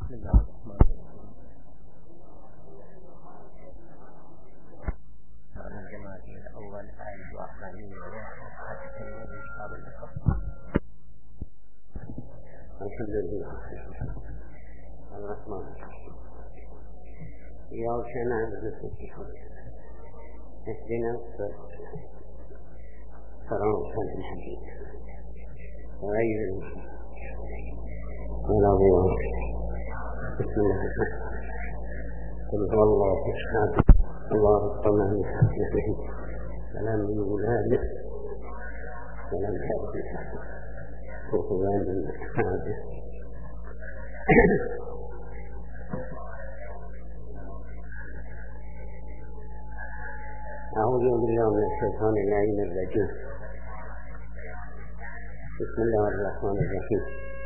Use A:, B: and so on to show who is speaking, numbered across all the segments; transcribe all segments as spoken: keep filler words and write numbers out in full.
A: بسم الله الرحمن الرحيم. على الجماعة الأول آل وأحمدين وحد كلمة إشعار الأخر.
B: الحمد لله الرحمن الرحيم. إياك نعبد اهدنا صراط الحميد غير ولا ضياء. بسم الله قل هو الله أحد الله الصمد فلم يولد ولم يكن كفوا أحد. أعوذ بالله من الشيطان اللعين الرجيم. بسم الله الرحمن الرحيم.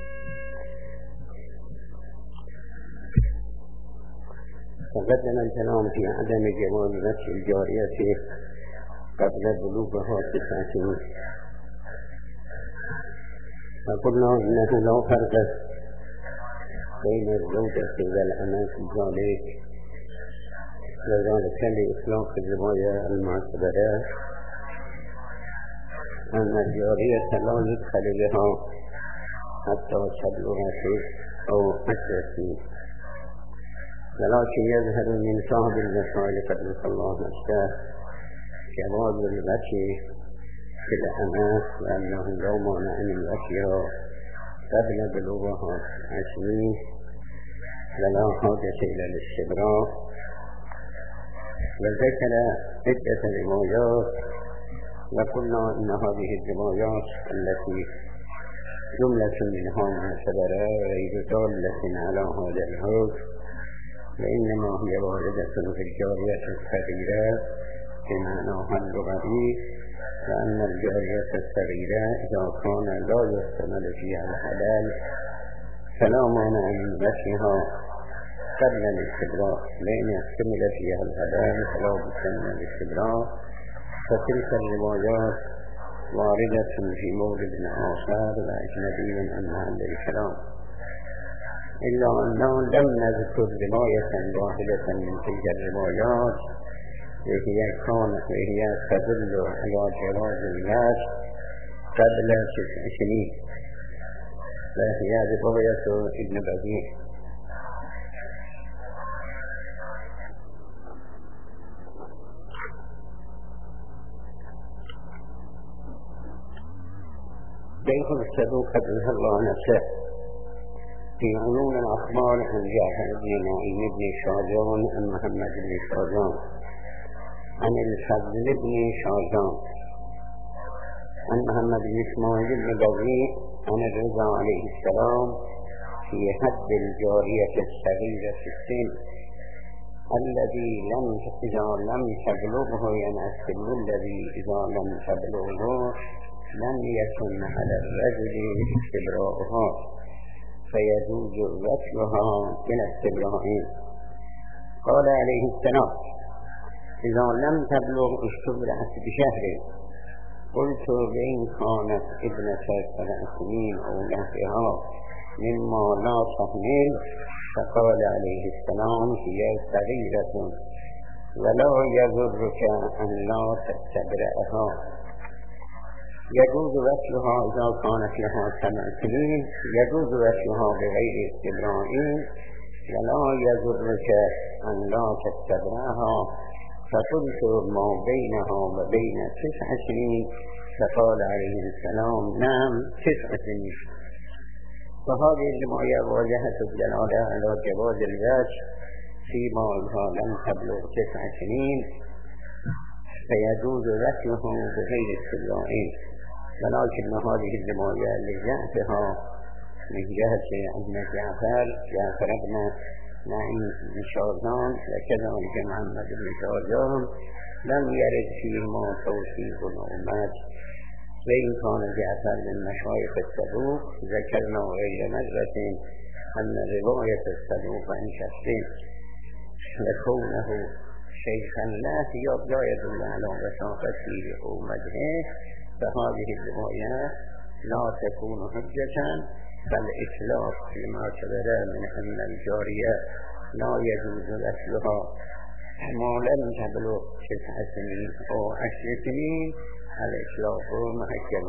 B: تقدم الكلام في عدم جواز نفس الجارية قبل بلوغها تسع سنين، فقلنا إنه لا فرق بين الزوجة والأمة في ذلك، لذلك لإطلاق الرواية المعتبرة أن الجارية لا يدخل بها حتى تبلغ أو عشر سنين، ولكن يظهر من صاحب المسائل قدس الله نفسه جواز الغشي في الأمة، وأنه لا مانع من غشها قبل بلوغها عشرين ولا حاجة إلى الاستبراء. وذكر عدة روايات، وقلنا إن هذه الروايات التي جملة منها معتبرة غير دالة على هذا الحكم، وإنما هي واردة في الجارية الصغيرة بمعناها اللغوي، وأن الجارية الصغيرة إذا كان لا يحتمل فيها الحلال فلا مانع من غشها قبل الاستبراء، لأن يحتمل فيها الحلال فلا بد من الاستبراء. فتلك الروايات واردة في مورد آخر وأجنبي عن محل الكلام، إلا أنه لم نذكر رواية واحدة من تلك الروايات وهي كانت وهي تدل على جواز الغش قبل تسع سنين، وهي رواية ابن بزيع. شيخ الصدوق قدس الله نفسه في علوم الأخبار عن جعفر بن معين بن شاجان عن محمد بن شاجان عن الفضل بن شاجان عن محمد بن اسماعيل بن بزيع عن الرضا عليه السلام في حد الجارية الصغيرة في السن الذي لم إذا لم تبلغه، يعني السن الذي إذا لم تبلغه لم يكن على الرجل استبراؤها فيجوز غسلها من استبراء. قال عليه السلام: إذا لم تبلغ استبرأت بشهر. قلت: وإن كانت ابنة سبع سنين أو نحوها مما لا تحمل؟ فقال عليه السلام: هي صغيرة ولا يضرك أن لا تستبرأها. يجوز غسلها إذا كانت لها سبع سنين، يجوز غسلها بغير استبراء، ولا يضرك أن لا تستبرأها. فقلت: ما بينها وبين تسع سنين؟ فقال عليه السلام: نعم تسع سنين. فهذه الرواية واضحة الدلالة على جواز الغسل فيما إذا لم تبلغ تسع سنين، فيجوز غسله بغير استبراء. ولكن هذه الرواية لجهتها من جهة ابن جعفر جعفر ابن معين بن شاجان وكذلك محمد بن شاجان لم يرد فيهما توثيق الأمة. وإن كان جعفر من مشايخ الصدوق ذكرنا غير مرة أن رواية الصدوق عن شخصين وكونه شيخا لا لا يدل على وثاقته أو مدحه، فهذه الرواية لا تكون حجة فالإطلاق لما اعتبر من أن الجارية لا يجوز غسلها ما لم تبلغ تسع سنين أو عشر سنين، الإطلاق محكم.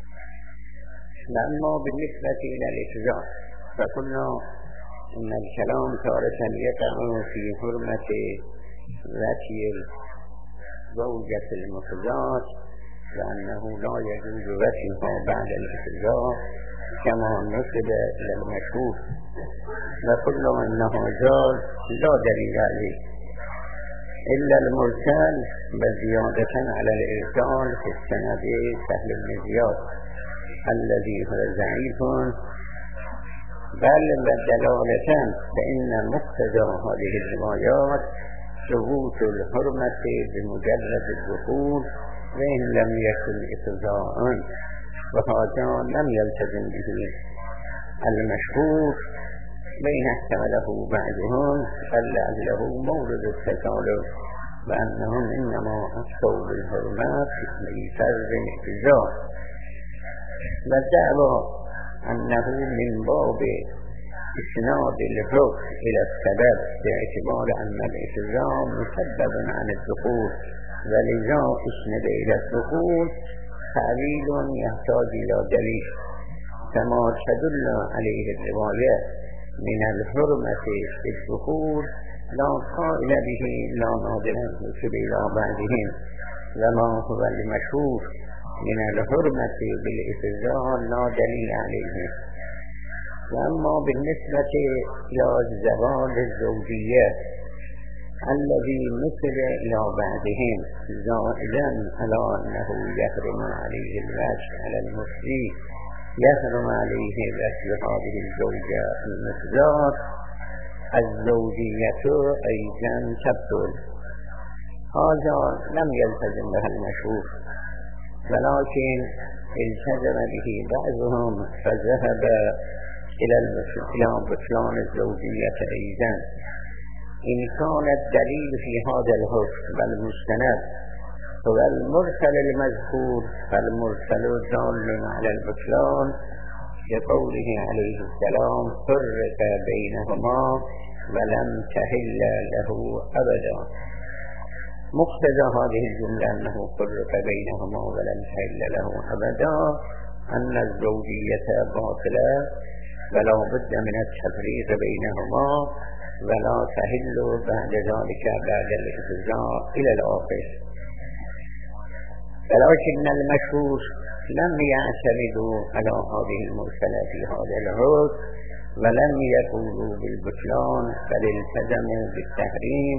B: أما بالنسبة إلى الإتجار فقلنا إن الكلام تارة يقع في حرمة ذاتي الزوجة المفضات، لأنه لا يجوز غسلها بعد الإتجار كما نسب إلى المشهور، وقلنا أنه جاز لا دليل عليه إلا المرسل بزيادة على الإرسال في السند سهل بن زياد الذي هو ضعيف، بل بدلالة فإن مقتضى هذه الروايات ثبوت الحرمة بمجرد الدخول وإن لم يكن إتجاء، وهذا لم يلتزم به المشهور، بين احتمله بعضهم بل لعله مورد التسالف وأنهم إنما أفتوا بالحرمات لفرض إتجاء، والدعوى أنه من باب إسناد الحكم إلى السبب باعتبار أن الإتجاء مسبب عن الدخول، ولذا اسند إلى الدخول تعليل يحتاج إلى دليل، كما تدل عليه الرواية من الحرمة في الدخول لا قائل به لا نادرا نسب إلى بعضهم، وما هو المشهور من الحرمة بالإتجاء لا دليل عليه. وأما بالنسبة إلى زوال الزوجية الذي نسب إلى بعضهم زائدا على أنه يحرم عليه الوجه على المفتي، يحرم عليه غسل هذه الزوجة المفضات، الزوجية أيضا تبطل، هذا لم يلتزم بها المشهور، ولكن التزم به بعضهم فذهب إلى بطلان الزوجية أيضا، إن كان الدليل في هذا الحكم والمستند هو المرسل المذكور فالمرسل دال على البطلان، لقوله عليه السلام فرق بينهما ولم تحل له أبدا. مقتضى هذه الجملة أنه فرق بينهما ولم تحل له أبدا أن الزوجية باطلة ولا بد من التفريق بينهما ولا تحل بعد ذلك بعد الإتجاء إلى الآخر. ولكن المشهور لم يعتمدوا على هذه المرسلة في هذا الحكم ولم يقولوا بالبطلان بل التزموا بالتحريم،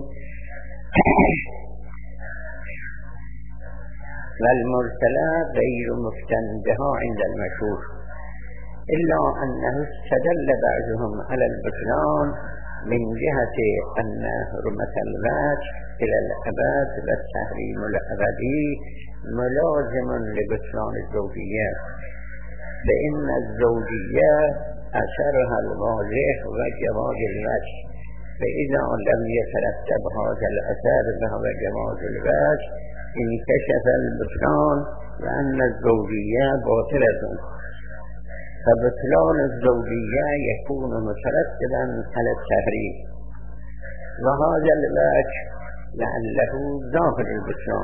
B: والمرسلة غير مفتندها عند المشهور، إلا أنه استدل بعضهم على البطلان من جهة أن حرمة الوجه إلى الأبد والتحريم الأبدي ملازم لبطلان الزوجية، فإن الزوجية أثرها الواضح وجواز الوجه، فإذا لم يترتب هذا الأثر وهو جواز الوجه انكشف البطلان وأن الزوجية باطلة، فبطلان الزوجية يكون مترتبا على التحريم، وهذا الوجه لعله ظاهر البطلان،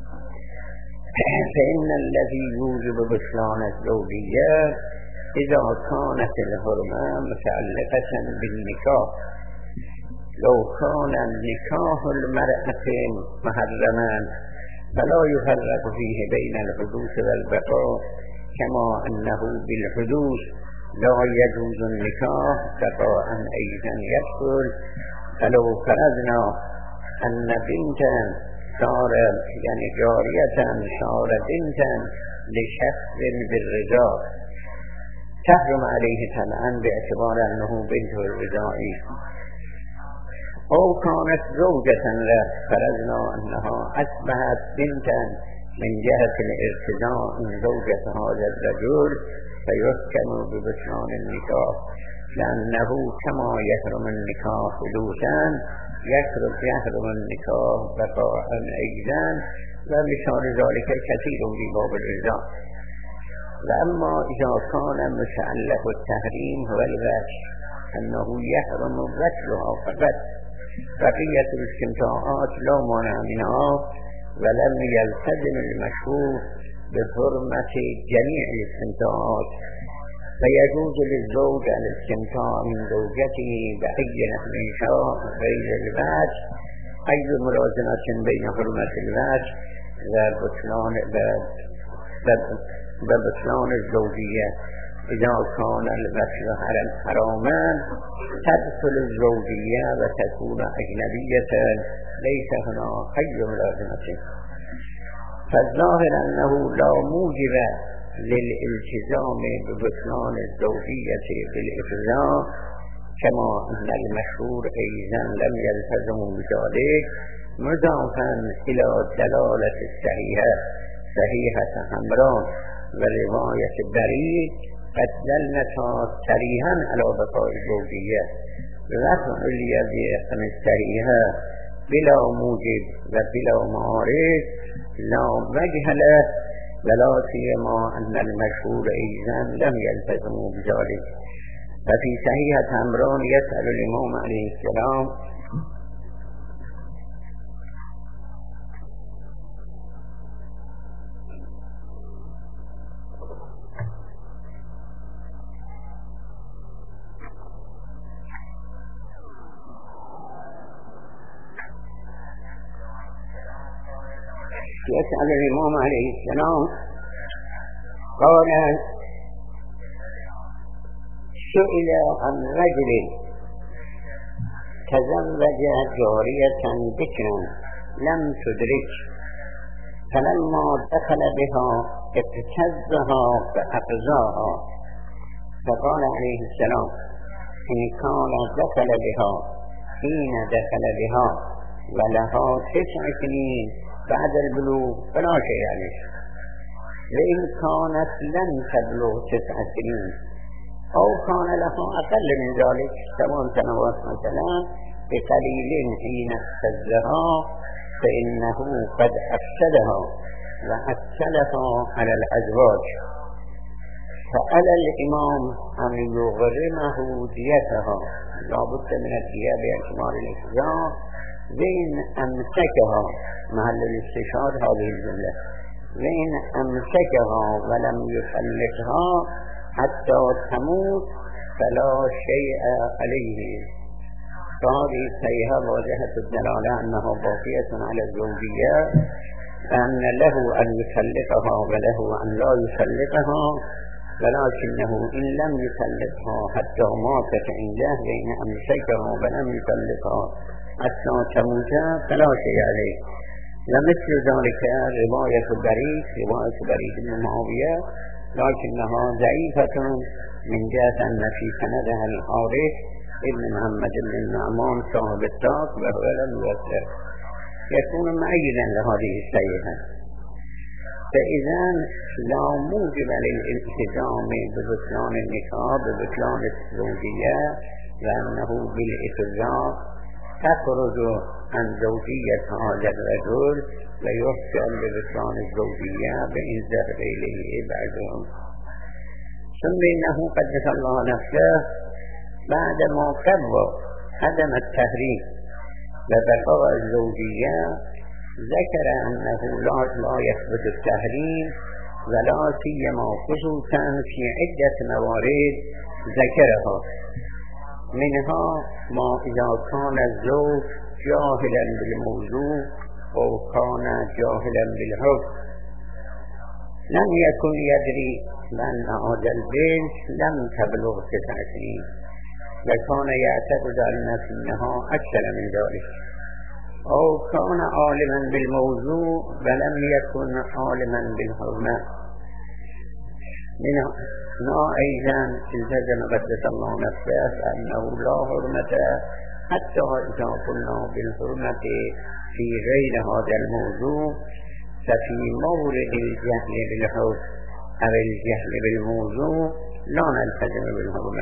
B: فإن الذي يوجب بطلان الزوجية إذا كانت الحرمة متعلقة بالنكاح، لو كان النكاح المرأة محرما فلا يفرق فيه بين الحدوث والبقاء، كما أنه بالحدوث لا يجوز النكاح بقاء أيضا يدخل. فلو فرضنا أن بنتا صارت يعني جارية صارت بنتا لشخص بالرضا تحرم عليه طبعا باعتبار أنه بنت الرضاعي، أو كانت زوجة له فرضنا أنها أصبحت بنتا من جهة الارتضاء من زوجة هذا الرجل فيحكم ببطلان النكاح، لأنه كما يحرم النكاح حدوثا يحرم يحرم النكاح بقاء أيضا، ومثال ذلك كثير في باب الرضا. و اما اذا كان متعلق التحریم هو الوجه انه يحرم وجهها فقط بقية الاستمتاعات لا مانع منها ولم يلتزم المشهور بحرمة جميع الاستمتاعات فيجوز للزوج الاستمتاع من زوجته بأي نحو شاء غير الوجه أي ملازمة بين حرمة الوجه وبطلان وبطلان الزوجية إذا كان الوجه حراما تدخل الزوجية وتكون أجنبية ليس هنا أي ملازمة فالظاهر أنه لا موجب للالتزام ببطلان الزوجية بالإفضاء كما أن المشهور أيضا لم يلتزموا بذلك مضافا إلى الدلالة الصحيحة صحيحة حمران ورواية بريء قد دلتا صريحا على بقاء الزوجية رفع اليد عن الصحيحة بلا موجب وبلا معارض لا وجه له ولا سيما أن المشهور أيضا لم يلتزموا بذلك ففي صحيحة حمران يسأل الإمام عليه السلام يسأل الإمام عليه السلام قال سئل عن رجل تزوج جارية بكرا لم تدرك فلما دخل بها ابتزها فأقزاها فقال عليه السلام إن كان دخل بها حين دخل بها ولها تسع سنين بعد البلوغ فلا شيء عليه وإن كانت لم تبلغ تسع سنين أو كان لها أقل من ذلك ثمان سنوات مثلا بقليل حين ابتزها فإنه قد أفسدها وأكلها على الأزواج فعلى الإمام أن يغرمه ديتها لا بد من الدية باعتبار الإفضاء وإن أمسكها محل الاستشهاد هذه الجملة وإن أمسكها ولم يطلقها حتى تموت فلا شيء عليه فهذه الصيحة واضحة الدلالة أنها باقية على الزوجية فأن له أن يطلقها وله أن لا يطلقها ولكنه إن لم يطلقها حتى ماتت عنده وإن أمسكها ولم يطلقها حتى تموت فلا شيء عليه ومثل ذلك رواية بريء رواية بريء بن معاوية لكنها ضعيفة من جهة أن في سندها الحارث ابن محمد بن النعمان صاحب الطاق وهو لم يوثق يكون مؤيدا لهذه الصيحة فإذا لا موجب للالتزام ببطلان النكاح ببطلان الزوجية لأنه بالإفضاء تخرج عن زوجية هذا الرجل ويحكم ببطلان الزوجية بإن ذهب إليه بعضهم ثم إنه قدس الله نفسه بعدما قرر عدم التحريم وبقاء الزوجية ذكر أنه لا, لا يثبت التحريم ولا سيما خصوصا في عدة موارد ذكرها منها ما إذا كان الزوج جاهلا بالموضوع أو كان جاهلا بالحكم لم يكن يدري بأن هذا البنت لم تبلغ تسع سنين وكان يعتقد أن سنها أكثر من ذلك أو كان عالما بالموضوع ولم يكن عالما بالحرمة منها أيضا التزم قدس الله نفسه أنه لا حرمة حتى إذا قلنا بالحرمة في غير هذا الموضوع ففي مورد الجهل بالحكم أو الجهل بالموضوع لا نلتزم بالحرمة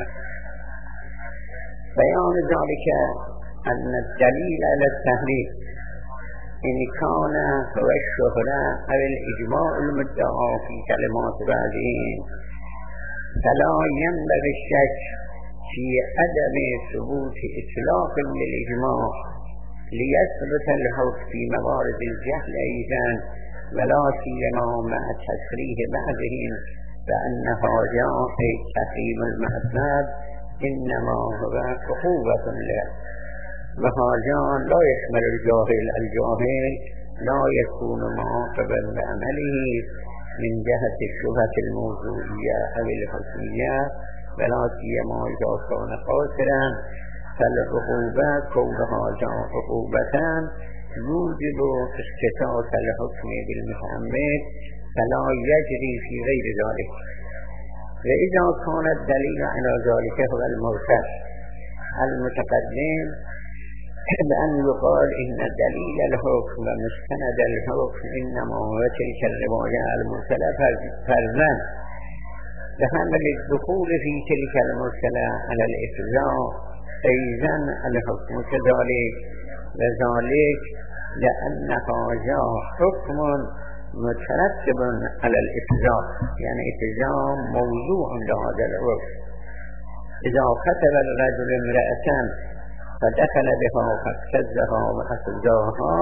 B: بيان ذلك أن الدليل على التحريم إن كان هو الشهرة أو الإجماع المدعى في كلمات بعضهم فلا ينبغي الشك في عدم ثبوت إطلاق للإجماع ليثبت الحكم في موارد الجهل أيضا، ولا سيما مع تصريح بعضهم بأن هذا أي تحريم المذهب إنما هو عقوبة له، وهذا لا يشمل الجاهل. الجاهل لا يكون معاقبا بعمله من جهة الشبهة الموضوعية أو الحكمية، ولا سيما إذا كان خاسرا، فالعقوبة كون هذا عقوبة يوجب اسقاط الحكم بالمتعمد فلا يجري في غير ذلك. وإذا كان الدليل على ذلك هو المرسل المتقدم بأن يقال إن دليل الحكم ومستند الحكم إنما هو تلك الرواية المرسلة فرضا، فحمل الدخول في تلك المرسلة على الإفزاع أيضا الحكم كذلك، وذلك لأن هذا حكم مترتب على الإفزاع، يعني إفزاع موضوع لهذا الحكم. إذا قتل الرجل امرأة فدخل بها فاستزها وأخذها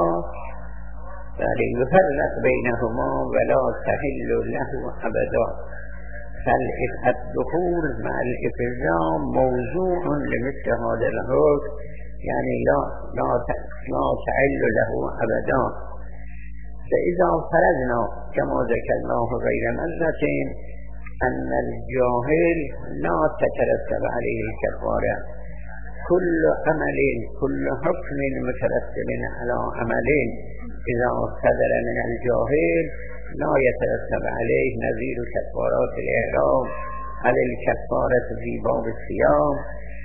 B: فليفرق بينهما ولا تحل له أبدا، فالدخول مع الإفزاع موضوع لمثل هذا الحكم، يعني لا لا لا تحل له أبدا. فإذا فرضنا كما ذكرناه غير مرة أن الجاهل لا تترتب عليه الكفارة، كل عمل كل حكم مترتب على عمل إذا صدر من الجاهل لا يترتب عليه نظير كفارات الإحرام على الكفارة في باب الصيام.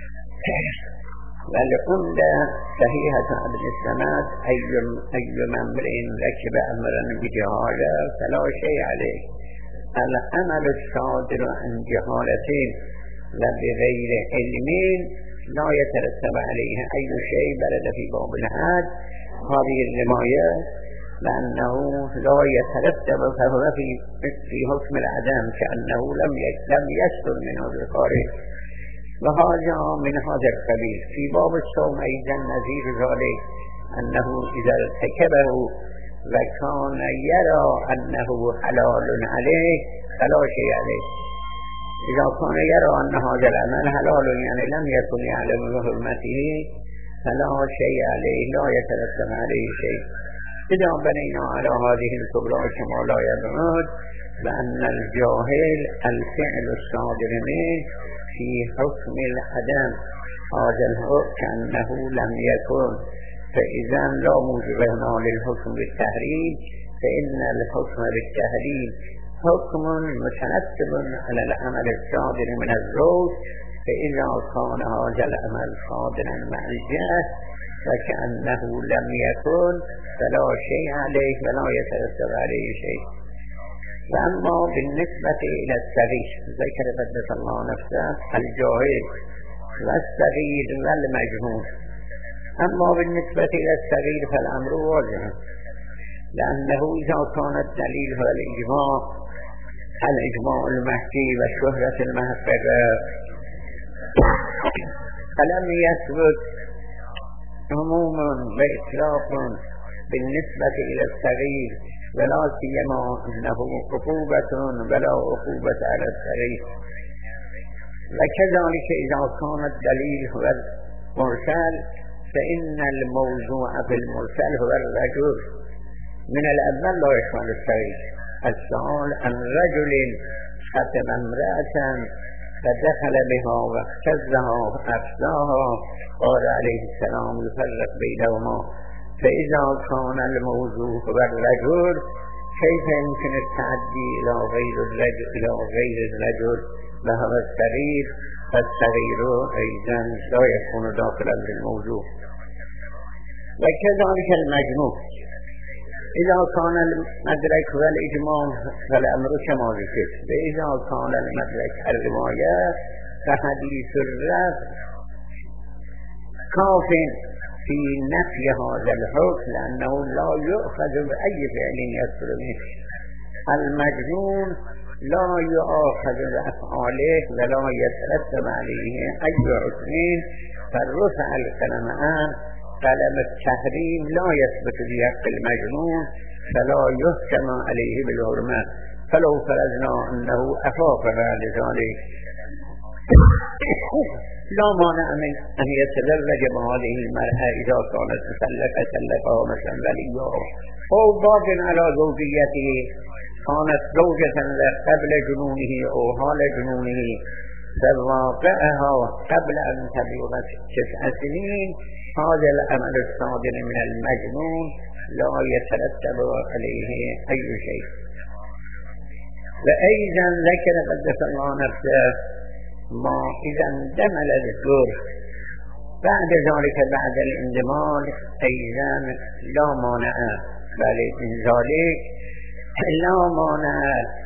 B: والعمدة صحيحة ابن السماد أي امرئ ركب أمرا بجهالة فلا شيء عليه. العمل الصادر عن جهالة وبغير علم لا يترتب عليه أي شيء برد في باب الحد. هذه الرواية لأنه لا يترتب فهو في في حكم العدم كأنه لم لم يسر منه الخارج، وهذا من هذا القبيل. في باب الصوم أيضا نظير ذلك أنه إذا ارتكبه وكان يرى أنه حلال عليه فلا شيء عليه. إذا كان يرى أن هذا العمل حلال يعني لم يكن يعلم بحرمته فلا شيء عليه، لا يترتب عليه شيء. إذا بنينا على هذه الكبرى كما لا يبعد بأن الجاهل الفعل الصادر منه في حكم العدم هذا الحكم كأنه لم يكن، فإذا لا موجب هنا للحكم بالتحريم، فإن الحكم بالتحريم حكم مترتب على العمل الصادر من الزوج، فإذا كان هذا العمل صادرا مع الجهل فكأنه لم يكن فلا شيء عليه ولا يترتب عليه شيء. فأما بالنسبة إلى الصغير ذكر قدس الله نفسه الجاهل والصغير والمجهول. أما بالنسبة إلى الصغير فالأمر واضح، لأنه إذا كان الدليل هو الإجماع الإجماع المحكي والشهرة المحققة فلم يثبت عموم وإطلاق بالنسبة إلى الصغير، ولا سيما أنه عقوبة ولا عقوبة على الصغير. وكذلك إذا كان الدليل هو المرسل فإن الموضوع في المرسل هو الرجل من الأول لا يشمل الصغير. السؤال عن رجل خطب امرأة فدخل بها واختزها وأفزاها قال عليه السلام يفرق بينهما، فإذا كان الموضوع هو الرجل كيف يمكن التعدي إلى غير الرجل إلى غير الرجل وهو الصغير؟ فالصغير أيضا لا يكون داخلا في الموضوع. وكذلك المجموع إذا كان المدرك والإجماع فالأمر كما ذكر، وإذا كان المدرك الرواية فحديث الرفع كاف في نفي هذا الحكم لأنه لا يؤخذ بأي فعل يصدر منه. المجنون لا يؤخذ بأفعاله ولا يترتب عليه أي حكم، فرفع القلم عن قلم التحريم لا يثبت بحق المجنون فلا يحكم عليه بالحرمة. فلو فرضنا أنه أفاق بعد ذلك لا مانع من أن يتزوج بهذه المرأة إذا كانت مسلكة سلكها مثلا وليها أو باق على زوجيته، كانت زوجة قبل جنونه أو حال جنونه، فواقعها قبل أن تبلغ تسع سنين، هذا الأمر الصادر من المجنون لا يترتب عليه أي شيء. وأيضا ذكر قدس الله نفسه ما إذا اندمل الذكر بعد ذلك بعد الاندمال أيضا لا مانع، بل من ذلك لا مانع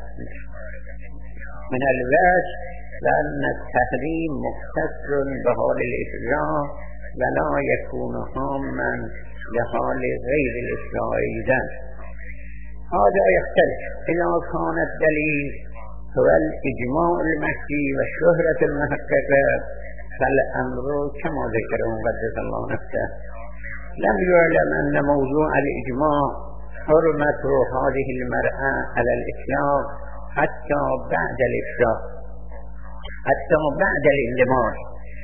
B: من الوجه، لأن التحريم مختص بحال الإشراع ولا يكون عاما لحال غير الإشراع أيضا. هذا يختلف إذا كان الدليل هو الإجماع المحكي والشهرة المحققة، فالأمر كما ذكره قدس الله نفسه. لم يعلم أن موضوع الإجماع حرمة هذه المرأة على الإطلاق حتى بعد الإفشاء، حتى بعد الاندمال.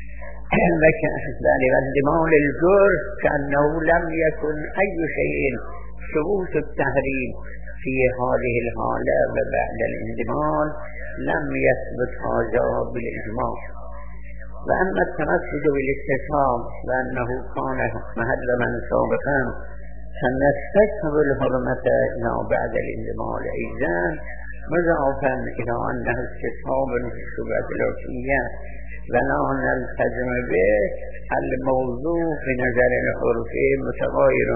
B: ذلك اندمال الجر كأنه لم يكن أي شيء شروط التحريم في هذه الحالة، وبعد الاندمال لم يثبت هذا بالإجماع. وأما التمسك بالاستصحاب لأنه كان محرما سابقا، فنستكمل الحرمة إلى بعد الاندمال أيضا، مضافا إلى أنه استصحاب في الشبهة العرفية ولا نلتزم به. الموضوع في نظر العرف متغير،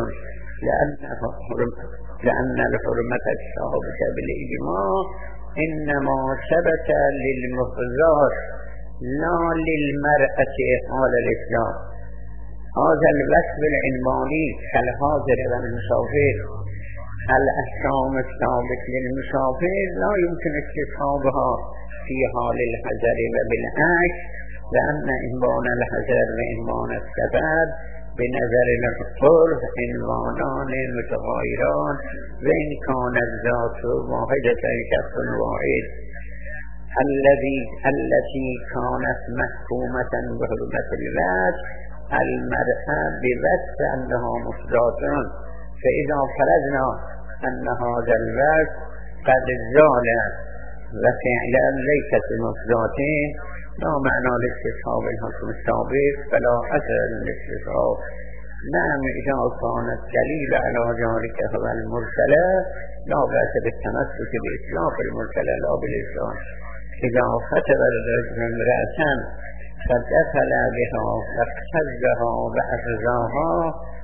B: لأن الحرمة الثابتة بالإجماع إنما ثبت للمفضات لا للمرأة حال الإسلام. هذا الوصف العنواني كالحاضر والمسافر، الأحكام الثابت للمسافر لا يمكن استصحابها في حال الحذر وبالعكس، لأن عنوان الحذر وعنوان السفر بنظر العرف عنوانان متغيران، وإن كان الذات واحدة شخص واحد. الذي التي كانت محكومة بحرمة الوجه المرأة بوصف أنها مفضات، فإذا فرضنا أن هذا الوجه قد زال وفعلا ليست مفضاتين، لا معنى لاستصحاب الحكم السابق فلا أثر للاستصحاب. نعم إذا كان الدليل على ذلك هو المرسلة لا بأس بالتمسك بإطلاق المرسلة لا بالإسلام. إذا خطب الرجل امرأة فدخل بها واقتزها وأفزاها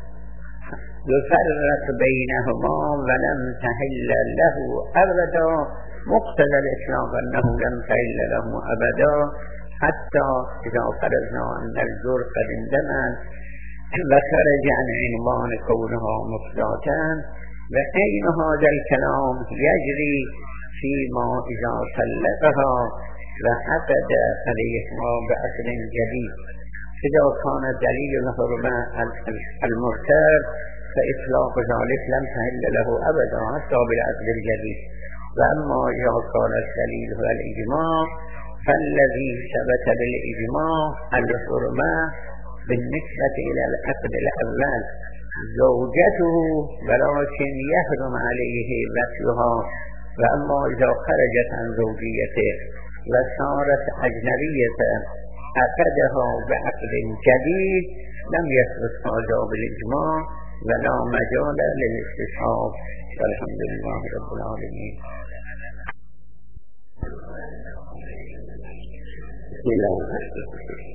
B: يفرق بينهما ولم تحل له أبدا، مقتضى الإطلاق أنه لم تحل له أبدا، حتى إذا فرضنا أن الجر قد اندمل وخرج عن عنوان كونها مفضاتا. وأين هذا الكلام يجري فيما إذا سلقها وحقد عليها بأصل جديد. إذا كان دليل الحرمة المرتد فإطلاق ذلك لم تحل له أبدا حتى بالأصل الجديد. وأما إذا كان الدليل هو الإجماع فالذي ثبت بالإجماع الحرمة بالنسبة إلى العقد الأول زوجته، ولكن يحرم عليه وصلها. وأما إذا خرجت عن زوجيته وصارت أجنبية عقدها بعقد جديد لم يثبت هذا بالإجماع ولا مجال للاستصحاب. والحمد لله رب العالمين.
A: بسم الله الرحمن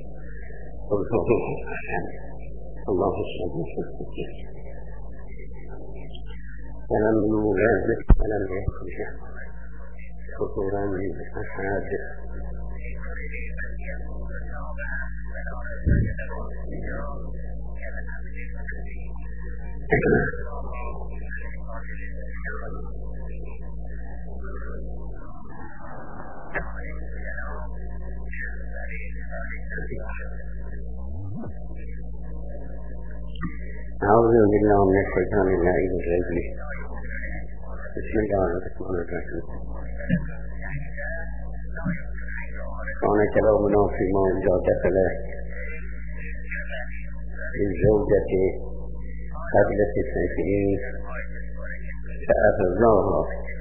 A: الرحيم. الله الصبر ولم يولد ولم يكن خطورا من أحد.
B: أعوذ بالله من الشيطان اللعين الرجيم. بسم الله الرحمن الرحيم. كان كلامنا فيما إذا دخل الزوجة قبل تسع سنين فأخذناها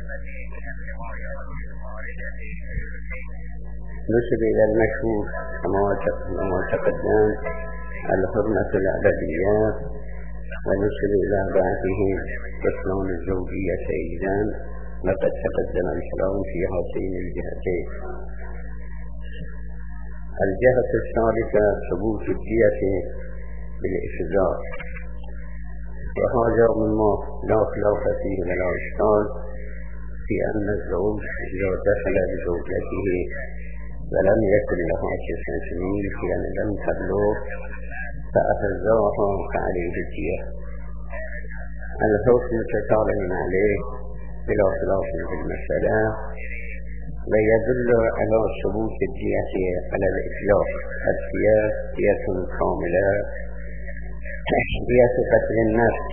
B: نسب إلى المشهور كما تقدم الحرمة الأبدية، ونسب إلى بعثه بطلان الزوجية أيضا، وقد تقدم الكلام في هاتين الجهتين. الجهة الثالثة ثبوت الدية بالإفزاع، وهذا مما لا خلاف فيه ولا إشكال في أن الزوج إذا دخل بزوجته ولم يكن لها تسع سنين يعني لم تبلغ فأفزاها فعليه الدية. الحكم متكالم عليه بلا خلاف في المسألة، ويدل على ثبوت الدية على الإفلاس. الدية دية كاملة، دية قتل النفس.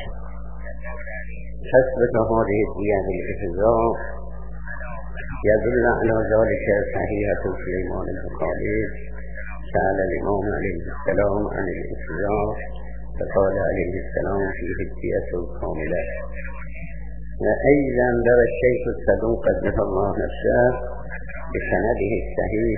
B: تثبت هذه الدية بالإفزاع يدل على ذلك صحيحة سليمان البخاري سأل الإمام عليه السلام عن الإفزاع فقال عليه السلام فيه الدية الكاملة. وأيضا روى الشيخ الصدوق قدس الله نفسه بسنده الصحيح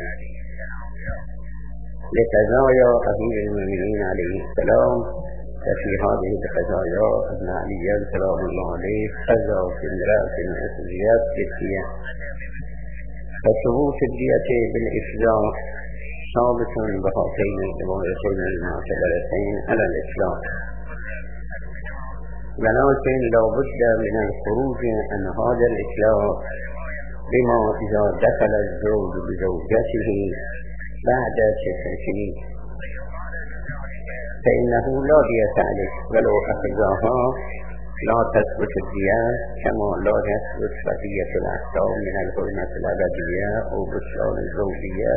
B: لقضايا أمير المؤمنين عليه السلام، وفي هذه القضايا ابن علي سلام الله عليه قضى في امرأة أسريت بالدية. فثبوت الدية بالإفزاع ثابت بهاتين الروايتين المعتبرتين على الإطلاق، ولكن لا بد من الخروج عن هذا الإطلاق بما إذا دخل الزوج بزوجته بعد تسع سنين فإنه لا دية عليه ولو أخذها لا تثبت الدية، كما لا تثبت بقية الأحكام من الحرمة الأبدية أو بطلان الزوجية.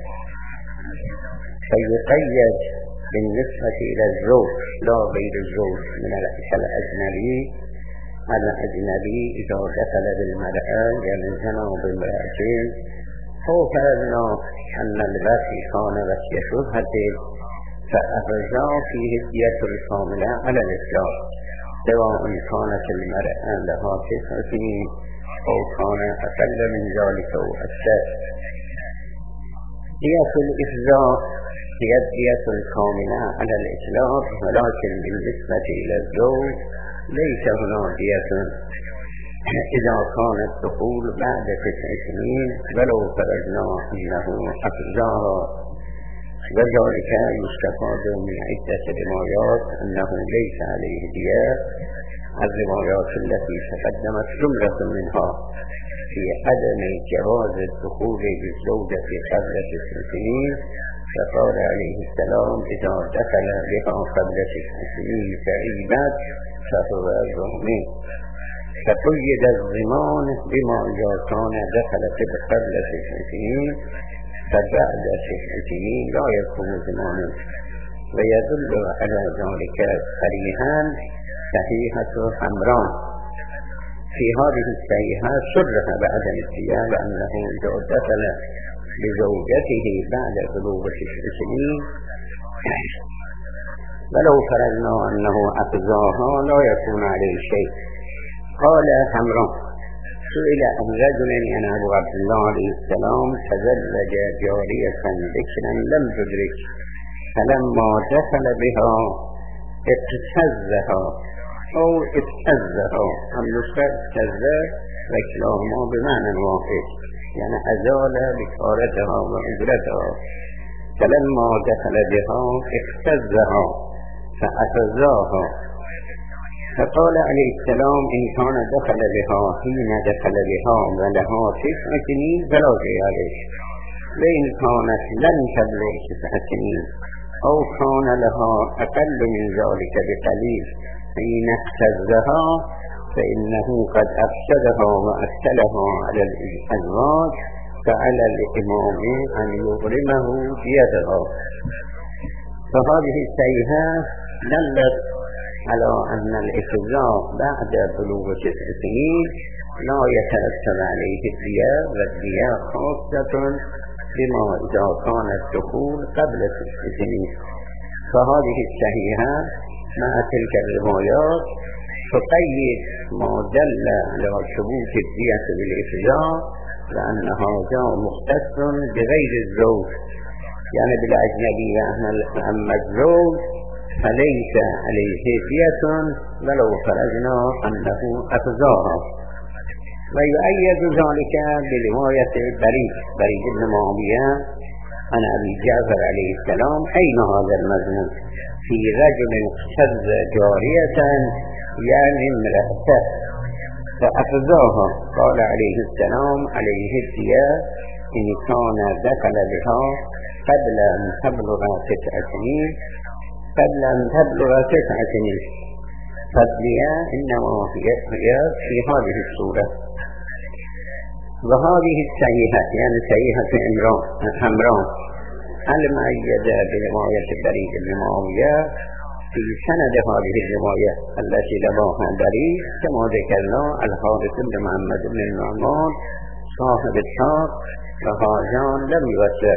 B: فيقيد بالنسبة إلى الزوج لا غير الزوج من الأجنبي. الأجنبي إذا دخل بالمرأة يعني زنا بامرأتين أو فرضنا أن الوصي كان وصي شبهة فأفزع فيه الدية الكاملة على الإطلاق، سواء كانت المرأة لها تسع سنين أو كان أقل من ذلك أو أكثر. دية الإفزاع هي الدية الكاملة على الإطلاق، ولكن بالنسبة إلى الزوج ليس هناك دية إذا كان الدخول بعد تسع سنين ولو فرضنا أنه أفزعها. وذلك يستفاد من عدة روايات أنه ليس عليه دية. الروايات التي تقدمت جملة منها في عدم جواز الدخول بالزوجة قبل تسع سنين، فقال عليه السلام إذا دخل بها قبل تسع سنين فعيبت فهو الضامن. فقيد الضمان بما إذا كان دخل قبل تسع سنين فبعد تسع سنين لا يكون ضمانا. ويدل على ذلك صريحا صحيحة حمران. في هذه الصحيحة صرح بعدم الدية لأنه إذا دخل بزوجته بعد بلوغ تسع سنين ولو فرضنا أنه أفزعها لا يكون عليه شيء. قال حمران سئل عن رجل أن أبو عبد الله عليه السلام تزوج جارية بكرا لم تدرك فلما دخل بها ابتزها أو ابتزها، هم نسخة ابتزها وكلاهما بمعنى واحد، يعني أزال بكارتها وإجرتها. فلما دخل بها ابتزها فأفزاها. فقال عليه السلام إن كان دخل بها حين دخل بها ولها تسع سنين فلا شيء عليه، وإن كانت لن تبلغ تسع سنين أو كان لها أقل من ذلك بقليل حين اقتزها فإنه قد أفسدها وأكلها على الأزواج، فعلى الإمام أن يظلمه بيدها. فهذه الشيئة دلت على أن الإفزاء بعد بلوغ تسع سنين لا يترتب عليه الدية، والدية خاصة بما إذا كان الدخول قبل تسع سنين. فهذه الشيئة مع تلك الروايات تقيد ما دل على ثبوت الدية بالإفزاء، لأن هذا مختص بغير الزوج، يعني بالأجنبي. أما الزوج فليس عليه دية ولو فرضنا أنه أفزاها. ويؤيد ذلك برواية بريد بريد بن معاوية عن أبي جعفر عليه السلام: أين هذا المذموم في رجل اقتز جارية يعني امرأته فأفزاها؟ قال عليه السلام: عليه الدية إن كان دخل بها قبل أن تبلغ تسع سنين قبل أن تبلغ تسع سنين فالدية إنما هي في هذه الصورة. وهذه السيئة يعني سيئة عمران المؤيدة برواية بريد بن معاوية في سند هذه الرواية التي رواها بريد كما ذكرنا الحارث بن محمد بن النعمان صاحب الشاق، وهذان لم يوثق،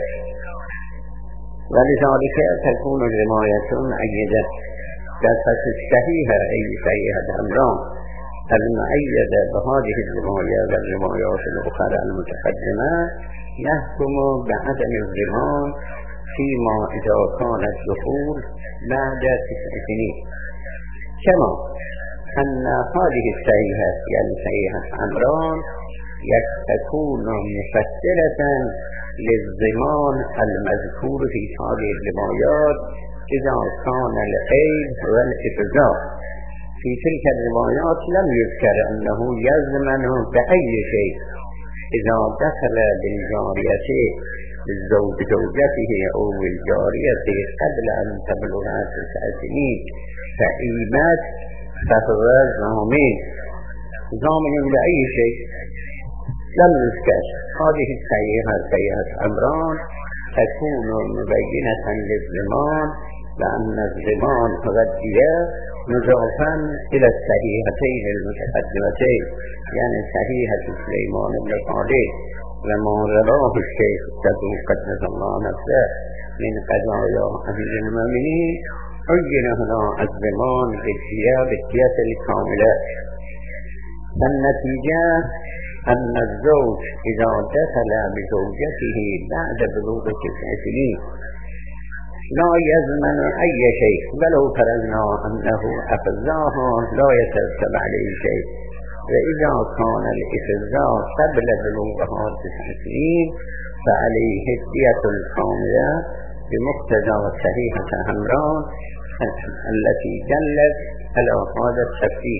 B: ولذلك تكون الرواية مؤيدة. كانت الصحيحة أي سيئة عمران المؤيدة بهذه الرواية والروايات الأخرى المتقدمة يحكم بعدم الضمان فيما إذا كان الدخول بعد تسع سنين، كما أن هذه السيئة يعني سيئة عمران تكون مفسرة للضمان المذكور في هذه الروايات إذا كان العيب والإفزاء. في تلك الروايات لم يذكر أنه يضمن بأي شيء إذا دخل بالجارية الزوج زوجته أو الجارية قبل أن تبلغ تسع سنين فإيمات فهو ضامن ضامن لأي شيء لم يذكر. هذه السيئة سيئة عمران تكون مبينة للضمان، لأن الضمان هو الدية مضافا إلى الصحيحتين المتقدمتين يعني صحيحة سليمان بن خالد وما رواه الشيخ الصدوق قدس الله نفسه من قضايا أمير المؤمنين عين هنا الضمان بالدية بالدية الكاملة. النتيجة أن الزوج إذا دخل بزوجته بعد بلوغ تسع سنين لا يضمن أي شيء، ولو فرضنا أنه أفزاها لا يترتب عليه شيء. وإذا كان الإفزاء قبل بلوغها تسع سنين فعليه الدية الكاملة بمقتضى صحيحة عمران التي دلت على هذا التفسير.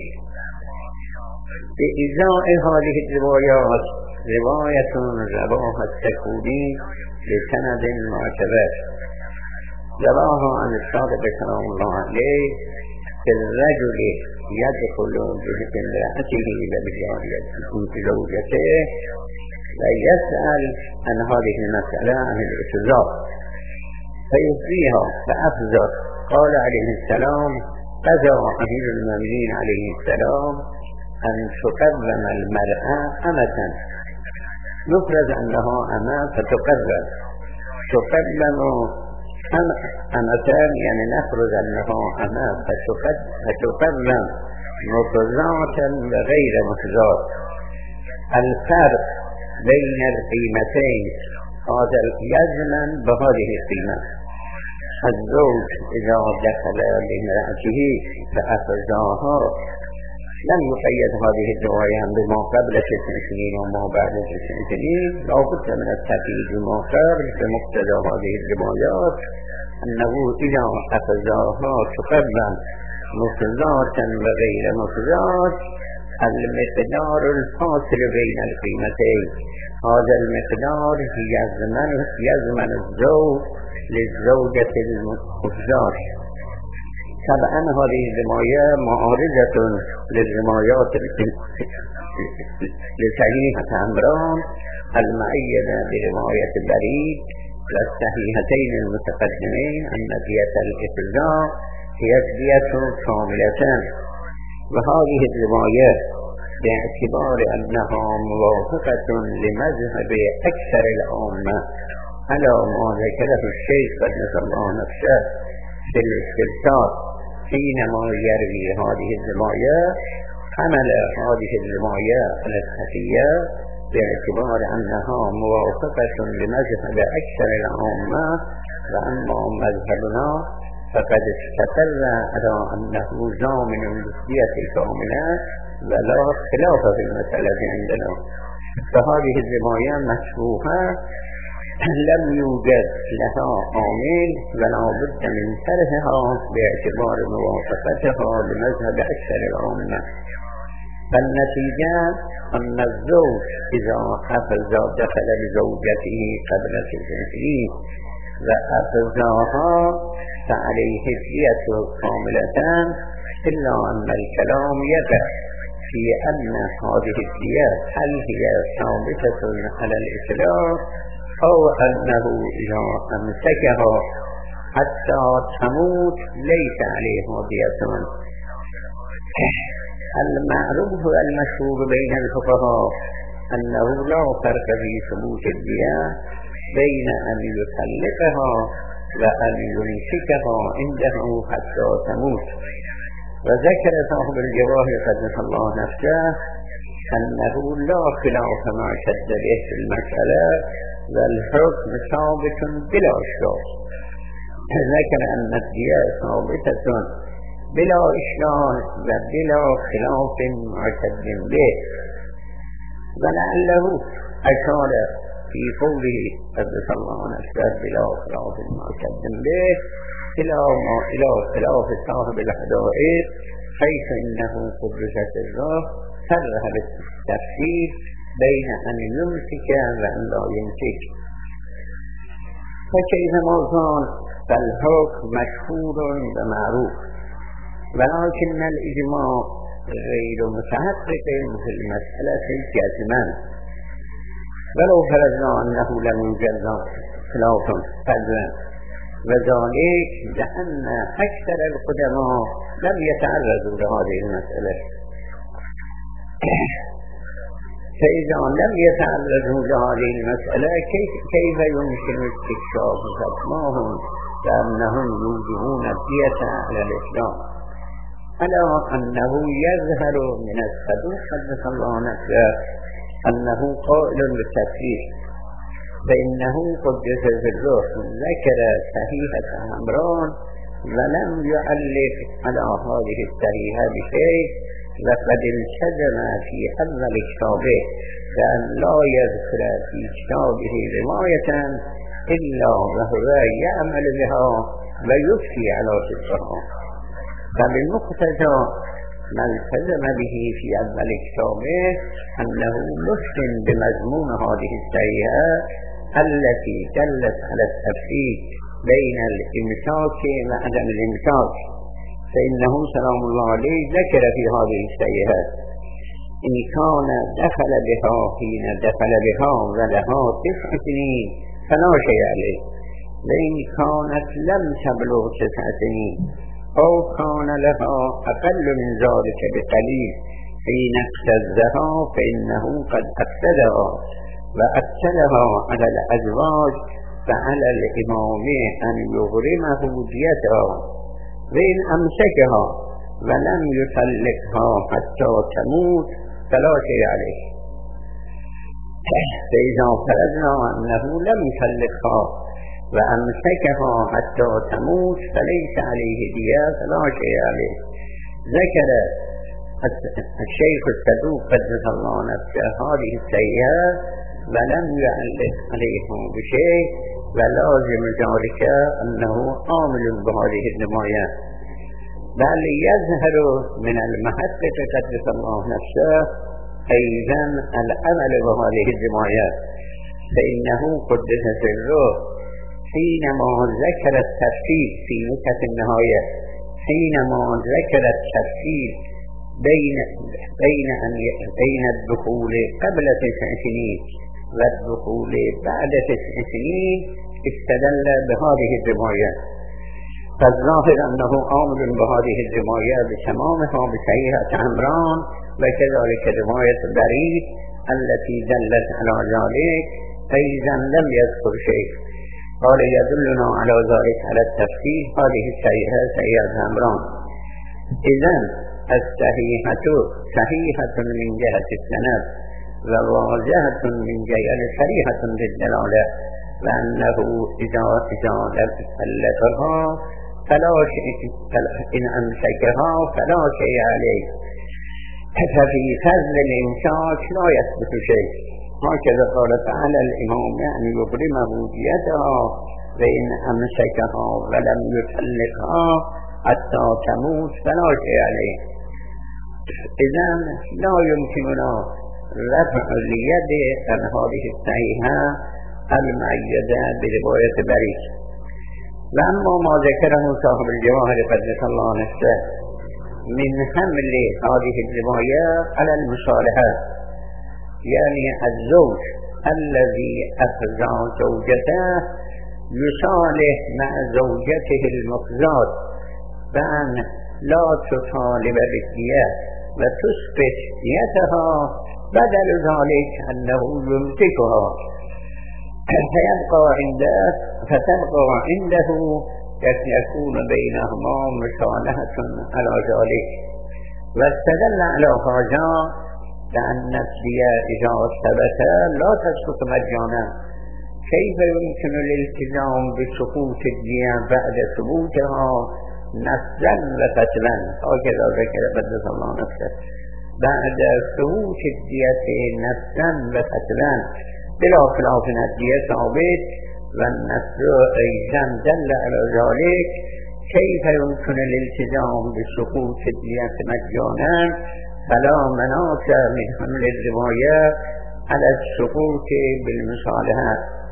B: بإزاء هذه الروايات رواية رواها السكوني لسند معتبر رواها عن الصادق سلام الله عليه في الرجل يدخل بامرأته بزوجته ويسأل عن هذه المسألة عن الإفزاء فيفضيها فأفزر. قال عليه السلام: قضى أمير المؤمنين عليه السلام أن تقرم المرأة أمة، نفرض أنها أمة فتقرم تقرم أمتان يعني نفرض أنها أمة فتقرم مفزعة وغير مفزعة. الفرق بين القيمتين هذا يزمن بهذه القيمة. الزوج إذا دخل بامرأته فأفزاها لم يقيد هذه الرواية بما قبل تسع سنين وما بعد تسع سنين، لا بد من التقييد بما قبل بمقتضى هذه الروايات أنه إذا أفزاها تقرم مفزعة وغير مفزعة المقدار الفاصل بين القيمتين. هذا المقدار يزمن يزمن الزوج للزوجة المفزعة طبعا هذه الرماية معارضة للرمايات لصحيحة عمران المؤيدة برواية بريد والصحيحتين المتقدمين أن دية الإفزاء هي دية كاملة. وهذه الرواية باعتبار أنها موافقة لمذهب أكثر العامة على ما ذكره الشيخ قدس الله نفسه في الاستبصار حينما يروي هذه الرواية، حمل هذه الرواية على الخفية باعتبار أنها موافقة لمذهب أكثر العامة، وأما مذهبنا فقد استقر على أنه ضامن للدية كاملة ولا خلاف في المسألة عندنا. فهذه الرواية مشروحة لم يوجد لها عامل ولا بد من طرحها باعتبار موافقتها لمذهب أكثر العامة. فالنتيجة أن الزوج إذا حفظ دخل بزوجته قبل التزويج وأفزاها فعليه الدية كاملة، إلا أن الكلام يقع في أن هذه الدية هل هي ثابتة على الإطلاق أو أنه إذا أمسكها حتى تموت ليس عليها دية. المعروف والمشهور بين الفقهاء أنه لا فرق في ثبوت الدية بين أن يطلقها وأن يمسكها عنده حتى تموت. وذكر صاحب الجواهر قدس الله نفسه أنه لا خلاف ما شد به في المسألة والحكم ثابت بلا إشكال. ذكر أن الدية ثابتة بلا إشكال وبلا خلاف معتد به، ولعله أشار في قوله قدس الله نفسه بلا خلاف معتد به إلى ما إلى خلاف صاحب الحدائق، حيث إنه قدست الروح صرح بالتفسير بين أن يمسك وأن لا يمسك. فكيفما كان فالحكم مشهور ومعروف، ولكن الإجماع غير متحقق في المسألة جازما. ولو فرضنا أنه لم يوجد خلاف فضلا، وذلك لأن أكثر القدماء لم يتعرضوا لهذه المسألة. فإذا لم يتعرضوا لهذه المسألة كيف, كيف يمكن استكشاف فتواهم لأنهم يوجبون الدية على الإسلام، على أنه يظهر من الصدوق قدس الله نفسه أنه قائل بالتفسير، فإنه قدس الروح ذكر صحيحة عمران ولم يعلق على هذه الصحيحة بشيء، وقد التزم في أول كتابه بأن لا يذكر في كتابه رواية إلا وهو يعمل بها ويفتي على صدقها. فبالمقتضى ما التزم به في أول كتابه أنه مسلم بمضمون هذه الصحيحة التي دلت على التفريق بين الإمساك وعدم الإمساك، فإنه سلام الله عليه ذكر في هذه الصحيحة إن كان دخل بها حين دخل بها ولها تسع سنين فلا شيء عليه، وإن كانت لم تبلغ تسع سنين أو كان لها أقل من ذلك بقليل حين اقتزها فإنه قد أقتدها وأقتلها على الأزواج، فعلى الإمام أن يغرمه ديتها، وإن أمسكها ولم يطلقها حتى تموت فلا شيء عليه. فإذا فرضنا أنه لم يطلقها وأمسكها حتى تموت فليس عليه دية فلا شيء عليه. ذكر الشيخ الصدوق قدس الله نفسه هذه الصحيحة ولم يعلق عليها بشيء، ولازم ذلك أنه عامل بهذه الرواية، بل يظهر من المحقق قدس الله نفسه أيضا العمل بهذه الرواية، فإنه قدس سره حينما ذكر التفسير في نكت النهاية حينما ذكر التفصيل بين بين أن بين الدخول قبل تسع سنين والدخول بعد تسع سنين استدل بهذه الرواية. فالظاهر أنه آمر بهذه الرواية بتمامها بصحيحة عمران، وكذلك رواية بريد التي دلت على ذلك أيضا لم يذكر شيء. قال يدلنا على ذلك على التفصيل هذه الصحيحة صحيحة عمران. إذن الصحيحة صحيحة من جهة السند وواضحة من جهة صريحة بالدلالة، وأنه إذا إذا ألفها فلا شيء إن أمسكها فلا شيء عليه، ففي فضل الإمساك لا يثبت شيء. هكذا قال تعالى الإمام أن يبرمه بيدها وإن أمسكها ولم يطلقها حتى تموت فلا شيء عليه. إذن لا يمكننا رفع اليد عن هذه الصحيحة المؤيدة برواية بريد. وأما ما ذكره صاحب الجواهر قدس الله نفسه من حمل هذه الرواية على المصالحة، يعني الزوج الذي أخذ زوجته يصالح مع زوجته المخزات بأن لا تطالب بالدية وتثبت ديتها، بدل ذلك أنه يمسكها فيبقى عنده فتبقى عنده يكون بينهما مصالحة على ذلك. واستدل على هذا لأن الدية إذا ثبت لا تسقط مجانا. كيف يمكن الالتزام بسقوط الدية بعد ثبوتها نفسا وقتلا؟ هكذا ذكر قدس الله نفسه، بعد ثبوت الدية نفسا وقتلا بلا خلاف الدية ثابت والنفس أيضا دل على ذلك. كيف يمكن الالتزام بسقوط الدية مجانا؟ فلا مناط من حمل الرواية على السقوط بالمصالحة.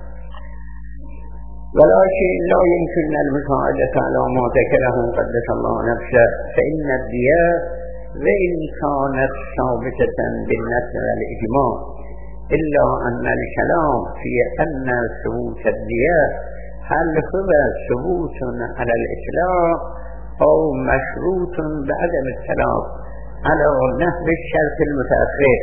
B: ولكن لا يمكن المساعدة على ما ذكره قدس الله نفسه، فإن الدية وإن كانت ثابتة بالنص والإجماع، إلا أن الكلام في أن ثبوت الدية هل هو ثبوت على الإطلاق أو مشروط بعدم الطلاق على نحو الشرط المتأخر.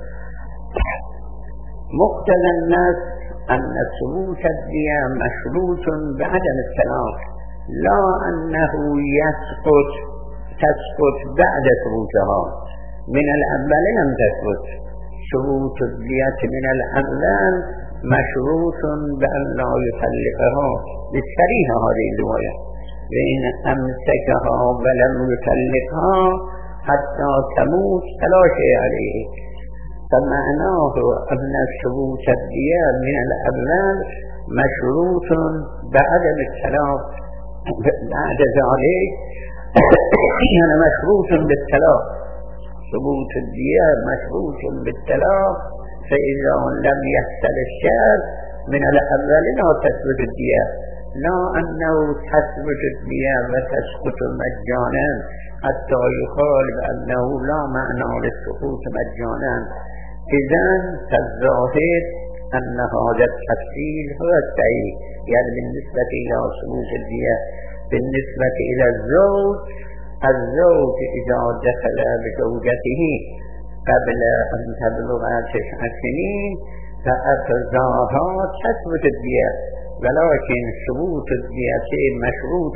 B: مقتضى النص أن ثبوت الدية مشروط بعدم الطلاق، لا أنه يسقط تسقط بعد ثبوتها. من الأول لم تثبت ثبوت الدية، من الأول مشروط بأن لا يطلقها بالصريحة هذه الرواية، وإن أمسكها ولم يطلقها حتى تموت فلا شيء عليه. فمعناه أن ثبوت الدية من الأول مشروط بعدم الطلاق، بعد ذلك يعني مشروط بالطلاق. ثبوت الدية مشروط بالطلاق، فإذا لم يحصل الشرط من الأول لا تثبت الدية، لا أنه تثبت الدية وتسقط مجانا حتى يقال بأنه لا معنى للسقوط مجانا. إذن فالظاهر أن هذا التفصيل هو الصحيح، يعني بالنسبة إلى ثبوت الدية. بالنسبة إلى الزوج، الزوج إذا دخل بزوجته قبل أن تبلغ تسع سنين فأخذها تثبت الدية، ولكن ثبوت الدية مشروط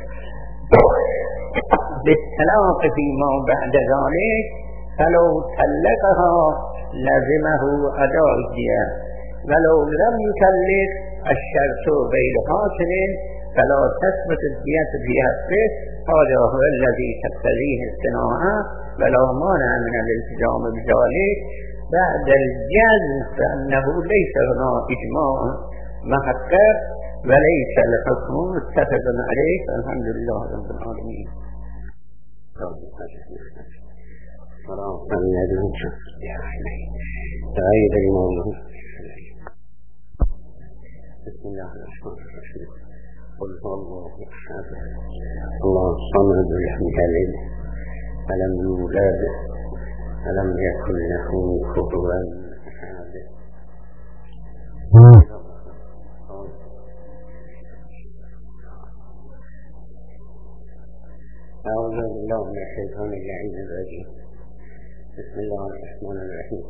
B: بالطلاق فيما بعد ذلك، فلو طلقها لزمه أداء الدية، ولو لم يطلق الشرط غير حاصل فلا تثبت الدية في حقه. هذا هو الذي تقتضيه الصناعة، ولا مانع من الالتزام بذلك بعد الجزم، فأنه ليس هنا إجماع محقق وليس الحكم متفق عليه. الحمد لله رب العالمين. بسم الله الرحمن الرحيم. قل هو الله أحد الله الصمد لم يلد ولم يولد ولم يكن له كفوا أحد. أعوذ بالله من الشيطان اللعين الرجيم. بسم الله الرحمن الرحيم.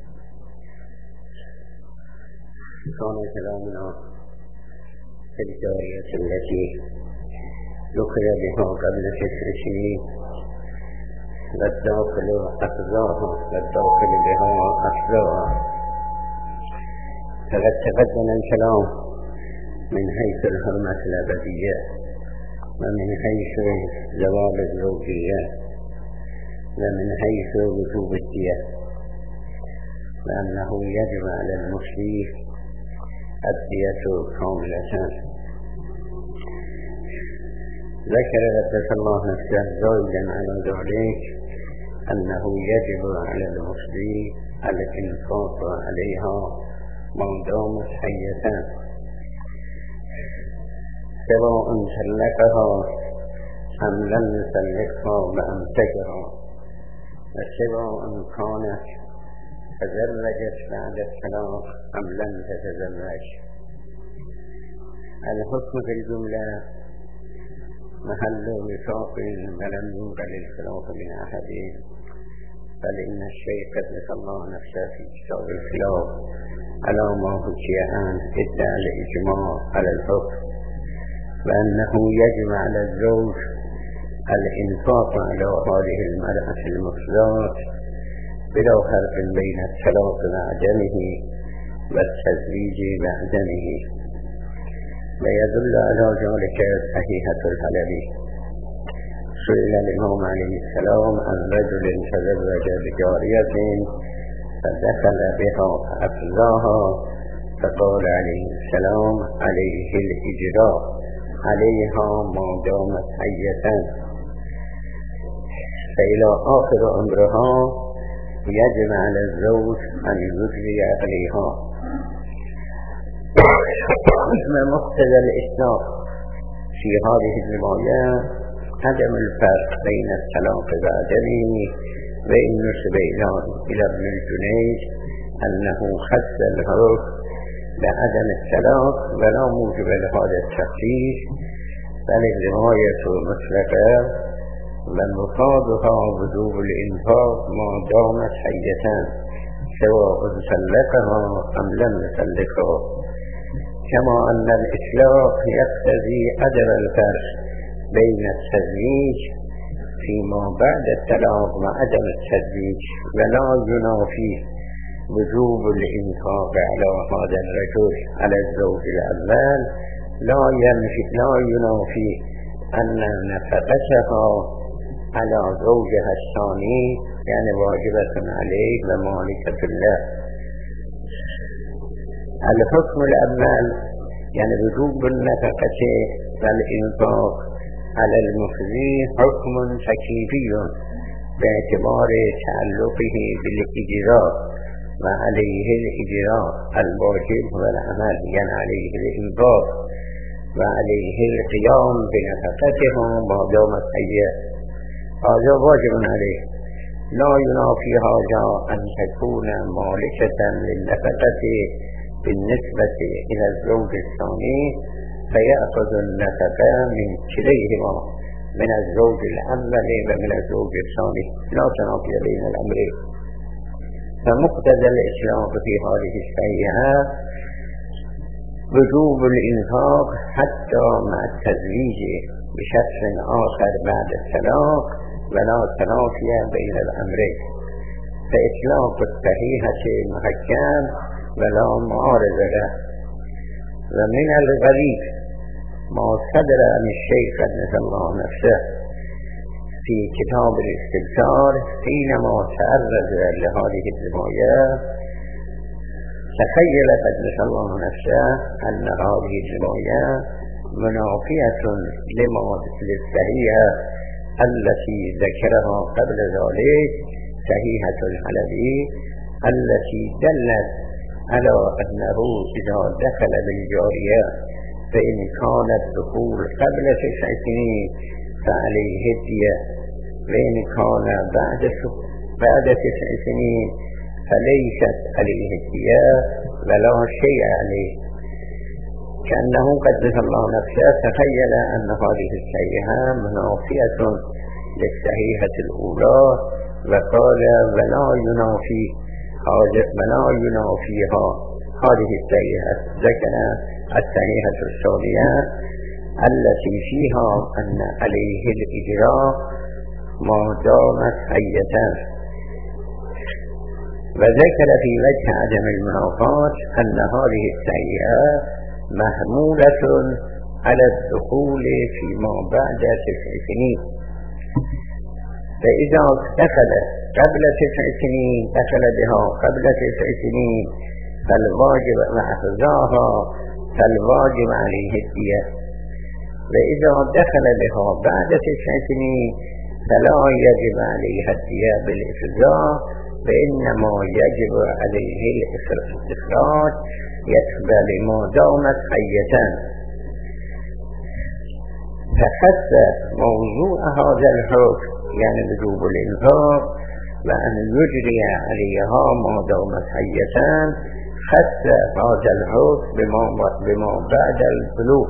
B: كان كلامنا في الجارية التي ذكر بها قبل ست سنين للداخل أفزاها للداخل بها أفزاها. فقد تقدم الكلام من حيث الحرمة الأبدية ومن حيث زوال الزوجية ومن حيث وجوب الدية، وأنه يجب على المسلم الدية كاملة. ذكر قدس الله نفسه زوجا على ذلك أنه يجب على المسلم الإنفاق عليها ما دامت حية، سواء سلكها أم لم يسلكها وأمسكها، وسواء كانت تزوجت بعد الطلاق أم لم تتزوج. الحكم في الجملة محل وفاق ولم ينقل الخلاف من أحدين، بل إن الشيخ قدس الله نفسه في كتاب الخلاف على ما حكي عنه ادعى الإجماع على الحكم وأنه يجب على الزوج الإنفاق على هذه المرأة المفضلات بلا فرق بين الطلاق وعدمه والتزويج وعدمه. ويدل على ذلك صحيحة الحلبي. سئل الإمام عليه السلام عن رجل تزوج بجارية فدخل بها فأفزاها، فقال عليه السلام عليه الإجراء عليها ما دامت حية، فإلى آخر عمرها يجب على الزوج أن يجري عليها. ومقتضى الإسلام في هذه الرواية عدم الفرق بين الطلاق وعدمه، وإن نسب إلى ابن الجنيد أنه خص الحكم بعدم الطلاق ولا موجب لهذا التخصيص، بل الرواية مطلقة ومفادها وجوب الإنفاق ما دامت حية، سواء سلكها أم لم يسلكها. كما أن الإطلاق يقتضي عدم الفرق بين التزويج فيما بعد الطلاق وعدم التزويج، ولا ينافي وجوب الإنفاق على هذا الرجل على الزوج الأول، لا ينفي لا ينافي أن نفقتها على زوجها الثاني يعني واجبة عليه ومالكة له. الحكم الأول يعني وجوب النفقة والإنفاق على المفضي حكم تكليفي باعتبار تعلقه بالإجراء، وعليه الإجراء الواجب والعمل يعني عليه الإنفاق وعليه القيام بنفقتهم ما دامت حية. هذا واجب عليه، لا ينافي هذا أن تكون مالكة للنفقة بالنسبة إلى الزوج الثاني فيأخذ النفقة من كليهما من الزوج الأول ومن الزوج الثاني، لا تنافي بين الأمرين. فمقتضى الإسلام في هذه الشريعة وجوب الإنفاق حتى مع التزويج بشخص آخر بعد الطلاق، ولا تنافي بين الأمرين، فإطلاق الصحيحة محكم ولا معارض له. ومن الغريب ما صدر عن الشيخ قدس الله نفسه في كتاب الاستبصار حينما تعرض لهذه الرواية، تخيل قدس الله نفسه أن هذه الرواية منافية لما للصحيحة التي ذكرها قبل ذلك صحيحة الحلبي التي دلت على أنه إذا دخل بالجارية فإن كان الدخول قبل تسع سنين فعليه الدية، وإن كان بعد بعد تسع سنين فليست عليه الدية ولا شيء عليه. كأنه قدس الله نفسه تخيل أن هذه السيئة منافية للصحيحة الأولى، وقال ولا ينافي ولا ينافيها هذه السيئة. ذكر السيئة الثانية التي فيها أن عليه الإجراء ما دامت حية، وذكر في وجه عدم المنافاة أن هذه السيئة محمولة على الدخول فيما بعد تسع سنين، فإذا دخل قبل تسع سنين دخل بها قبل تسع سنين فالواجب محفظاها فالواجب عليه الدية، وإذا دخل بها بعد تسع سنين فلا يجب عليها الدية بالإفزاء، وإنما يجب عليه الإخراج يقبل ما دامت حية. فخص موضوع هذا الحكم يعني وجوب الإنفاق وأن يجري عليها ما دامت حية، خص هذا الحكم بما, بما بعد البلوغ،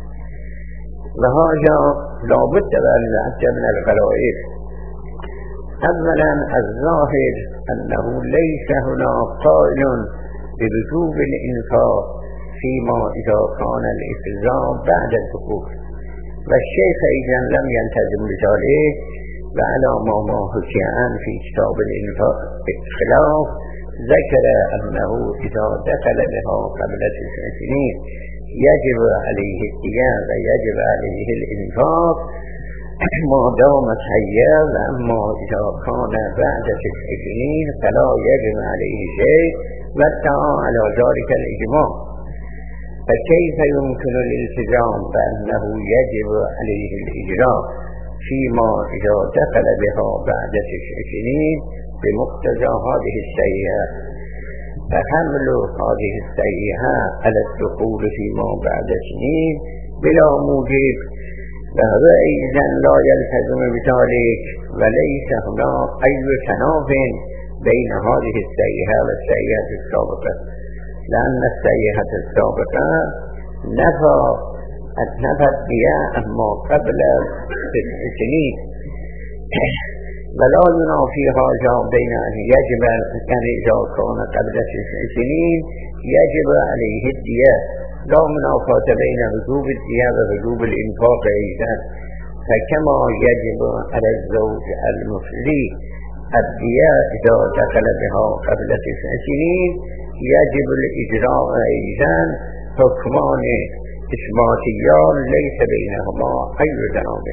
B: وهذا لا بد أن يعد من الغرائب. أولا الظاهر أنه ليس هناك قائل بوجوب الإنفاق فيما إذا كان الإفزاء بعد الدخول، والشيخ أيضا لم يلتزم بذلك، وعلى ما ما حكي عنه في كتاب الإنفاق خلاف ذكر أنه إذا دخل بها قبل تسع سنين يجب عليه الدية ويجب عليه الإنفاق ما دامت حية، وأما إذا كان بعد تسع سنين فلا يجب عليه شيء، وادعى على ذلك الإجماع. فكيف يمكن الالتزام بأنه يجب عليه الإجراء فيما إذا دخل بها بعد تسع سنين بمقتضى هذه السيئة؟ فحمل هذه السيئة على الدخول فيما بعد سنين بلا موجب وهو أيضا لا يلتزم بذلك، وليس هناك أي تناف بين هذه السيئة والسيئة السابقة، لأن السيئة السابقة نفى نفت بها أما قبل تسع سنين، ولا ينافي هذا بين أن يجب أن إذا كان قبل تسع سنين يجب عليه الدية، لا منافاة بين وجوب الدية ووجوب الإنفاق أيضا. فكما يجب على الزوج المفلي الدية إذا دخل بها قبل تسع سنين يجب الإجراء أيضا، حكمان إثباتيان ليس بينهما أي تناقض.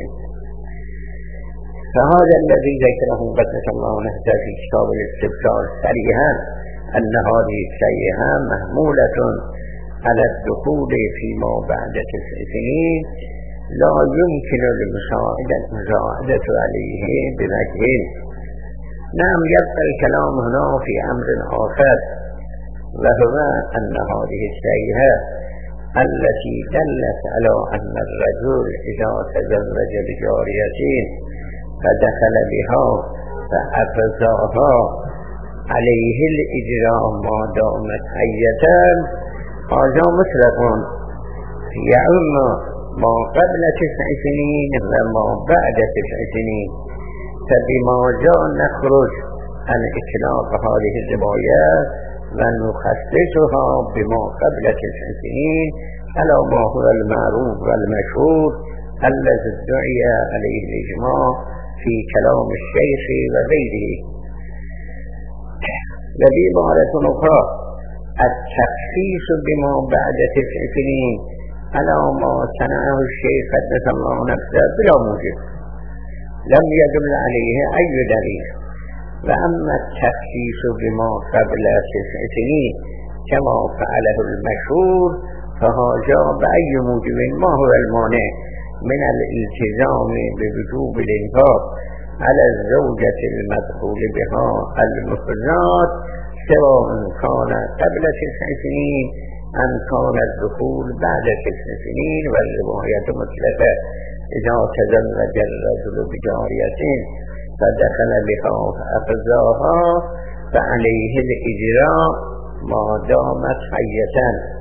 B: فهذا الذي ذكره قدس الله نفسه في كتاب الاستبصار صريحا أن هذه السيئة محمولة على الدخول فيما بعد تسع سنين، لا يمكن المساعدة عليه بوجه. نعم يبقى الكلام هنا في أمر آخر، وهو أن هذه السيئة التي دلت على أن الرجل إذا تزوج بجاريتين فدخل بها فأفزاها عليه الإجراء ما دامت حية، هذا مطلق يعم ما قبل تسع سنين وما بعد تسع سنين. فبما جاء نخرج عن إطلاق هذه الروايات ونخصصها بما قبل تسع سنين على ما هو المعروف والمشهور الذي ادعي عليه الإجماع في كلام الشيخ وغيره. وبعبارة أخرى التخصيص بما بعد تسع سنين على ما صنعه الشيخ قدس الله نفسه بلا موجب لم يدل عليه أي دليل. وأما التخصيص بما قبل تسع سنين كما فعله المشهور فهذا بأي موجب ما هو المانع من الالتزام بوجوب الإنفاق على الزوجة المدخول بها المفرات سواء كان قبل تسع سنين امکان الدخول بعد تسع سنین و روایت مطلقه اذا تزوج الرجل بجاریة فدخل بها فافضاها فعليه الاجراء ما دامت حیة.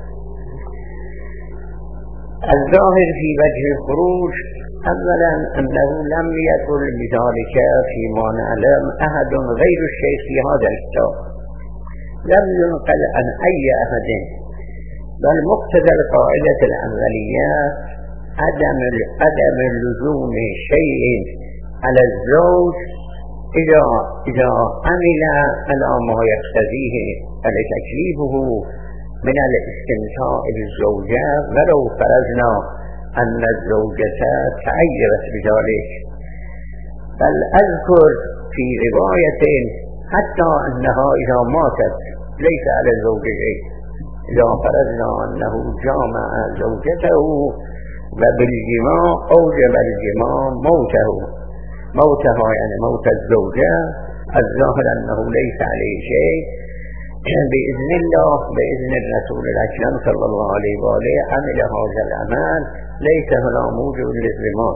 B: الظاهر في وجه الخروج اولا انه لم يقل بذلك فيما نعلم احد غير الشيخ في هذا الكتاب، لم ينقل عن اي احد، بل مقتضى القاعدة الأولية عدم عدم لزوم شيء على الزوج إذا إذا عمل على ما يقتضيه تكليفه من الاستمتاع بالزوجة، ولو فرضنا أن الزوجة تعيرت بذلك. بل أذكر في رواية حتى أنها إذا ماتت ليس على الزوج شيء، إذا فرضنا أنه جامع زوجته وبالجماع أوجب الجماع موته موتها يعني موت الزوجة، الظاهر أنه ليس عليه شيء. بإذن الله بإذن الرسول الأكرم صلى الله عليه وآله عمل هذا العمل، ليس هنا موجب للزمان.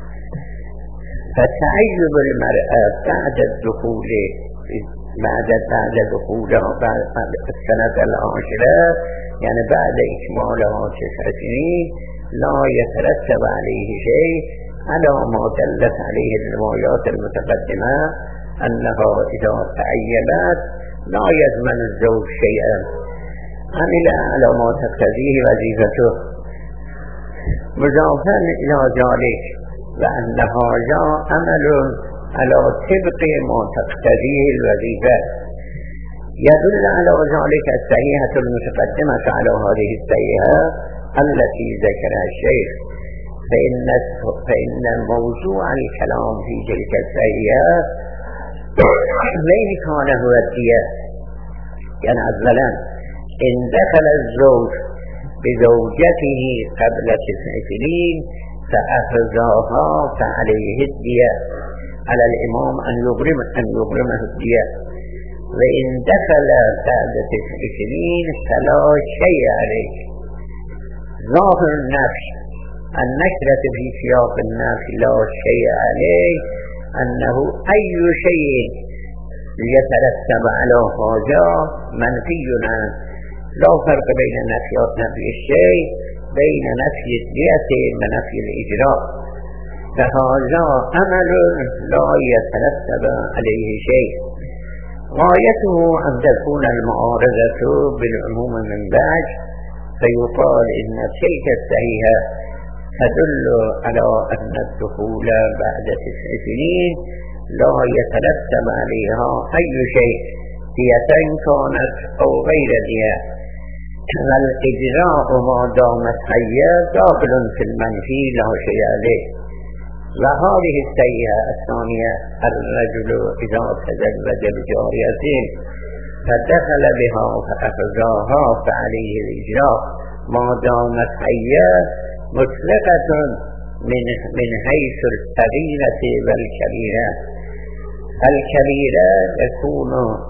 B: فتعيب المرأة بعد الدخول بعد بعد دخولها بعد السنة العاشرة يعني بعد إكمالها تسع سنين لا يترتب عليه شيء على ما دلت عليه الروايات المتقدمة أنها إذا تعيبت لا يضمن الزوج شيئا، عمل على ما تقتضيه وظيفته. مضافا إلى ذلك وأن هذا عمل على طبق ما تقتضيه الوظيفة، يدل على ذلك الصحيحة المتقدمة على هذه الصحيحة التي ذكرها الشيخ، فإن فإن موضوع الكلام في تلك الصحيحة وإن كان هو الدية، يعني أولا إن دخل الزوج بزوجته قبل تسع سنين فأفضاها فعليه الدية، على الإمام أن يغرم أن يغرمه الدية. وإن دخل بعد تسع سنين فلا شيء عليه. ظاهر النفي النكرة في سياق النفي لا شيء عليه أنه أي شيء يترتب على هذا منفي عنه، لا فرق بين نفي الشيء بين نفي الدية ونفي الإجراء، فهذا عمل لا يترتب عليه شيء. غايته أن تكون المعارضة بالعموم من بعد، فيقال إن تلك الصحيحة تدل على أن الدخول بعد تسع سنين لا يترتب عليها أي شيء، دية كانت أو غير دية، والإجراء ما دامت حية داخل في المنفي لا شيء عليه. وهذه الصحيحة الثانية الرجل إذا تزوج بجارية فدخل بها فأخذاها فعليه الإجراء ما دامت حية مطلقة من من حيث الصغيرة والكبيرة. الكبيرة تكون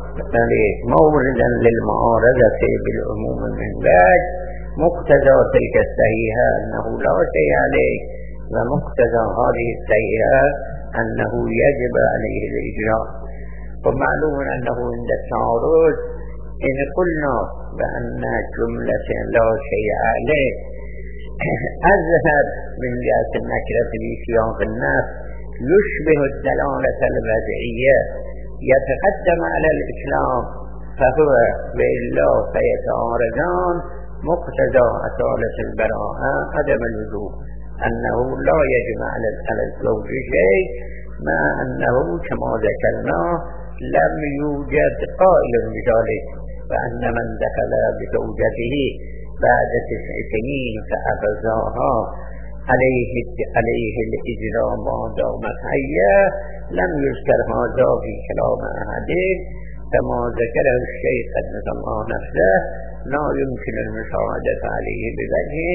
B: موردا للمعارضة بالعموم من بعد، مقتضى تلك الصحيحة أنه لا شيء عليه، ومقتضى هذه الصحيحة أنه يجب عليه الإجراء. ومعلوم أنه عند التعارض إن قلنا بأن جملة لا شيء عليه أذهب من جهة النكرة في سياق الناس يشبه الدلالة الوضعية، يتقدم على الإسلام فهو وإلا فيتعارضان. مقتضى أصالة البراءة عدم الوجوب، أنه لا يجب على الزوج شيء، مع أنه كما ذكرنا لم يوجد قائل بذلك، فأن من دخل بزوجته بعد تسع سنين فأفضاها عليه عليه الإجراء ما دامت حية لم يذكر هذا في كلام أحد، كما ذكره الشيخ قدس الله نفسه لا يمكن المساعدة عليه بوجه،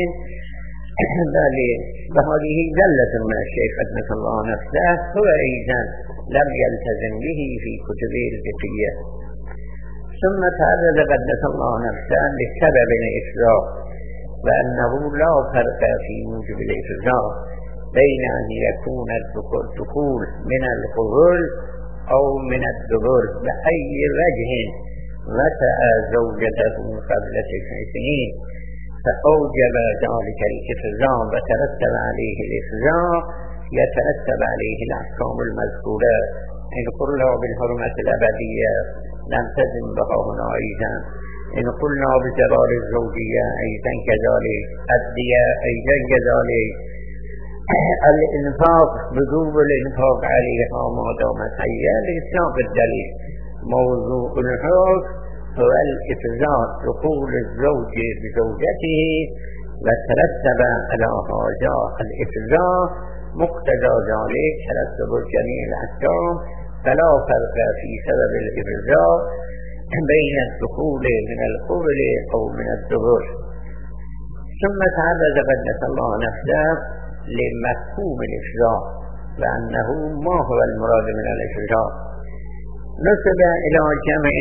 B: بل بهذه زلة من الشيخ قدس الله نفسه هو أيضا لم يلتزم به في كتبه الفقهية. ثم تعرض قدس الله نفسه لسبب الإفراط وأنه لا فرق في موجب الإفراط بين أن يكون الدخول من القبول أو من الدبر بأي وجه وطأ زوجته قبل تسع سنين فأوجب ذلك الإفراط وترتب عليه الإفراط يترتب عليه الأحكام المذكورة. إن قلنا بالحرمة الأبدية لم تزم بها هنا أيضا، إن قلنا بزرار الزوجية أيضا كذلك، الدية أيضا كذلك، الإنفاق بذوب الإنفاق عليها ما دامت حية لإطلاق الدليل. موضوع الحكم هو الإفراط دخول الزوج بزوجته وترتب على هذا الإفراط مقتضى ذلك ترتب جميع الأحكام، فلا فرق في سبب الإفراط بين الدخول من القبل أو من الدبر. ثم تعرض قدس الله نفسه لمفهوم الإفراط وأنه ما هو المراد من الإفراط. نسب إلى جمع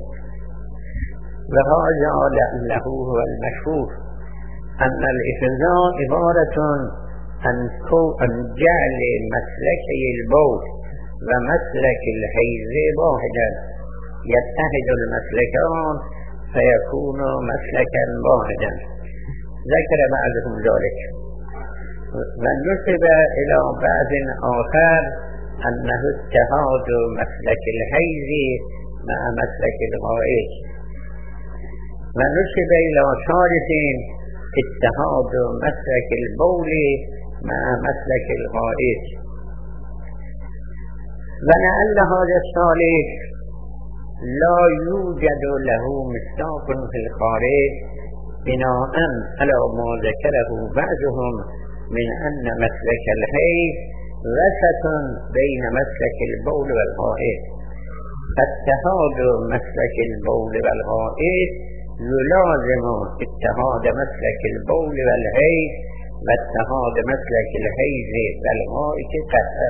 B: وهذا لأنه هو المشهور أن الإفراط عبارة عن جعل مسلكي البول ومسلك الحيض واحدا، يتحد المسلكان فيكون مسلكا واحدا. ذكر بعضهم ذلك. ونسب إلى بعض آخر أنه اتحاد مسلك الحيض مع مسلك الغائط، ونسب إلى ثالث اتحاد مسلك البول مع مسلك الغائط. ولعل هذا الثالث لا يوجد له مصداق في الخارج بناء على ما ذكره بعضهم من أن مسلك الحيض وسط بين مسلك البول والغائط، فاتحاد مسلك البول والغائط يلازم اتحاد مسلك البول والحيض واتحاد مسلك الحيض والغائط قطعا.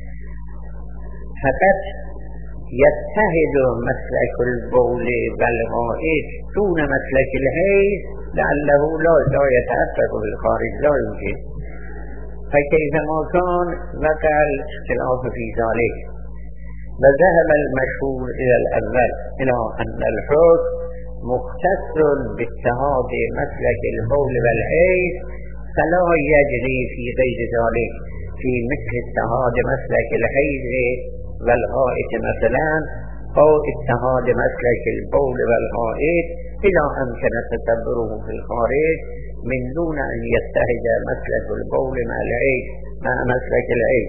B: فقط يتحد مسلك البول والغائط دون مسلك الحيض لعله لا يتحقق في الخارج، لا يمكن. فكيفما كان وقع الاختلاف في ذلك. وذهب المشهور إلى الأول إلى أن الحكم مختص باتحاد مسلك البول والحيض فلا يجري في غير ذلك، في مثل اتحاد مسلك الحيض والغائط مثلا، أو اتحاد مسلك البول والغائط إذا أمكن تتبره في الخارج من دون أن يتحد مسلك البول مع الحيض مع مسلك الحيض.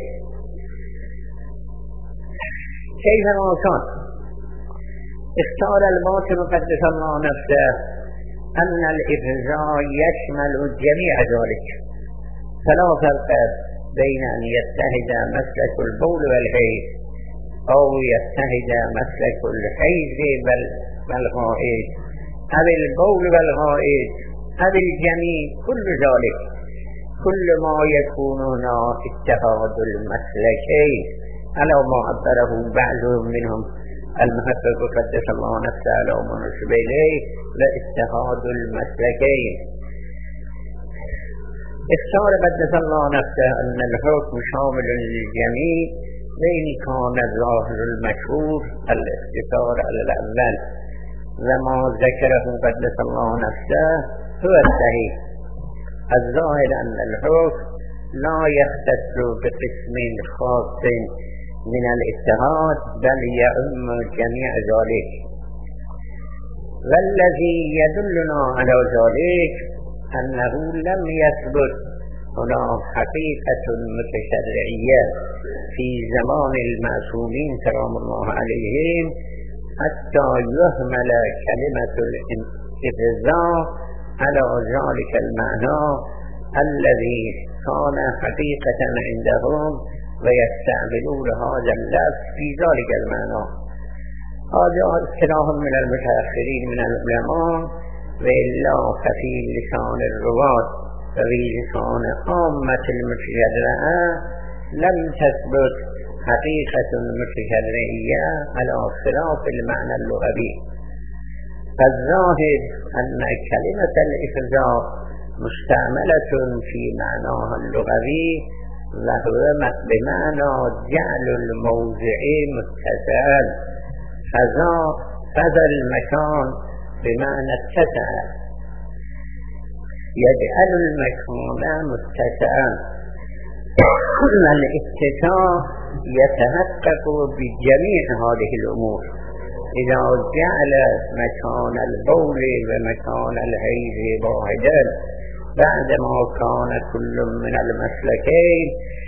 B: كيفما كان اختار الباطن قدس الله نفسه أن الإفراط يشمل جميع ذلك، فلا فرق بين أن يتحد مسلك البول والحيض أو يتحد مسلك الحيض والغائط أو البول والغائط أو الجميع. كل ذلك كل ما يكون هنا اتحاد المسلكين على ما عبره بعضهم منهم المحقق قدس الله نفسه على ما نسب إليه لاتحاد المسلكين. اختار قدس الله نفسه أن الحكم شامل للجميع، وإن كان الظاهر المشهور الاختصار على الأول، وما ذكره قدس الله نفسه هو الصحيح. الظاهر أن الحكم لا يختص بقسم خاص من الاتحاد بل يعم جميع ذلك. والذي يدلنا على ذلك أنه لم يثبت هنا حقيقة متشرعية في زمان المعصومين سلام الله عليهم حتى يهمل كلمة الإفراط على ذلك المعنى الذي كان حقيقة عندهم ويستعملون هذا اللفظ في ذلك المعنى. هذا اصطلاح من المتأخرين من العلماء، وإلا ففي لسان الرواة وفي لسان عامة المتشرعة لم تثبت حقيقة متشرعية على خلاف المعنى اللغوي. فالظاهر أن كلمة الإفضاء مستعملة في معناها اللغوي وهو بمعنى جعل الموضع متسعا. فذا فذا المكان بمعنى اتسع، يجعل المكان متسعا. الاتساع يتحقق بجميع هذه الأمور. إذا جعل مكان البول ومكان الحيض واحدا بعدما كان كل من المسلكين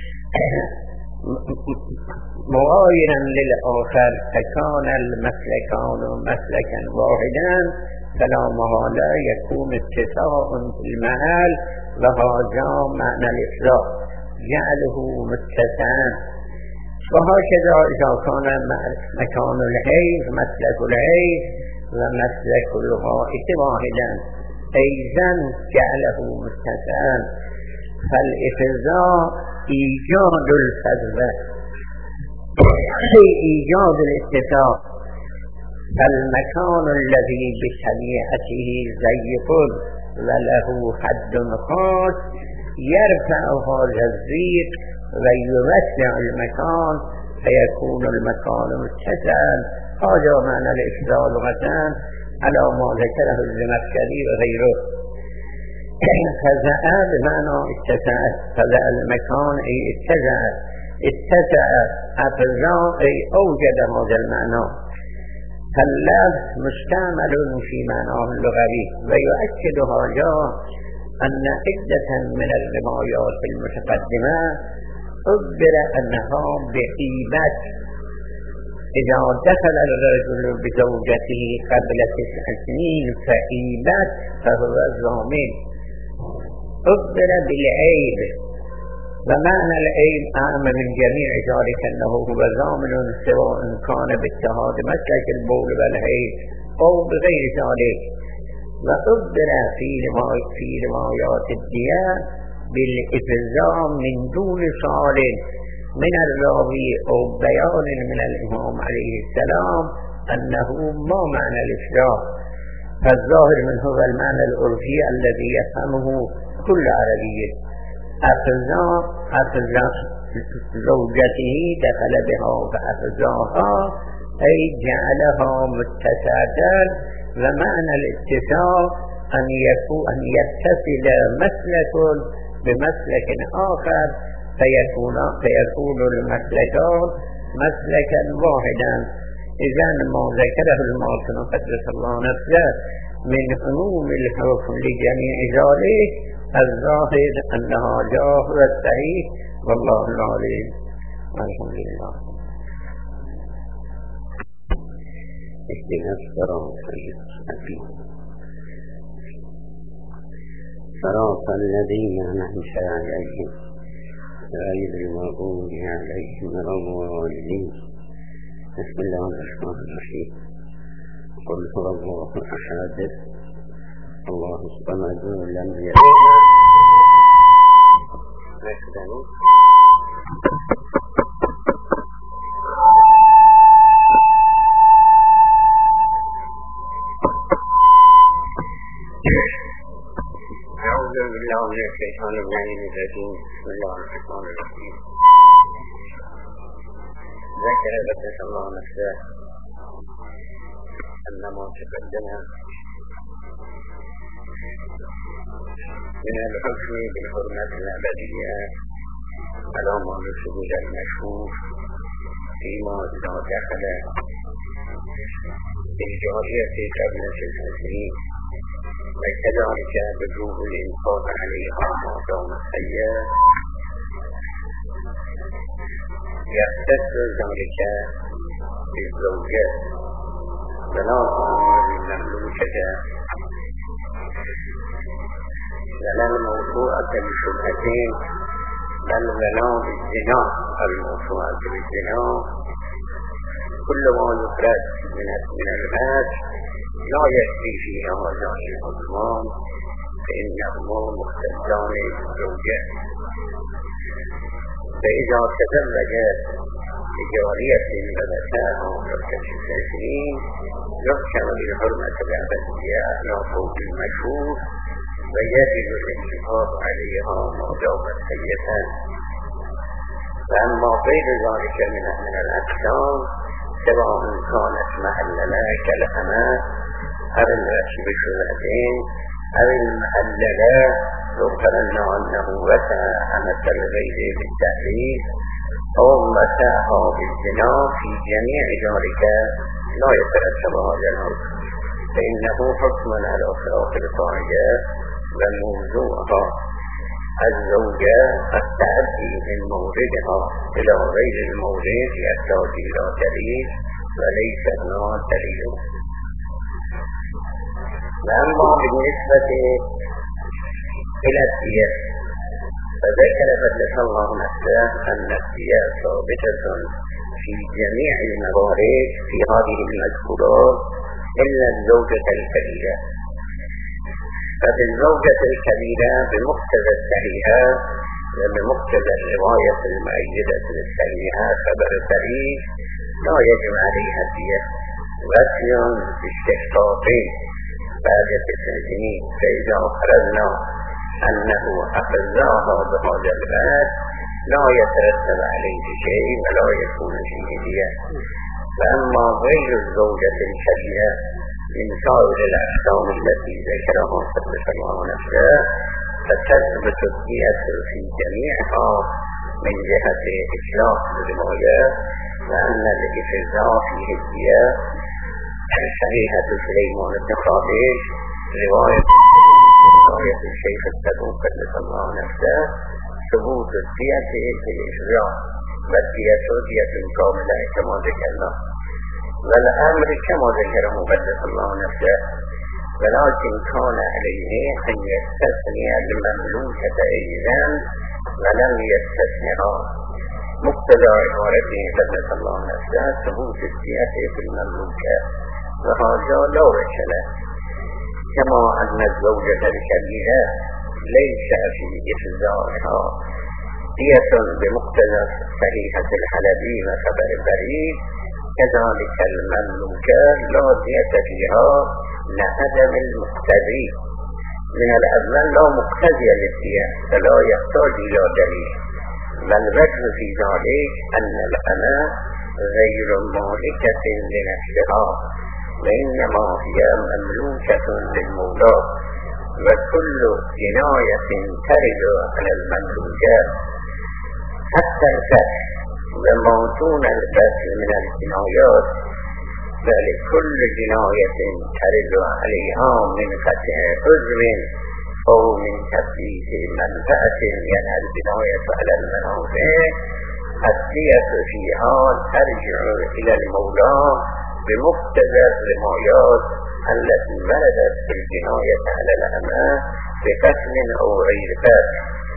B: معاينا للآخر فكان المسلكان مسلكا واحدا فلا محالة يكون اتساع في المحل، وهذا معنى الإفضاء جعله متسعا. وهكذا إذا كان مكان الحيض مسلك الحيض ومسلك الغائط واحدا أيضا جعله متسعا. فالإفضاء إيجاد الفضل إيجاد الاتساع. فالمكان الذي بطبيعته ضيق وله حد خاص يرفع هذا الضيق ويوسع المكان فيكون المكان متسعا. هذا معنى الإفضاء لغة على ما ذكره الزمخشري وغيره. فزع بمعنى اتسع، فزع المكان أي اتسع، اتسع أفضاء أي أوجد هذا المعنى. فاللفظ مستعمل في معناه اللغوي. ويؤكد هذا أن عدة من الروايات المتقدمة أخبر أنها بغيبة. إذا دخل الرجل بزوجته قبل تسع سنين فغيبت فهو ضامن. أخبر بالعيب، ومعنى العيب أعم من جميع ذلك أنه هو ضامن سواء كان باتهاد مسلك البول والحيض أو بغير ذلك. وأخبر في في روايات الدية بالإفضاء من دون سؤال من الراوي أو بيان من الإمام عليه السلام أنه ما معنى الإفضاء. فالظاهر من هو المعنى العرفي الذي يفهمه كل عربي. أفضاء أفضاء زوجته دخل بها فأفضاها أي جعلها متسعة. ومعنى الاتساع أن يكون أن يتصل مسلك بمسلك آخر فيكون فيكون المسلكان مسلكا واحدا. إذا ما ذكره المعصم قدس الله نفسه من عموم الحكم لجميع ذلك الظاهر أنها جاه الصحيح والله العليم. الحمد لله. اهدنا الصراط المستقيم صراط الذين أنعمت عليهم غير المغضوب عليهم ولا الضالين. بسم الله الرحمن الرحيم. قل هو الله أحد الله الصمد لم يلد أعوذ بالله من الشيطان الرجيم. بسم الله الرحمن الرحيم. ذكر قدس الله نفسه أن ما تقدم من الحكم بالحرمة الأبدية على ما الثبوت المشهور فيما إذا دخل بالجارية قبل تسع سنين، وكذلك بلوغ الإنفاق عليها ما دام حيا. يختص ذلك بالزوجة ولا تأمر المملوكة ولا الموضوعة بشبهتين، بل ولا بالزنا الموضوعة بالزنا. كل ما يفرد من من الناس لا يكفي فيها هذا الحكمان فإنهما مختصان بالزوجة. فإذا تزوج بجارية بدأتها مستشفين يحكم بالحرمة الأبدية على قول المشهور ويجب الانحفاظ عليها ما دامت حية. فأما غير ذلك من من الأقسام سواء كانت محللة كالأمات أو الرشي بشرعتين أو المحللة لو قررنا أنه وسع عمد الغير بالتحريف أو مساحة بالزنا في جميع ذلك لا يترتب هذا الحكم، فإنه حكم على خلاف القاعدة وموضوعها الزوجة التعدي من موردها إلى غير المورد يحتاج إلى دليل وليس هنا دليل. وأما بالنسبة إلى الدية فذكر فضلك الله نفسه أن الدية ثابتة في جميع الموارد في هذه المذكورات إلا الزوجة الكبيرة. ففي الزوجة الكبيرة بمقتضى الصحيحة وبمقتضى الرواية المؤيدة للصحيحة خبر صحيح لا يجب عليها الدية وفي باستحقاقين بعد تسع سنين، فإذا فرضنا أنه أخذها بهذا الباب لا يترتب عليه شيء ولا يكون فيه دية. فأما غير الزوجة الكبيرة من سائر الأحكام التي ذكرها فضلك الله نفسه فتثبت الدية في جميعها من جهة إطلاق الرواية، وأن الإفزاء فيه الدية صحيحة سليمان بن خابش رواية رواية الشيخ الصدوق فضلك الله نفسه ثبوت الدية في الإفزاء والدية دية كاملة كما ذكرنا، والأمر كما ذكره فضلك الله نفسه، ولكن كان عليه أن يستثني المملوكة أيضا ولم يستثنها. مقتضى عبارته فضلك الله نفسه ثبوت الدية في المملوكة، وهذا لا وجه له، كما أن الزوجة الكبيرة ليس في إفزائها دية بمقتضى صحيحة الحلبي وخبر البريد، كذلك المملوكة لا دية فيها لعدم المقتضي من الأول لا مقتضي للدية فلا يحتاج إلى دليل. والوجه في ذلك أن الأمة غير مالكة لنفسها وإنما هي مملوكة للمولى، وكل جناية ترد على المملوكات حتى الفتح وما دون الفتح من الجنايات، فلكل جناية ترد عليها من فتح عضو أو من تفليس منفعة يعني الجناية على المنافع الدية فيها ترجع إلى المولى بمقتضى الرمايات التي وردت في الجناية على الأمة بقتل أو غير قتل.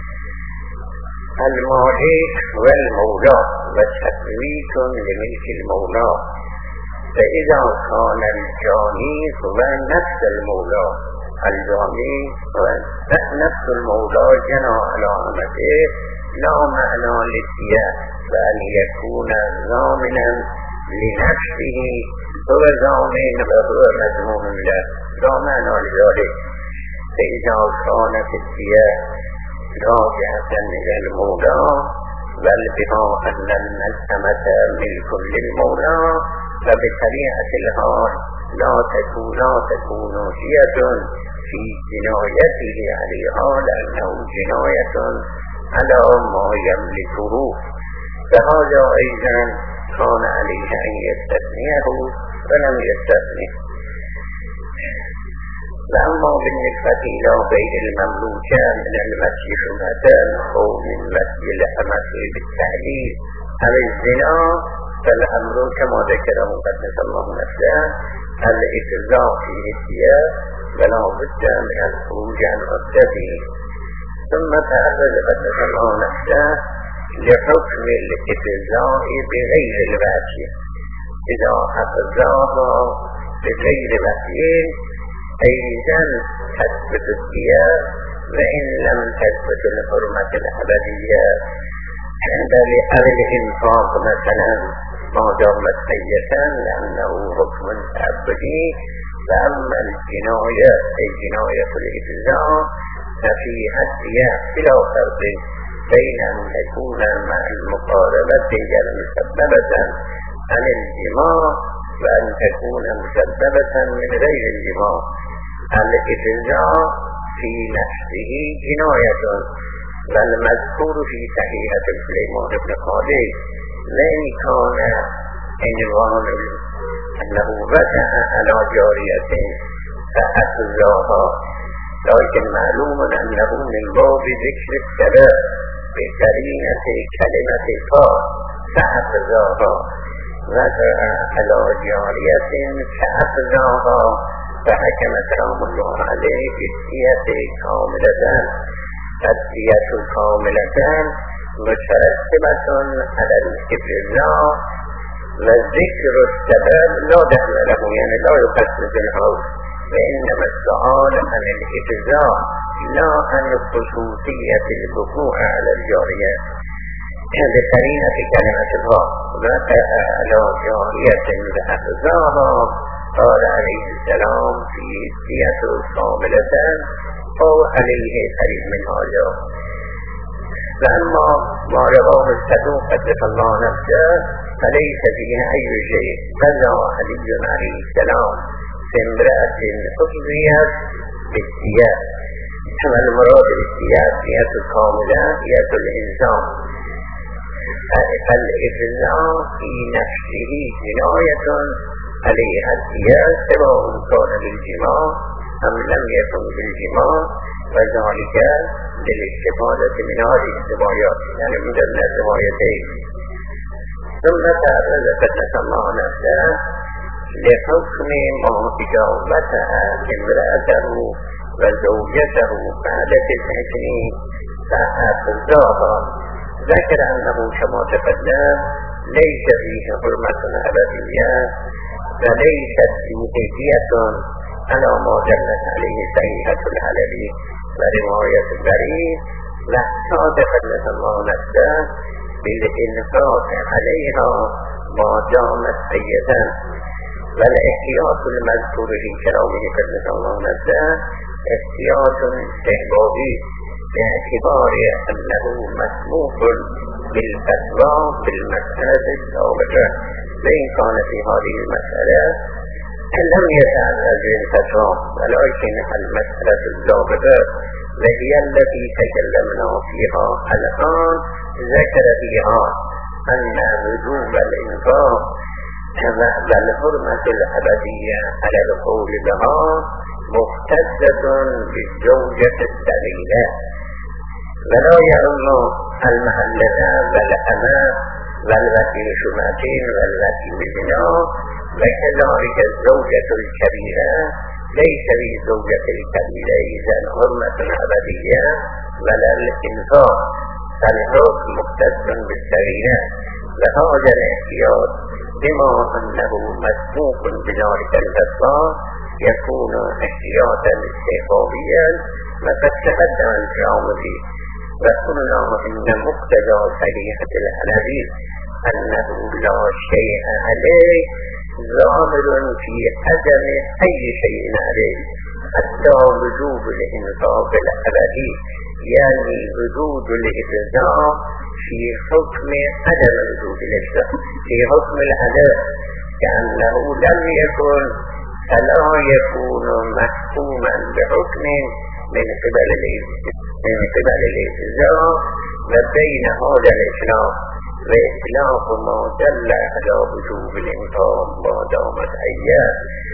B: المالك والمولى وتفويت لملك المولى، فإذا كان الجاني هو نفس المولى الجاني هو نفس المولى جنى على أمته لا معنى للدية، بل يكون ضامنا لنفسه هو ضامن وهو مضمون له لا معنى لذلك. فإذا كانت الدية راجعة إلى المولى بل بها أن الملزمة ملك للمولى فبطبيعة الحال لا تكون لا تكون دية في جنايته عليها لأنه جناية على ما يملكه، فهذا أيضا كان عليه أن يستثنيه ولم يستثنيه. وأما بالنسبة إلى غير المملوكة من المسي شبهتان أو من مسي الأمة بالتعليل أو الزنا فالأمر كما ذكره قدس الله نفسه الإفزاء فيه الدية ولا بد من الخروج عن عدته. ثم تعرض قدس الله نفسه لحكم الإفزاء بغير الوحي، إذا أفزاها بغير وحي أيضا تثبت الدية وإن لم تثبت الحرمة الأبدية. بل الانفاق مثلا ما دامت میتا لانه حکم تعبدی و اما الجنایه الجنایه الإجزاء ففي حدها بلا فرق بين أن تكون مع المقاربة مسببة عن الجماع وأن تكون مسببة من غير الجماع. الإجزاء في نفسه جناية، والمذكور في صحيحة سليمان بن خالد لئن كان عنوان أنه وقع على جارية فأخذاها، لكن معلوم أنه من باب ذكر السبب بقرينة كلمة قال فأخذاها، وقع على جارية فأخذاها فحكم سلام الله عليه بالدية كاملة. الدية كاملة مترتبة على الإجزاء، والذكر السبب لا دخل له، يعني لا يقصد الحول، وإنما السؤال عن الإجزاء لا عن خصوصية الوقوع على الجارية بقرينة كلمة الله. وقع على جارية فأخذاها قال عليه السلام في الدية كاملة أو عليه قريب من هذا. فأما ما رواه الصدوق قدس الله نفسه فليس فيه أي شيء. قضى علي عليه السلام في امرأة أخذيت بالدية، والمراد بالدية دية كاملة دية الإنسان. فالإجزاء في نفسه جناية عليها الدية سواء كان بالجماع أم لم يكن بالجماع، وذلك للاستفادة من هذه الزوايات، يعني من ضمن الزوايتين. ثم تعرض قدس الله نفسه لحكم ما إجابتها امرأته وزوجته بعد التسنين فأخذاها. ذكر أنه كما تقدم ليس فيه حرمة أبدية، فليست فيه على ما دلت عليه صحيحة الحلبي ورواية البريد، واحتاج قدس الله نفسه بالإنفاق عليها ما دامت سيدا. والاحتياط المذكور في كلامه قدس الله نفسه احتياط استحبابي باعتبار أنه مسموح بالفتوى بالمسألة السابقة، وإن كان في هذه المسألة لم يتعرض للفتوى، ولكن المسألة السابقة وهي التي تكلمنا فيها الآن ذكر فيها أن وجوب الإنفاق والحرمة الأبدية على القول بها مختصة بالزوجة السبيلة، ولا يعم المهلكة والأمة والتي شبهتين والتي بزنا. وكذلك الزوجة الكبيرة ليس للزوجة الكبيرة إذن حرمة أبدية ولا الإنفاق، فالحكم مختص بالسبيلة. وهذا الاحتياط بما أنه مسبوق بذلك الفتوى يكون احتياطا استحبابيا، وقد تقدم الكلام فيه. وقلنا إن مقتضى صحيحة الحلبي أنه لا شيء عليه ظاهر في عدم أي شيء عليه، حتى وجوب الإنفاق الأبدي، يعني وجود الإجزاء في حكم عدم وجود الإجزاء، في حكم العدم، كأنه لم يكن فلا يكون محكوما بحكم من قبل من قبل الإجزاء. وبين هذا الإخلاف وإخلاف ما دل على وجوب الإنفاق ما دامت أيام،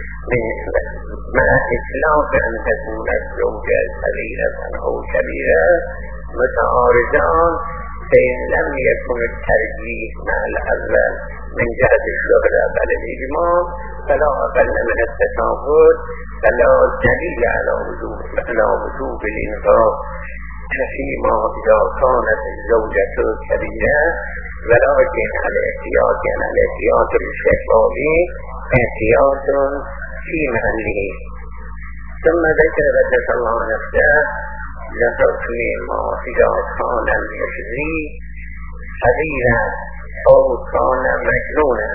B: مع إخلاف أن تكون الزوجة صغيرة أو كبيرة متعارضان، فإن لم يكن الترجيح مع الأول من جهة الشهرة بل الإجماع فلا أقل من التساهل، فلا دليل على وجوب على وجوب الإنفاق فيما إذا كانت الزوجة كبيرة، ولكن على احتياط على الاحتياط الاستحبابي احتياط في محله. ثم ذكر قدس الله نفسه لحكم ما إذا كان الحفظي حقيرا أو كان مجنونا.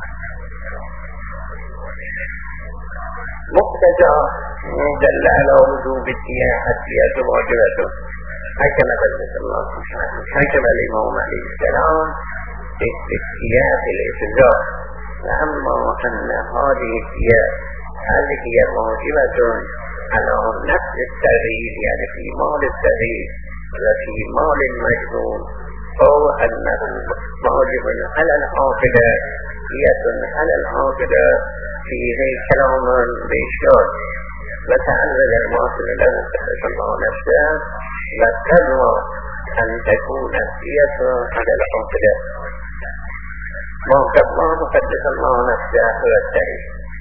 B: مقتضى دل على وجوب الدية الدية واجبة، حكم قدس الله سبحانه حكم الإمام عليه السلام باستحياء الإفزار، أما أن هذه الدية هل هي واجبة على نفس التغيير، يعني في مال التغيير وفي مال المجنون، أو أنه واجب على العاقلة دية على العاقلة، فيه كلام بإشكال. وتعرض المواصل له قدس الله نفسه وتنوى أن تكون الدية على العاقلة. ما قبله قدس الله نفسه هو التغيير،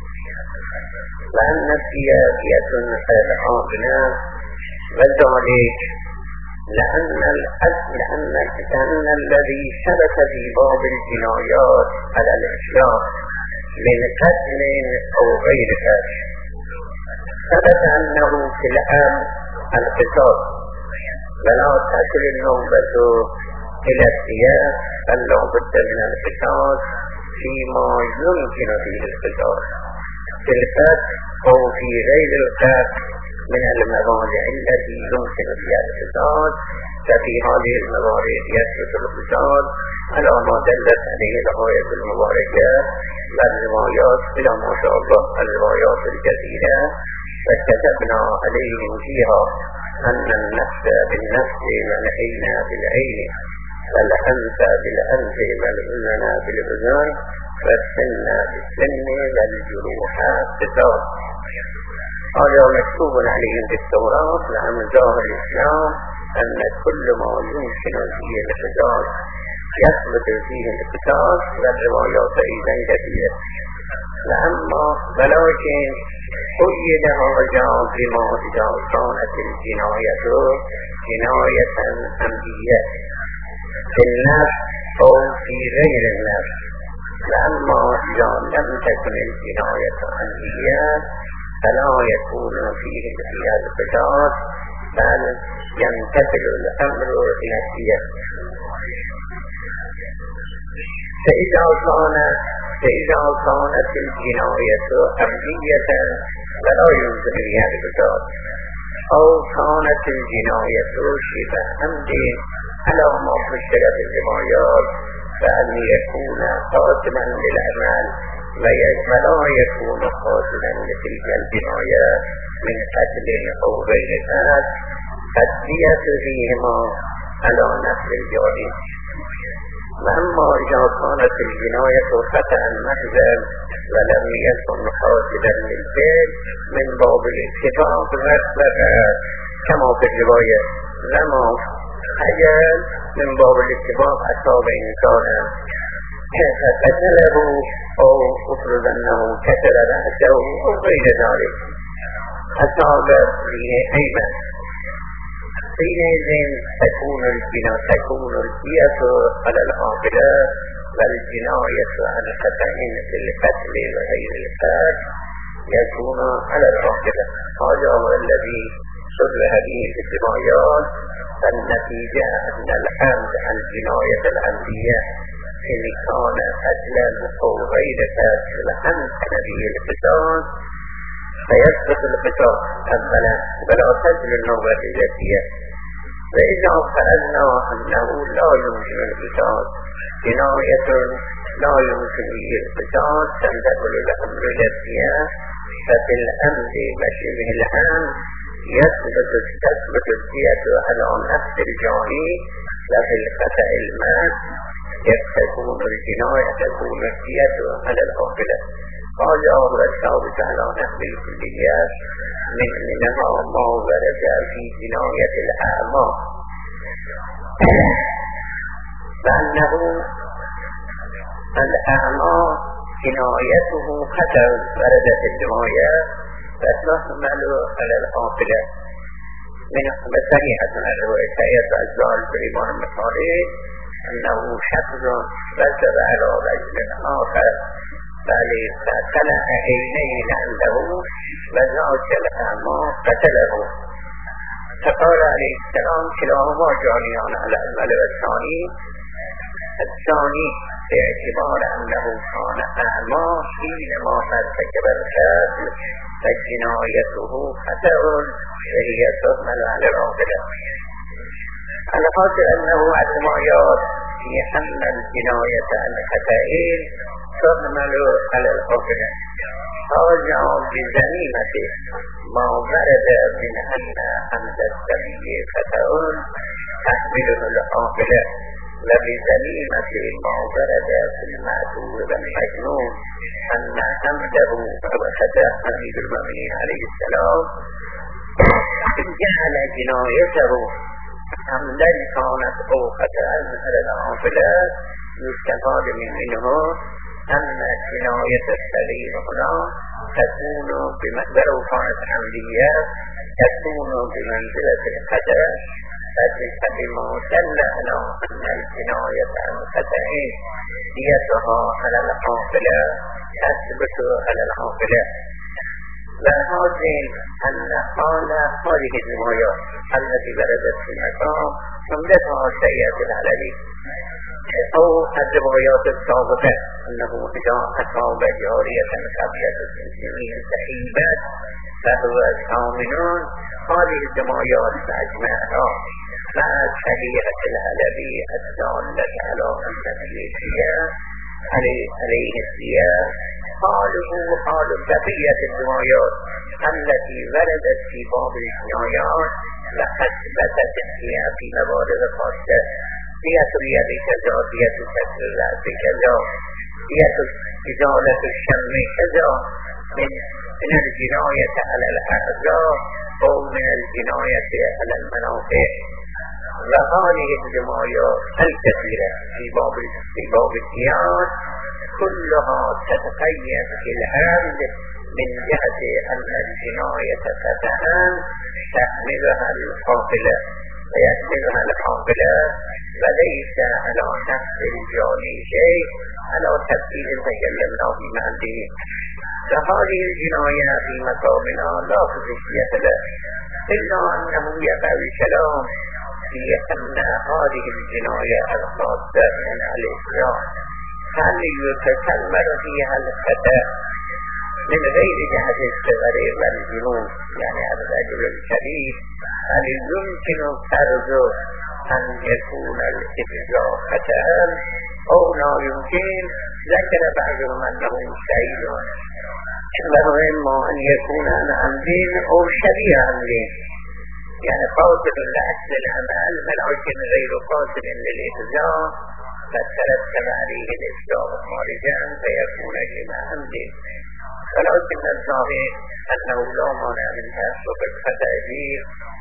B: وأن الدية دية على العاقلة، وذلك لأن الأصل لأن لأن الذي ثبت في باب الجنايات على الإسلام من قتل أو غير قتل ثبت أنه في الأمر القصاص، ولا تصل النوبة إلى الدية، بل لا بد من القصاص فيما يمكن فيه القصاص في القتل أو في غير القتل من الموانع التي يمكن فيها القصاص. ففي هذه الموارد يثبت القصاص على ما دلت عليه الآية المباركة والروايات إلى ما شاء الله الروايات الكثيرة، فكتبنا عليهم فيها أن النفس بالنفس والعين بالعين والأنف بالأنف والأذن بالأذن والسن بالسن والجروح قصاص. هذا مكتوب عليهم في التوراة. نعم ظاهر الإسلام أن كل ما يمكن فيه القصاص يثبت فيه القصاص، والروايات أيضا كثيرة. لأما ولكن قيد هذا بما إذا كانت الجناية جناية أمدية في النفس أو في غير النفس. لأما إذا لم تكن الجناية أمدية فلا يكون فيه فيها القصاص، بل ينتقل الأمر إلى الدية. فإذا كانت فإذا كانت الجناية أمدية فلا يمكن فيها القصاص، أو كانت الجناية شبه أمد على ما فسر في الروايات، فأن يكون قاتلا للأعمال ولا يكون قاتلا لتلك الجناية من قتل أو غير قتل، الدية فيهما على نفس الجانب. وأما إذا كانت الجناية خطأ محضا ولم يكن قاتلا للفعل من باب الاتفاق وقت كما في الرواية لما أجل من باب الاتفاق أصاب إنسانا فقتله أو أفرض أنه كسر رأسه أو غير ذلك أصاب به عيبا، حينئذ تكون الجناية تكون الدية على العاقلة والجناية على القتل في القتل وغير القتل يكون على العاقلة. هذا هو الذي شرح به في الروايات. فالنتيجة أن الحمد عن الجناية العمدية إن كان قتلا أو غير قتل أمكن به القصاص فيسقط القصاص أولا ولا تجل النوبة إلى الدية. فإذا فرضنا أنه لا يمكن القصاص جناية لا يمكن به القصاص تنتقل الأمر إلى الدية، ففي الأمر وشبه العمد يثبت تثبت الدية على نفس الجاني، وفي الخطأ المات تكون الجناية تكون الدية على العاقلة. هذا هو الثابت على نحو الكليات من منها ما ورد في جناية الأعمى، فأنه الأعمى جنايته خطأ وردت الجناية فتحمل على العاقلة. من صحيحة الرواية أجزاء الإمام البخاري أنه شخص بشر على رجل آخر بل قتل عينين عنده وذاك الأعمى قتله، فقال عليه السلام كلاهما جانيان على الأول والثاني،
C: الثاني باعتبار أنه كان أعمى حينما ارتكب القتل فجنايته خطأ وهي تحمل على العاقلة. الحاصل أنه اعتماد في أن الجناية الخطأين تحمل على العاقلة. هذا بزميمة ما ورد من أن حمد السبي خطأ تحمله العاقلة، وبزميمة ما ورد في المعذور والمجنون أن حمده وخطأ أمير المؤمنين عليه السلام جعل جنايته حمدا كانت أو خطأ على العاقلة. يستفاد منه أن جناية السبيل هنا تكون بمقدار كانت عملية تكون بمنزلة الخطأ، فبما دل على أن الجناية عن خطأ ديتها على العاقلة تثبت على العاقلة. وهذه أن حال هذه الروايات التي وردت في المقام جملتها سيئة العلوي أو الروايات السابقة أنه إذا أصاب جارية خبيثة المسلمين سحيبات فهو ثامنون. هذه الروايات مجمعها مع الشريعة العلوي الدالة على أن الشيعة عليه السياق حاله حال بقية الروايات التي وردت في باب الجنايات وأثبتت السياق في موارد خاصة. دية اليد كذا، دية كسر الرأس كذا، دية إزالة الشم كذا من من الجناية على الأعضاء أو من الجناية على المنافع. وهذه الجنايات الكثيرة في باب في باب الديات كلها تتقيد بالعمد من جهة أن الجناية خطأ تحملها العاقلة ويحملها العاقلة وليس على نفس الجاني شيء على تفصيل تكلمنا في معنده. فهذه الجناية في مقامنا لا خصوصية له إلا أنه يقع الكلام في أن هذه الجناية الخاصة من الإسلام هل يتكمل فيها الخطأ من غير جهة الصغر والجنون، يعني الرجل الكبير هل يمكن فرضه أن يكون الإفزاء خطأ أو لا يمكن؟ ذكر بعضهم أنه سعيد وإما أن يكون عن عمدين أو شبيه عمدين، يعني قاصد لأصل العمل ولكن غير قاصد للإفزاء فترتب عليه الإفزاء خارجا فيكون لما عمدين. ولكن الظاهر أنه لا مانع من تأسف التأثير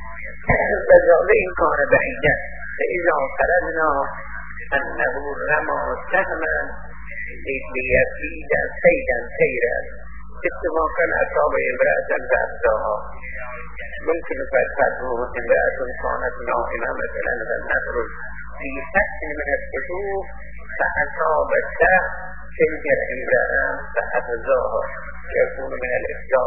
C: فالظاهر كان بعيدا. فإذا فرضنا أنه رمى سهما ليفيد سيدا سيرا اتفاقا أصاب امرأة فأبداها، ممكن فأخذه امرأة كانت نائمة مثلا فلنخرج في حسن من الكشوف فأصاب السهم تلك الامرأة فأفزاها يكون من الإفجاء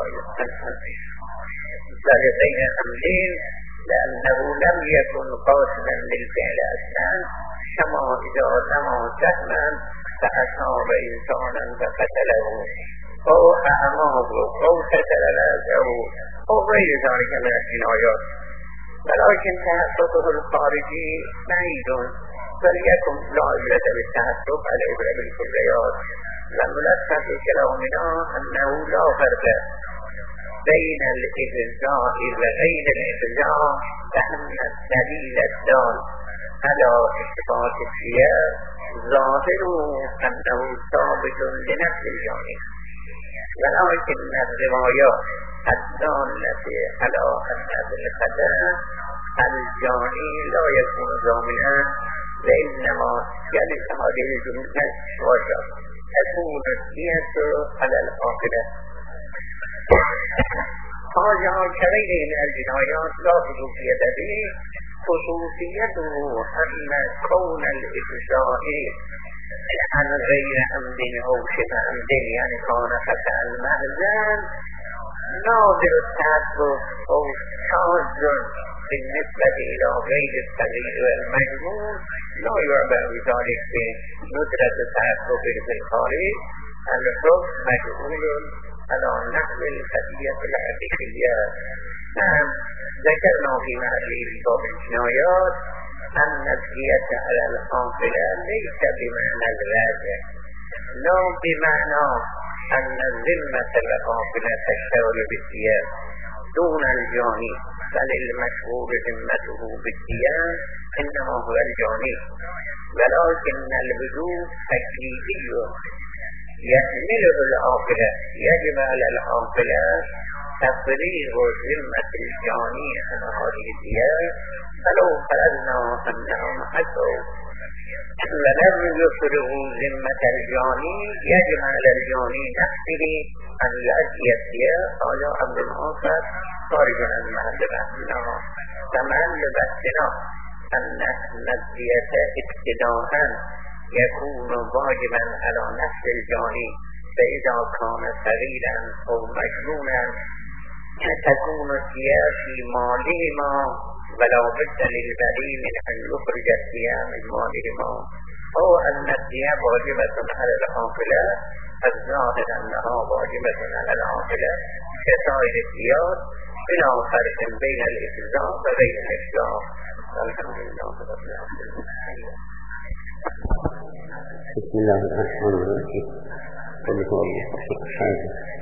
C: بين حملين لأنه لم يكن قاصدا للفعل أصلا، كما إذا رمى سهما فأصاب إنسانا فقتله أو أعماه أو قتل رأسه أو غير ذلك من الجنايات. ولكن تحققه الخارجي بعيد، فليكن لا عبرة بالتحقق على عبرة بالكليات. والملخص كلامنا أنه لا فرق بين الإفزاء وغير الإفزاء، فأن الدليل الدال على إثبات السياق ظاهر أنه ثابت لنفس الجانب. ولكن الروايات الدالة على أن الخطأ الجاني لا يكون ضامنا، وإنما يلي هذه الجملة وجه تكون الدية على العاقلة. هذا كغيره من الجنايات لا خصوصية به، خصوصيته أن كون الإفزاء عن غير عمد أو شبه عمد يعني كان خطأ المأذن نادر التعذر أو شاذ بالنسبة إلى غير الصغير والمجنون لا يعبأ بذلك بندرة تعقب في الخارج. الحكم مجعول على نحو القضية الحقيقية. نعم ذكرنا في محل باب الجنايات أن الدية على القافلة ليس بمعنى الراجع، لا بمعنى أن الذمة القافلة تشتغل بالدية دون الجاني، بل المشهور ذمته بالدية إنما هو الجاني، ولكن الوجوب تكليفي يحمله العاقلة. يجب على العاقلة تفريغ ذمة الجاني عن هذه الدية، فلو فرضنا أنهم أتوا ولم يفرغوا ذمة الجاني يجب على الجاني نفسه أن يؤدي الدية. هذا أمر آخر خارج عن محل بحثنا. فمحل بحثنا أن الدية ابتداءً يكون واجبا على نفس الجاني، فإذا كان صغيرا أو مجنونا تكون الدية في مالهما، ولا بد للبريء من أن يخرج الدية من مالهما، أو أن الدية واجبة على العاقلة. الظاهر أنها واجبة على العاقلة كسائر الديات بلا فرق بين الإجزاء وبين الإجزاء. الحمد لله رب العالمين.
B: بسم الله الرحمن الرحيم. قل هو الله أحد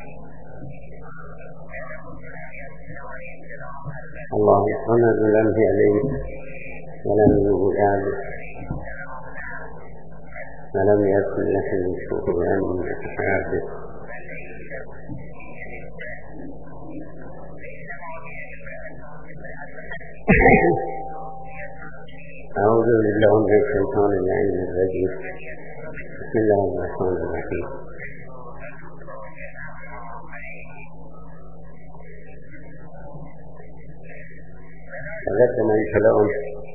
B: الله الصمد لم يلد ولم يولد ولم يكن له كفوا أحد. أعوذ بالله من الشيطان اللعين الرجيم. بسم الله الرحمن الرحيم. تقدم الكلام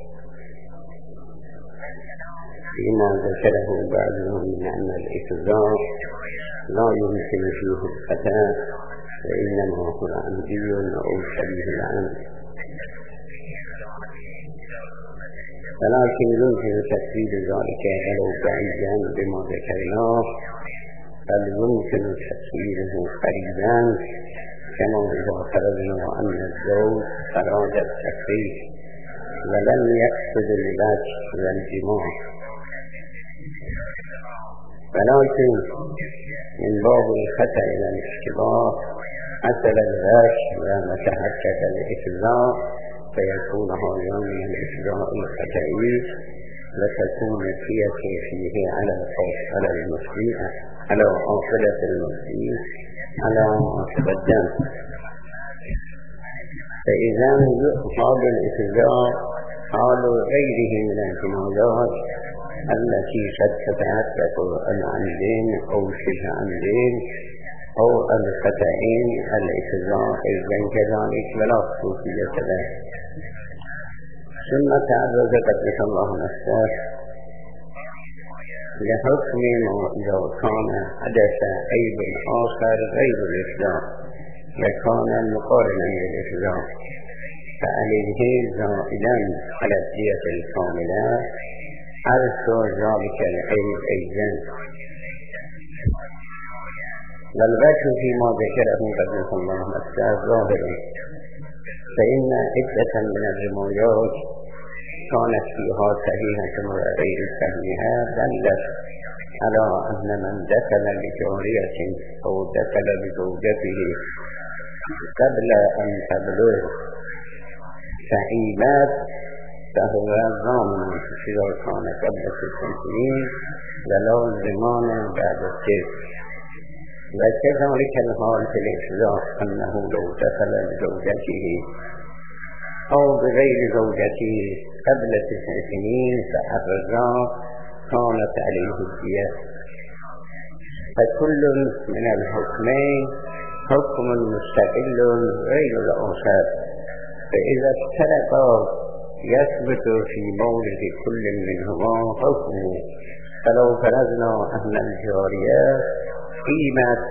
B: فيما ذكره بعضهم من أن الإفضاء لا يمكن فيه الفتاة، وإنما هو عمدي أو شبيه العمد، ولكن يمكن تفسير ذلك ولو بعيدا بما ذكرناه، بل يمكن تفسيره قريبا، كما إذا فرضنا أن الزوج أراد التفريق ولم يقصد الوجه والجماع، ولكن من باب الخطأ إلى الاشتباه حصل الغش وتحقق الإفضاء، فيكون هذا من الإفضاء الخطئي، وتكون الدية فيه على على المسلم على عاقلة المسلم على ما تقدم. فإذا هذا الإفضاء حال غيره من الجنايات التي قد تتحقق العمدين أو شبه عمدين أو الخطأين، الإفضاء إذن كذلك ولا خصوصية له. ثم تعرض قدس الله نفسه لحكم ما إذا كان حدث عيب آخر غير الإفضاء وكان مقارنا للإفضاء، فعليه زائدا على الدية الكاملة عرف ذلك العيب أيضا. والوجه فيما ذكره قدس الله نفسه ظاهر، فإن عدة من الروايات كانت فيها صحيحة وغير صحيحة دلت على أن من دخل بجارية أو دخل بزوجته قبل أن تبلغ فعيبات فهو ضامن إذا كان قبل ست سنين ولا ضمان بعد الست. وكذلك الحال في الإفضاء أنه لو دخل بزوجته أو بغير زوجته قبل تسع سنين فأفرزا كانت عليه الدية. فكل من الحكمين حكم مستقل غير الآخر، فإذا افترقا يثبت في مورد كل منهما حكمه. فلو فرضنا أن الجارية قيمت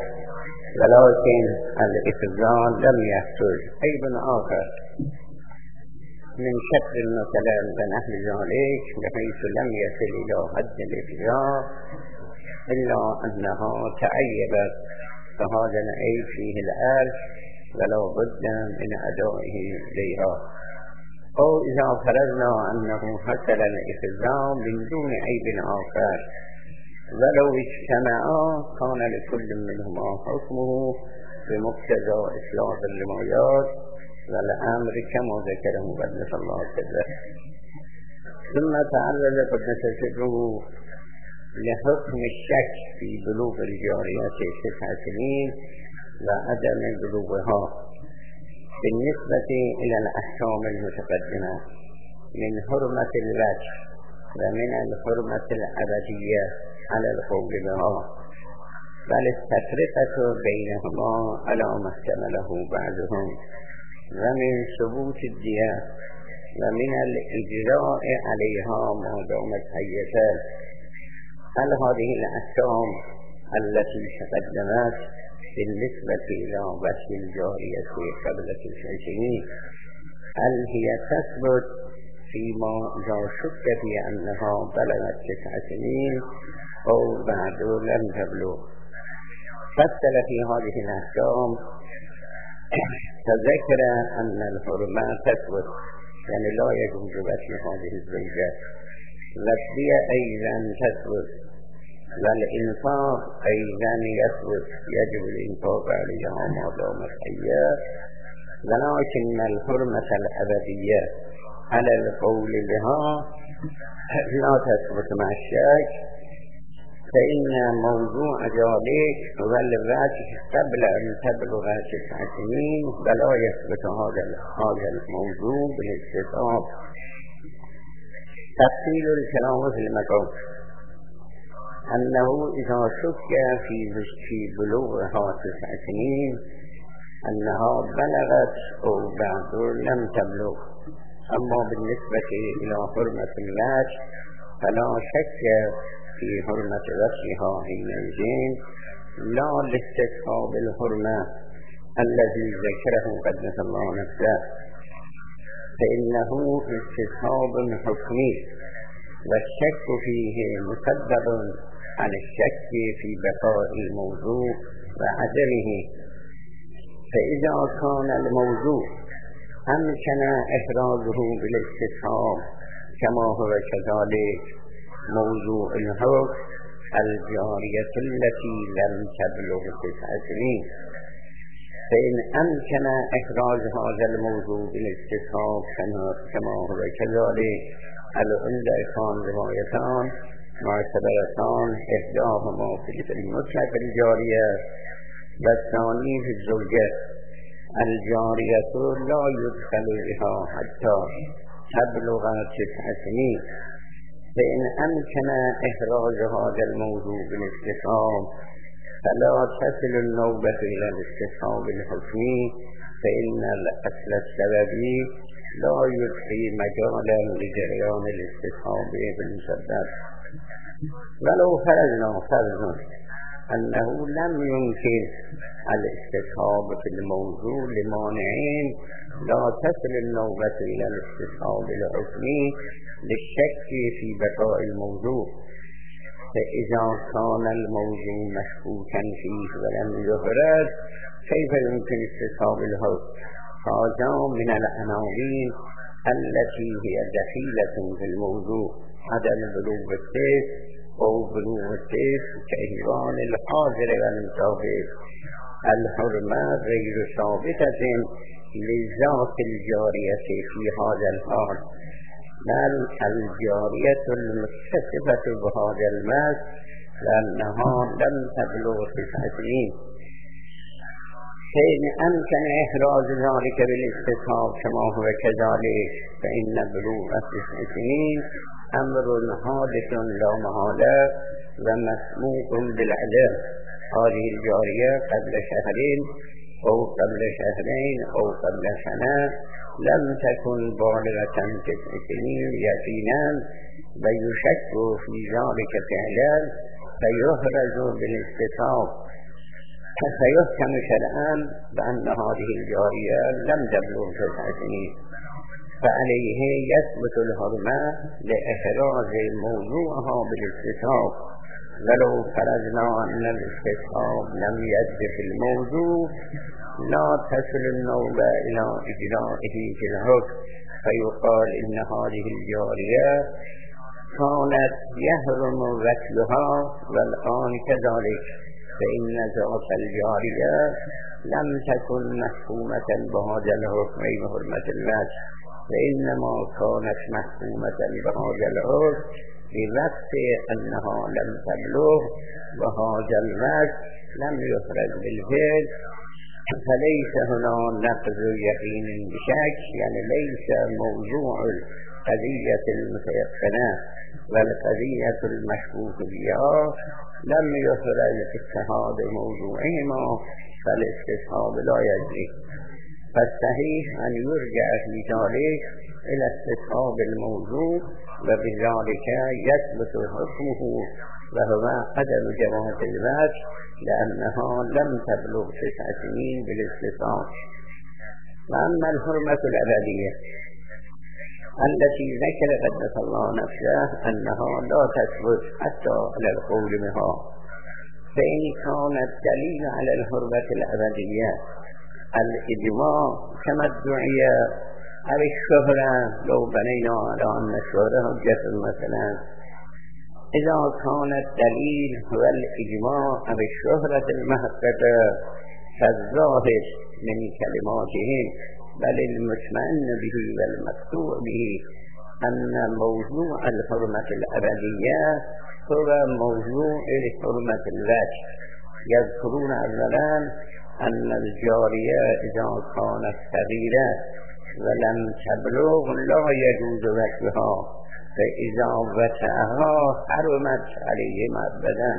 B: ولكن الإفضاء لم يحصل عيب آخر، من شكل مثلا بنحو ذلك بحيث لم يصل إلى حد الإفراط إلا أنها تعيبت فهذا العيب فيه الألف ولا بد من أدائه إليها. أو إذا فرضنا أنه حصل الإفراط من دون عيب آخر ولو اجتمعا كان لكل منهما حكمه بمقتضى إصلاح الرمايات والأمر كما ذكره قدس الله سره. ثم تعرض قدس سره لحكم الشك في بلوغ الجارية تسع سنين وعدم بلوغها بالنسبة إلى الأحكام المتقدمة من حرمة الوجه ومن الحرمة الأبدية على القول بها، بل التفرقة بينهما على ما احتمله بعضهم ومن ثبوت الدية ومن الإجراء عليها ما دامت حية. هل هذه الأحكام التي تقدمت بالنسبة إلى وجه الجارية قبل تسع سنين هل هي تثبت فيما إذا شك في أنها بلغت تسع سنين أو بعد لم تبلغ؟ فصل في هذه الأحكام تذكر أن الحرمة تثبت يعني لا يجوز وجه هذه الزوجة، والدية أيضا تثبت والإنفاق أيضا يثبت يجب الإنفاق عليها ما دامت حية، ولكن الحرمة الأبدية على القول بها لا تثبت مع الشك، فإن موضوع ذلك هو الوجه قبل أن تبلغ تسع سنين ولا يثبت هذا هذا الموضوع بالاستطاب. تفصيل الكلام في المقام أنه إذا شك في في بلوغها تسع سنين أنها بلغت أو بعد لم تبلغ. أما بالنسبة إلى حرمة الوجه فلا شك في حرمة وجهها حينئذ لا لاستسحاب الحرمة الذي ذكره قدس الله نفسه، فإنه استصحاب حكمي والشك فيه مسبب عن الشك في بقاء الموضوع وعدمه. فإذا كان الموضوع أمكن إحرازه بالاستصحاب كما هو كذلك موضوع الحكم الجارية التي لم تبلغ تسع سنين، فإن أمكن إحراز هذا الموضوع بالاستصحاب كما هو كذلك العندكان روايتان معتبرتان إحداهما في المطلق الجارية والثاني في الزوجة. الجارية لا يدخل بها حتى تبلغ تسع سنين، فإن أمكن إحراز هذا الموضوع بالاستصحاب فلا تصل النوبة إلى الاستصحاب الحكمي، فإن الأصل السببي لا يبقي مجالا لجريان الاستصحاب بالمسبب. ولو فرضنا فرضا أنه لم يمكن الاستصحاب في الموضوع لمانعين لا تصل النوبة إلى الاستصحاب الحكمي للشك في بقاء الموضوع، فإذا كان الموضوع مشكوكا فيه ولم يبرز كيف يمكن استصحاب الحكم؟ هذا من العناوين التي هي دخيلة في الموضوع عدم بلوغ السيف أو بلوغ السيف كإهران الحاضر والمسافر. الحرمة غير ثابتة لذات الجارية في هذا الحال، بل الجارية المتصفة بهذا المس لأنها لم تبلغ تسع سنين. فإن أمكن إحراز ذلك بالاستصحاب كما هو كذلك فإن بلوغ تسع سنين أمر حادث لا محالة ومسموع بالعدم. هذه الجارية قبل شهرين أو قبل شهرين أو قبل سنة لم تكن بالغة تسع سنين يقينا ويشك في ذلك فعلا فيحرز بالاستصحاب، فيحكم شرعا بأن هذه الجارية لم تبلغ تسع سنين. فعليه يثبت الحرمة لإحراز موضوعها بالاستثاب، ولو فرضنا أن الاستثاب لم يجد في الموضوع لا تصل النوبة إلى إجرائه في الحكم، فيقال إن هذه الجارية كانت يحرم غسلها والآن كذلك، فإن ذات الجارية لم تكن محكومة بهذا الحكم بحرمة الوجه، وإنما كانت محكومة بهذا الحكم بوقت أنها لم تبلغ وهذا الوجه لم يخرج بالفعل، فليس هنا نقض يقين بشك، يعني ليس موضوع القضية المتيقنة والقضية المشكوك بها لم يخرج اتحاد موضوعهما، فالاستصحاب لا يجري. فالصحيح أن يرجع في ذلك إلى استصحاب الموضوع، وبذلك يثبت حكمه وهو عدم جواز الوجه، لأنها لم تبلغ تسع سنين بالاستصحاب. وأما الحرمة الأبدية التي ذكر قدس الله نفسه أنها لا تثبت حتى على القول بها، فإن كان الدليل على الحرمة الأبدية الإجماع كما ادعي أو الشهرة، لو بنينا على أن الشهرة حجة مثلا، إذا كان الدليل هو الإجماع أو الشهرة المحققة فالظاهر من كلماتهم بل المطمئن به والمقطوع به أن موضوع الحرمة الأبدية هو موضوع الحرمة الوجه. يذكرون أولا أن الجارية إذا كانت صغيرة ولم تبلغ لا يجوز وجهها، فإذا وجهها حرمت عليهم أبدا.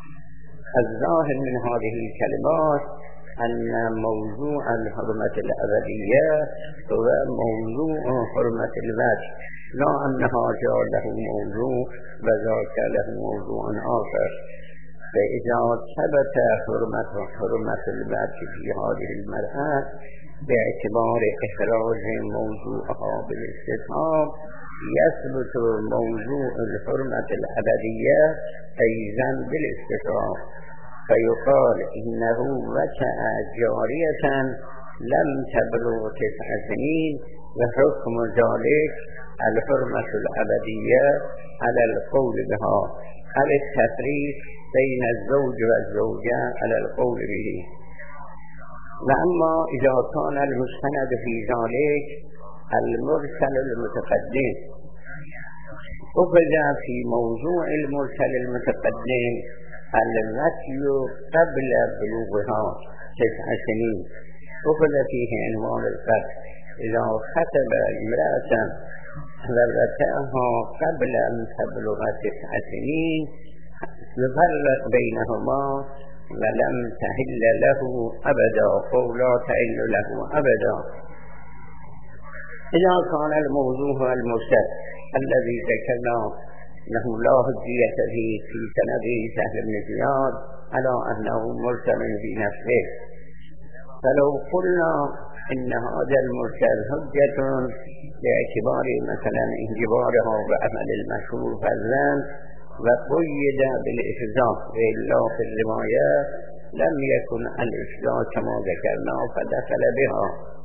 B: الظاهر من هذه الكلمات أن موضوع الحرمة الأبدية هو موضوع حرمة الوجه، لا أنها جاء له موضوع وذاك له موضوع آخر. فإذا ثبت حرمة حرمة الوجه في هذه المرأة باعتبار إخراج موضوعها بالاستثناء، يثبت موضوع الحرمة الأبدية أيضا بالاستثناء، فيقال إنه وجه جارية لم تبلغ تسع سنين، وحكم ذلك الحرمة الأبدية على القول بها، على التفريق بين الزوج والزوجة على القول به. وأما إذا كان المستند في ذلك المرسل المتقدم، أخذ في موضوع المرسل المتقدم الوصي قبل بلوغها تسع سنين، أخذ فيه عنوان القتل. إذا خطب امرأة ووطأها قبل أن تبلغ تسع سنين يفرق بينهما ولم تحل له أبدا، أو لا تحل له أبدا. إذا كان الموضوع هو المرسل الذي ذكرنا له لا حجية فيه في سنده سهل بن زياد على أنه مرسل في نفسه، فلو قلنا إن هذا المرسل حجة باعتبار مثلا انجبارها بعمل المشهور فالذن وقيد بالإفضاء، وإلا في الرواية لم يكن الإفضاء كما ذكرنا فدخل بها.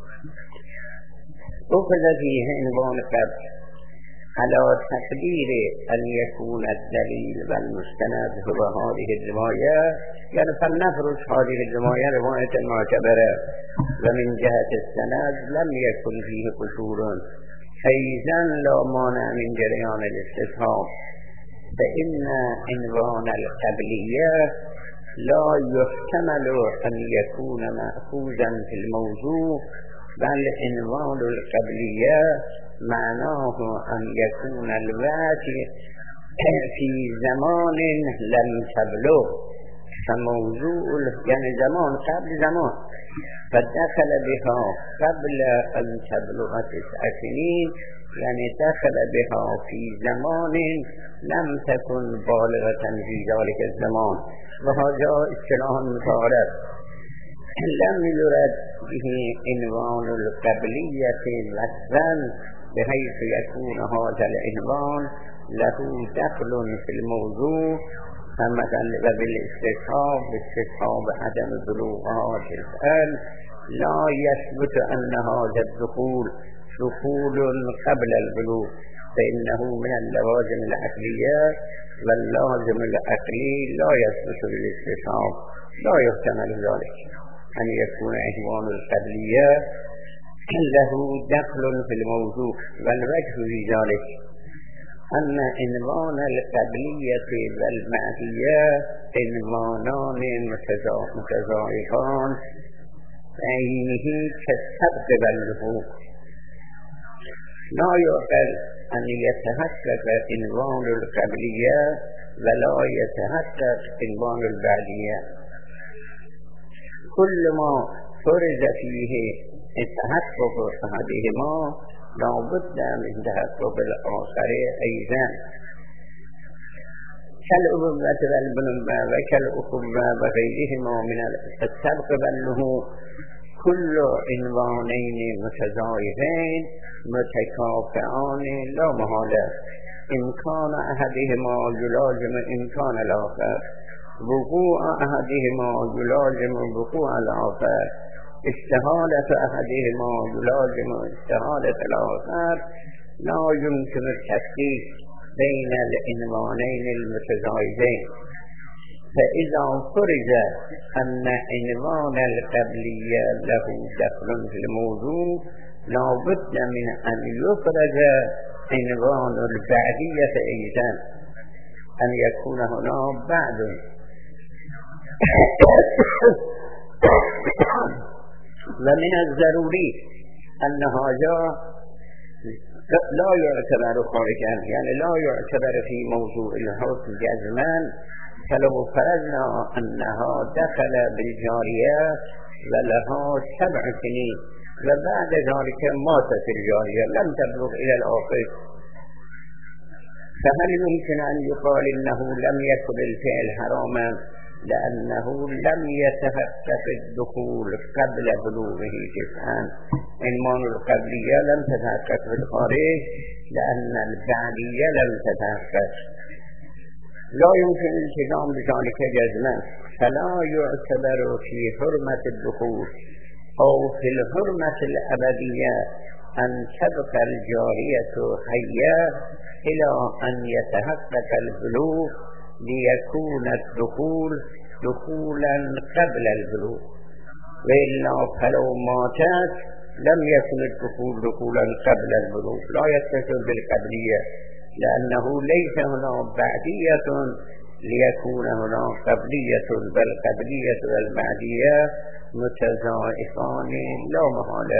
B: أخذ فيه عنوان قبل على تقدير أن يكون الدليل والمستند هو هذه الرواية، يعني فلنفرض هذه الرواية رواية معتبرة ومن جهة السند لم يكن فيه قصور، أيضا لا مانع من جريان الاستفهام، فإن عنوان القبلية لا يحتمل أن يكون مأخوذا في الموضوع، بل عنوان القبلية معناه أن يكون الوقت في زمان لم تبلغ، فموضوع يعني زمان قبل زمان، فدخل بها قبل أن تبلغ تسع سنين، يعني دخل بها في زمان لم تكن بالغة في ذلك الزمان، وهذا اصطلاح متعارف. لم يرد به عنوان القبلية لفظا بحيث يكون هذا العنوان له دخل في الموضوع فمثلا وبالاستصحاب باستصحاب عدم بلوغ هذا الفعل لا يثبت أن هذا الدخول دخول قبل البلوغ فإنه من اللوازم العقلية واللازم العقلي لا يثبت بالاستصحاب لا يحتمل ذلك أن يكون عنوان القبلية له دخل في الموضوع والوجه في ذلك أن عنوان القبلية والمعدية عنوانان متضايقان عينه كالسبق واللحوق لا يعقل أن يتحقق عنوان القبلية ولا يتحقق عنوان البعدية كل ما فرض فيه التحقق أحدهما لا بد من تحقق الآخر أيضا كالأبوة والبنوة وكالأخوة وغيرهما من السبق واللحوق كل عنوانين متضايقين متكافئان لا محالة إمكان أحدهما يلازم إمكان الآخر وقوع أحدهما يلازم وقوع الآخر استحالة أحدهما يلازم استحالة الآخر لا يمكن التفكيك بين العنوانين المتزايدين فإذا فرض أن عنوان القبلية له دخل في الموضوع لا بد من أن يفرض عنوان البعدية أيضا أن يكون هنا بعد ومن الضروري أن هذا لا يعتبر خارجا يعني لا يعتبر في موضوع الحكم جزما فلو فرضنا أنها دخل بالجارية ولها سبع سنين وبعد ذلك ماتت الجارية لم تبلغ إلى الآخر فهل يمكن أن يقال إنه لم يكن الفعل حراما لأنه لم يتحقق الدخول قبل بلوغه تسعا عنوان القبلية لم تتحقق في الخارج لأن البعدية لم تتحقق لا يمكن الالتزام بذلك جزما فلا يعتبر في حرمة الدخول أو في الحرمة الأبدية أن تبقى الجارية حية إلى أن يتحقق البلوغ ليكون الدخول دخولا قبل البلوغ وإلا فلو ماتت لم يكن الدخول دخولا قبل البلوغ لا يتصل بالقبلية لأنه ليس هنا بعدية ليكون هنا قبلية بل قبلية والبعدية متضايقان لا محالة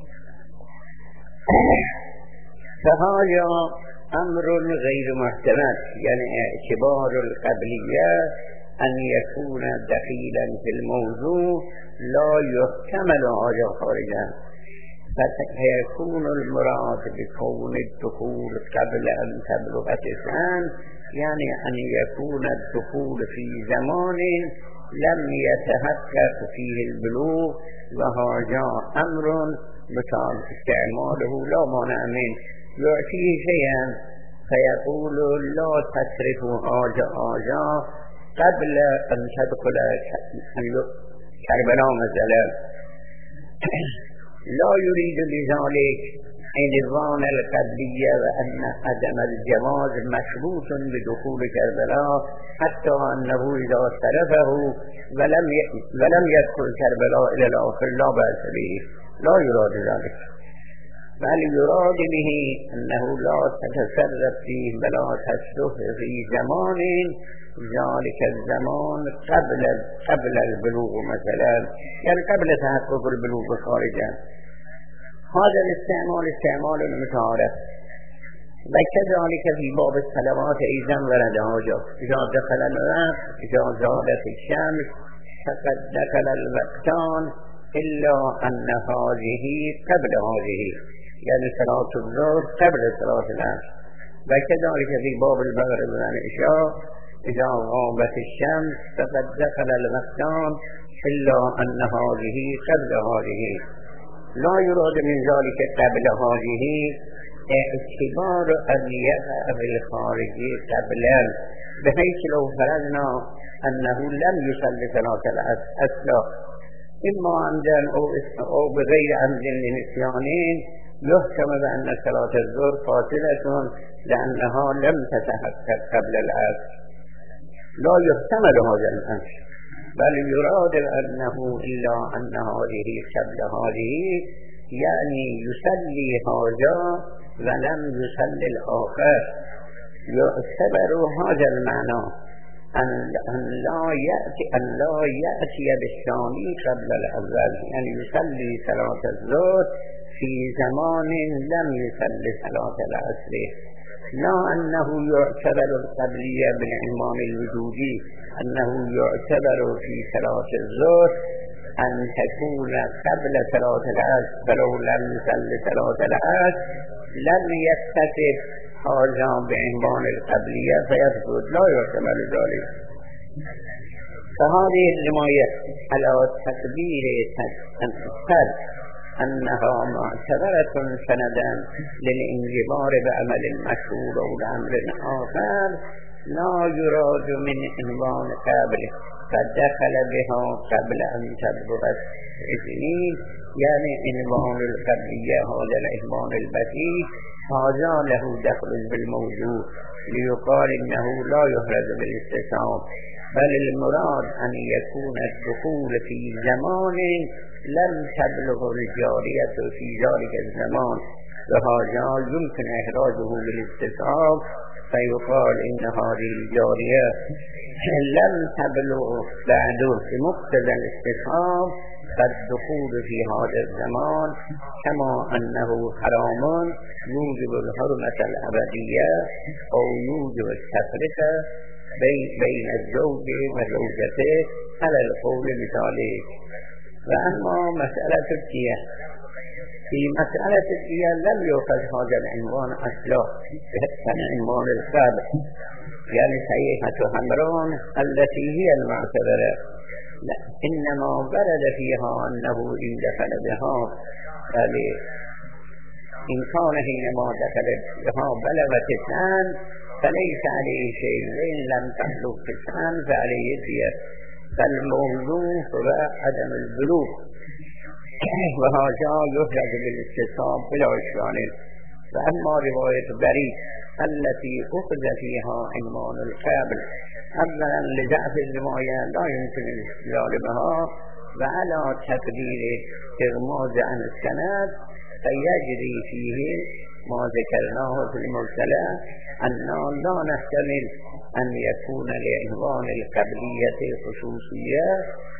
B: فهذا أمر غير محتمل يعني اعتبار القبلية أن يكون دخيلا في الموضوع لا يحتمل هذا خارجا فيكون المراد بكون الدخول قبل أن تبلغ تسعا يعني أن يكون الدخول في زمان لم يتحقق فيه البلوغ وهذا أمر مثال استعماله لا مانع منه يعطيه شيئا فيقول لا تصرف هذا هذا قبل أن تدخل كربلاء مثلا لا يريد لذلك عنوان القبلية وأن عدم الجواز مشروط بدخول كربلاء حتى أنه إذا صرفه ولم ولم يدخل كربلاء إلى الآخر لا بأس به لا يراد ذلك بل يراد به أنه لا تتصرف فيه ولا تصرف في زمان ذلك الزمان قبل قبل البلوغ مثلا يعني قبل تحقق البلوغ خارجا هذا الاستعمال استعمال متعارف وكذلك في باب الصلوات أيضا ورد هذا إذا دخل الوقت إذا زادت الشمس فقد دخل الوقتان إلا أن هذه قبل هذه يعني صلاة الظهر قبل صلاة العصر وكذلك في باب المغرب والعشاء إذا غابت الشمس فقد دخل الوقتان إلا أن هذه قبل هذه لا يراد من ذلك قبل هذه اعتبار أن يقع في الخارجي قبلا، بحيث لو فرضنا أنه لم يصلي صلاة العصر أصلا إما عمدا أو بغير عمد لنسيانين، يحكم بأن صلاة الظهر فاصلة لأنها لم تتحقق قبل العصر. لا يحتمل هذا الأمر، بل يراد أنه إلا أن هذه قبل هذه، يعني يصلي هذا ولم يصلي الآخر. يعتبر هذا المعنى أن لا يأتي أن لا يأتي بالثاني قبل الأول، يعني يصلي صلاة الظهر في زمان لم يصلي صلاة العصر. لا أنه يعتبر القبلية بالإمام الوجودي، أنه يعتبر في صلاة الظهر أن تكون قبل صلاة العصر، فلو لم يصلي صلاة العصر لم يتصف هذا بعنوان القبلية فيثبت. لا يعتبر ذلك. فهذه الرواية على تقدير الفرد أنها معتبرة سندا للانجبار بعمل مشهور أو لأمر آخر، لا يراد من عنوان قبل فدخل بها قبل أن تبلغ السنين، يعني عنوان القبلية هذا العنوان البسيط هذا له دخل بالموضوع، ليقال إنه لا يحرز بالاستثناء، بل المراد أن يكون الدخول في زمان لم تبلغ الجارية في ذلك الزمان، وهذا يمكن إحراجه بالاستثناء، فيقال إن هذه الجارية لم تبلغ بعد بمقتضى الاستثناء، فالدخول في هذا الزمان كما أنه حرام يوجب الحرمة الأبدية أو يوجب التفرقة بين الزوج وزوجته على القول مثاله. وأما مسألة الدية، في مسألة الدية لم يؤخذ هذا العنوان أصلا عنوان القبل، يعني صحيحة حمران التي هي المعتبرة، لا إنما ورد فيها أنه إن دخل بها، يعني إن كان حينما دخل بها بلغت السن فليس عليه شيء، وإن لم تبلغ السن فعليه الدية. فالموضوع هو عدم البلوغ، وهذا يحرز بالاستثناء بلا إشكال. فأما رواية بريء التي أخذ فيها عنوان القبل، أولا لضعف الرواية لا يمكن الاستدلال بها، وعلى تقدير إغماض عن السند فيجري فيه ما ذكرناه في المرسلة أننا لا نحتمل أن يكون لعنوان القبلية خصوصية.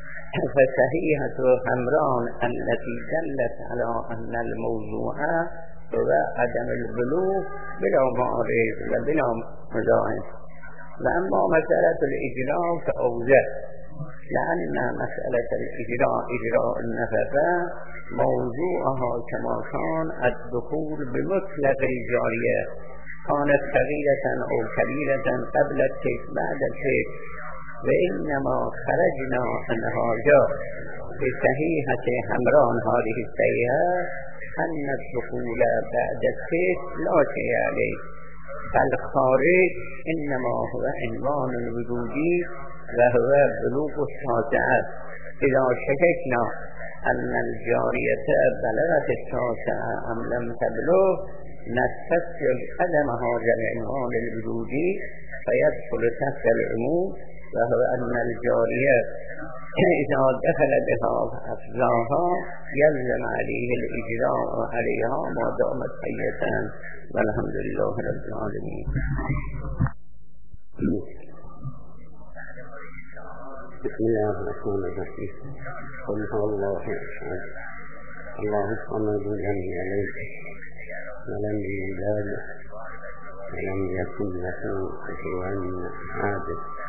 B: فصحيحة حمران التي دلت على أن الموضوع هو عدم البلوغ بلا معارض وبلا مزاحم. وأما مسألة الإجراء فأوجه، لأن مسألة الإجراء إجراء النفقة موضوعها كما كان الدخول بمطلق الجارية، كانت صغيرة أو كبيرة قبل التيس بعد التيس، وإنما خرجنا عن هذا بصحيحة حمران هذه الصحيحة أن الدخول بعد التيس لا شيء عليه، فالخارج إنما هو عنوان الوجودي وهو بلوغ التاسعة. إذا شككنا أن الجارية بلغت التاسعة أم لم تبلغ نستثقل قدم هذا العنوان الوجودي فيدخل تحت العموم، وهو أن الجارية إذا دخل بها أفزاها يلزم عليه الإجراء عليها ما دامت حية، والحمد لله رب العالمين. بسم الله الرحمن الرحيم. قل هو الله أحد الله الصمد لم يلد ولم يولد ولم يكن له كفوا أحد.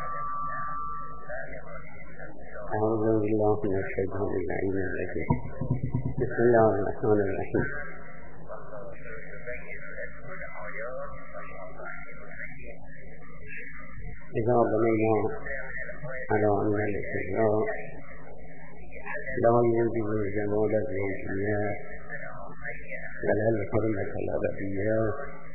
B: أعوذ بالله من الشيطان اللعين الرجيم. بسم الله الرحمن الرحيم. إذا بنينا على أن الاستجراء لا يوجد الجمال الزوجية ولا الحرمة الأبدية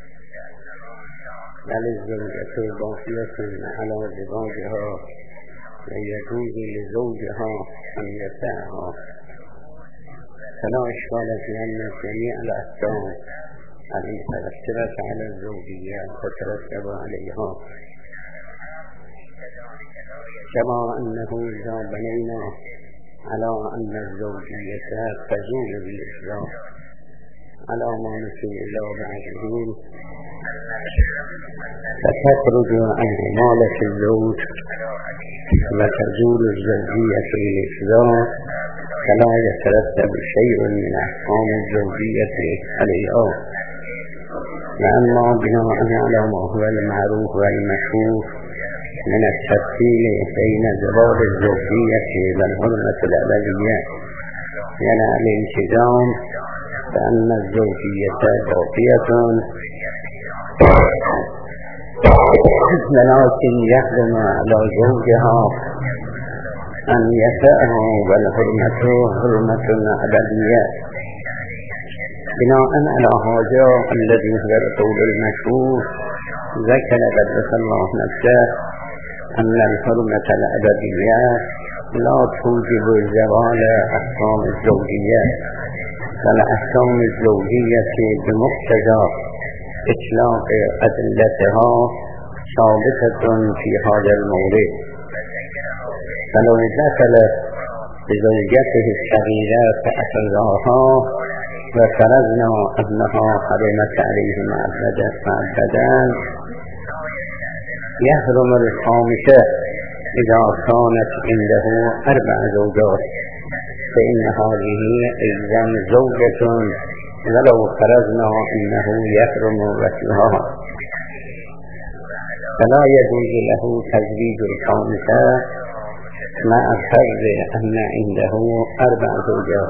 B: بل الزوجة باقية على زواجها ويجوز لزوجها أن يسعها فلا إشكال في أن جميع الأحكام المترتبة على الزوجية تترتب عليها كما أنه إذا بنينا على أن الزوجية تزول بالإسلام على ما نسي الله بعدهم فتخرج عن عمالة الزوج وتزول الزوجية بالإسلام فلا يترتب شيء من أحكام الزوجية عليها لأما بناء على ما هو المعروف والمشهور من التفصيل بين زوال الزوجية والحرمة الأبدية ينال الالتزام فأن الزوجية باقية ولكن يحرم على زوجها أن يسأه والحرمة حرمة أبدية بناء على هذا الذي هو القول المشهور ذكر قدس الله نفسه أن الحرمة الأبدية لا توجب زوال أحكام الزوجية فالأحكام الزوجية بمقتضى إطلاق أدلتها ثابتة في هذا المورد فلو دخل بزوجته الصغيرة فأخذها وفرضنا أنها حرمت عليه معبدا يحرم الخامسة إذا كانت عنده أربع زوجات فإن هذه أيضا زوجة ولو فرضنا أنه يحرم وكلها فلا يجوز له تزويج الخامسة مع فرض أن عنده أربع زوجات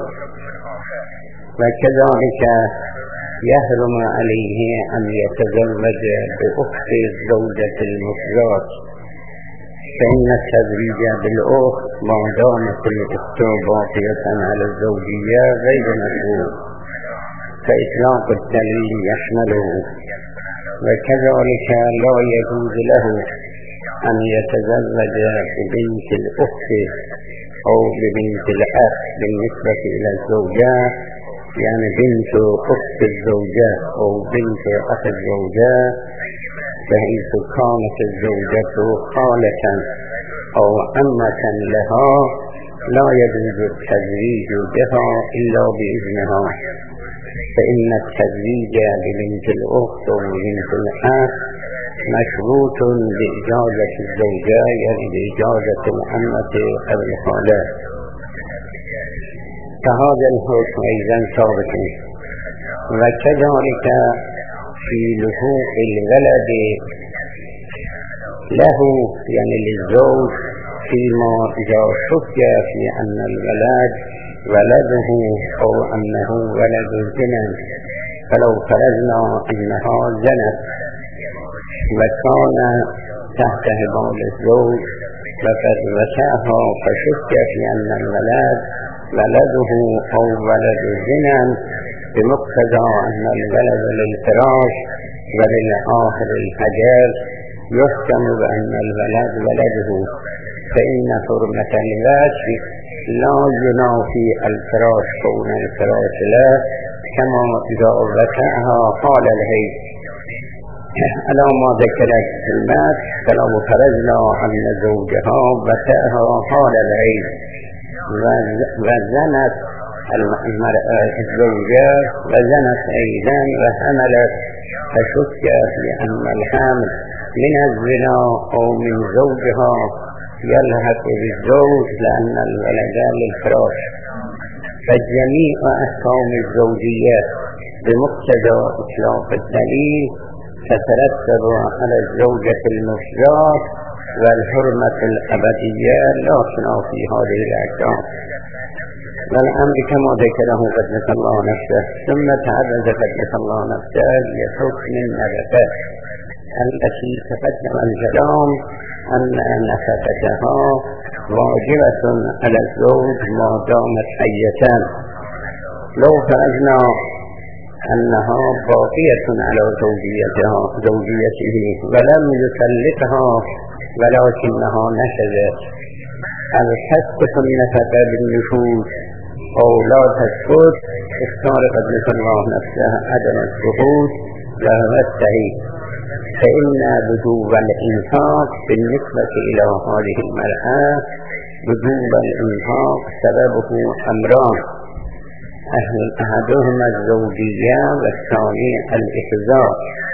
B: وكذلك يحرم عليه أن يتزوج بأخت الزوجة المفرط فإن التزويج بالأخت ما دامت الأخت باقية على الزوجية غير مشروع فإطلاق الدليل يشمله وكذلك لا يجوز له أن يتزوج ببنت الأخت أو ببنت الأخ بالنسبة إلى الزوجة يعني بنت أخت الزوجة أو بنت أخ الزوجة فحيث كانت الزوجة خالة أو عمة لها لا يجوز التزويج بها إلا بإذنها فإن التزويج ببنت الأخت أو بنت الأخ مشروط بإجازة الزوجة يعني بإجازة العمة أو الخالة فهذا الحكم أيضا ثابت وكذلك في لحوق الولد له يعني للزوج فيما إذا شك في أن الولد ولده أو أنه ولد زنا فلو فرضنا أنها زنت وكان تحت حبال الزوج وقد وسعها فشك في أن الولد ولده أو ولد زنا بمقتضى أن الولد للفراش وللآخر الحجر يحكم بأن الولد ولده فإن حرمة الوجه لا ينافي الفراش كون الفراش له كما إذا وسعها قال الهي على ما ذكرت في المات فلو فرضنا أن زوجها وسعها قال الهي وزنت المرأة الزوجة وزنت أيضا وحملت فشك في أن الحمل من الزنا أو من زوجها يلحق بالزوج لأن الولد للفراش فجميع أحكام الزوجية بمقتضى إطلاق الدليل تترتب على الزوجة المفرط والحرمة الأبدية لا تنافي هذه الأحكام والأمر كما ذكره قدس الله نفسه ثم تعرض قدس الله نفسه لحكم النفقة التي تقدم الكلام أن نفقتها واجبة على الزوج ما دامت حية لو فرضنا أنها باقية على زوجيتها زوجيته ولم يطلقها ولكنها نشزت. هل تسقط النفقة بالنشوز أو لا تسقط؟ اختار قدس الله نفسه عدم السقوط وهو الصحيح، فإن وجوب الإنفاق بالنسبة إلى هذه المرأة وجوب الإنفاق سببه أمران: أحدهما الزوجية والثاني الإحزار.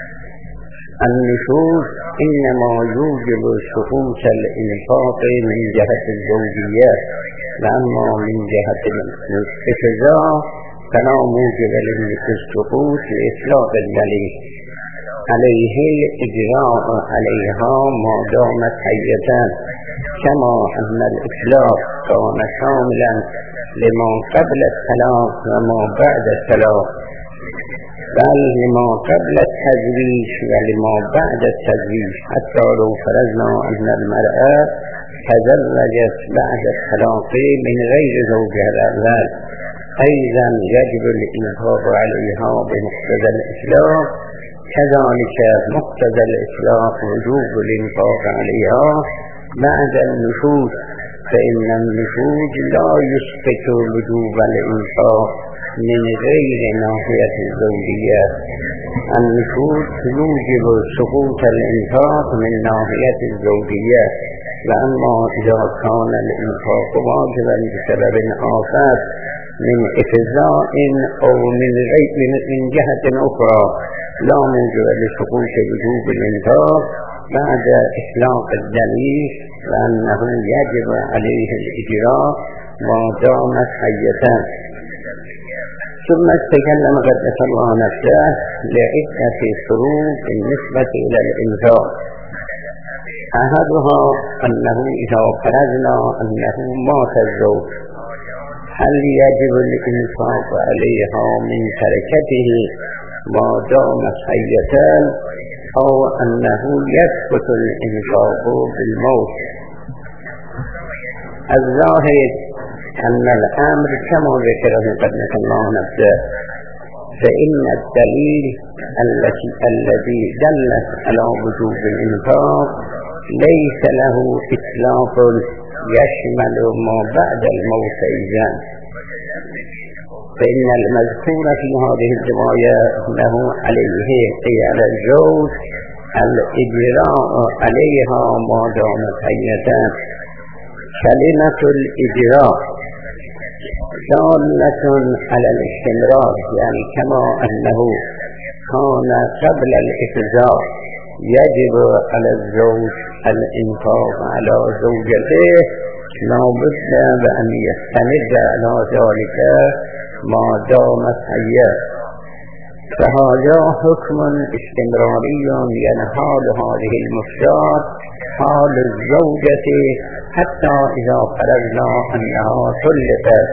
B: النشوز إنما يوجب سقوط الإنفاق من جهة الزوجية، وأما من جهة الإحزار فلا موجب للسقوط لإطلاق الدليل عليه الإجراء عليها ما دامت حية، كما أن الإطلاق كان شاملا لما قبل الطلاق وما بعد الطلاق، بل لما قبل التزويج ولما بعد التزويج، حتى لو فرضنا أن المرأة تزوجت بعد الطلاق من غير زوجها الأول، أيضا يجب الإنفاق عليها بمقتضى الإطلاق. كذلك مقتضى الإطلاق وجوب الإنفاق عليها بعد النشوز، فإن النشوز لا يسقط وجوب الإنفاق من غير ناحية الزوجية. النشوز يوجب سقوط الإنفاق من ناحية الزوجية، وأما إذا كان الإنفاق واجبا بسبب آخر من إفزاء أو من غير من جهة أخرى لا موجب لسقوط وجوب الإنفاق بعد إطلاق الدليل، وأنه يجب عليه الإجراء ما دامت حية. ثم تكلم قدس الله نفسه لعدة شروط بالنسبة إلى الإنفاق. أحدها أنه إذا فرضنا أنه مات الزوج، هل يجب الإنفاق عليها من تركته ما دامت حية، أو أنه يسقط الإنفاق بالموت؟ الظاهر أن الأمر كما ذكره قدس الله نفسه، فإن الدليل التي الذي دلت على وجوب الإنفاق ليس له إطلاق يشمل ما بعد الموت أيضا، فإن المذكور في هذه الرواية له عليه أي على الزوج الإجراء عليها ما دامت حية. كلمة الإجراء دالة على الاستمرار، يعني كما أنه كان قبل الإفزاء يجب على الزوج الإنفاق على زوجته، لا بد بأن يستمر على ذلك ما دامت حية، فهذا حكم استمراري ينحال هذه المفسدات حال الزوجة حتى إذا فرضنا أنها طلقت.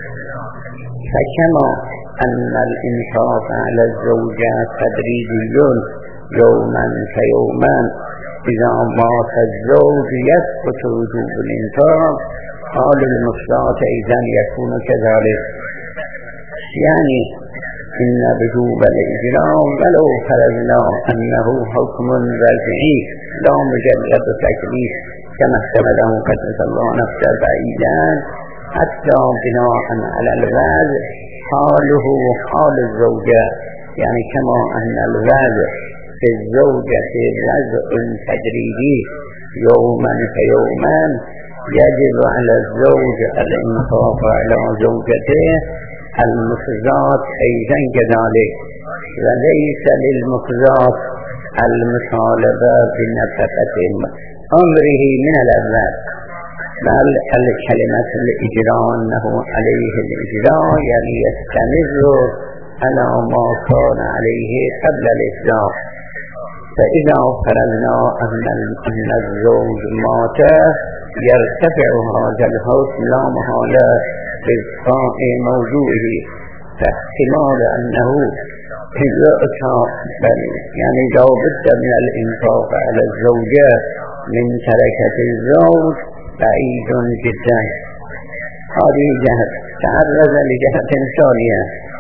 B: فكما أن الإنفاق على الزوجة تدريجي يوما فيوما، إذا مات الزوج يسقط وجوب الإنفاق، حال المفسدات أيضا يكون كذلك. يعني إن وجوب الإجراء ولو فرضنا أنه حكم رجعي لا مجرد تكليف كما احتمله قدس الله نفسه بعيدا، حتى بناء على الوضع حاله حال الزوجة، يعني كما أن الوضع في الزوجة وضع تدريجي يوما فيوما، يجب على الزوج الإنفاق على زوجته. المفزات أيضا كذلك، وليس للمفزات المطالبة بنفقة أمره من الأول، بل الكلمة الإجراء أنه عليه الإجراء يعني يستمر على ما كان عليه قبل الإفزاء. فإذا فرضنا أن الزوج مات يرتفع هذا الحكم لا محالة بإبقاء موضوعه، فاحتمال أنه يؤتى يعني لا بد من الإنفاق على الزوجة من تركة الزوج بعيد جدا. هذه جهة. تعرض لجهة ثانية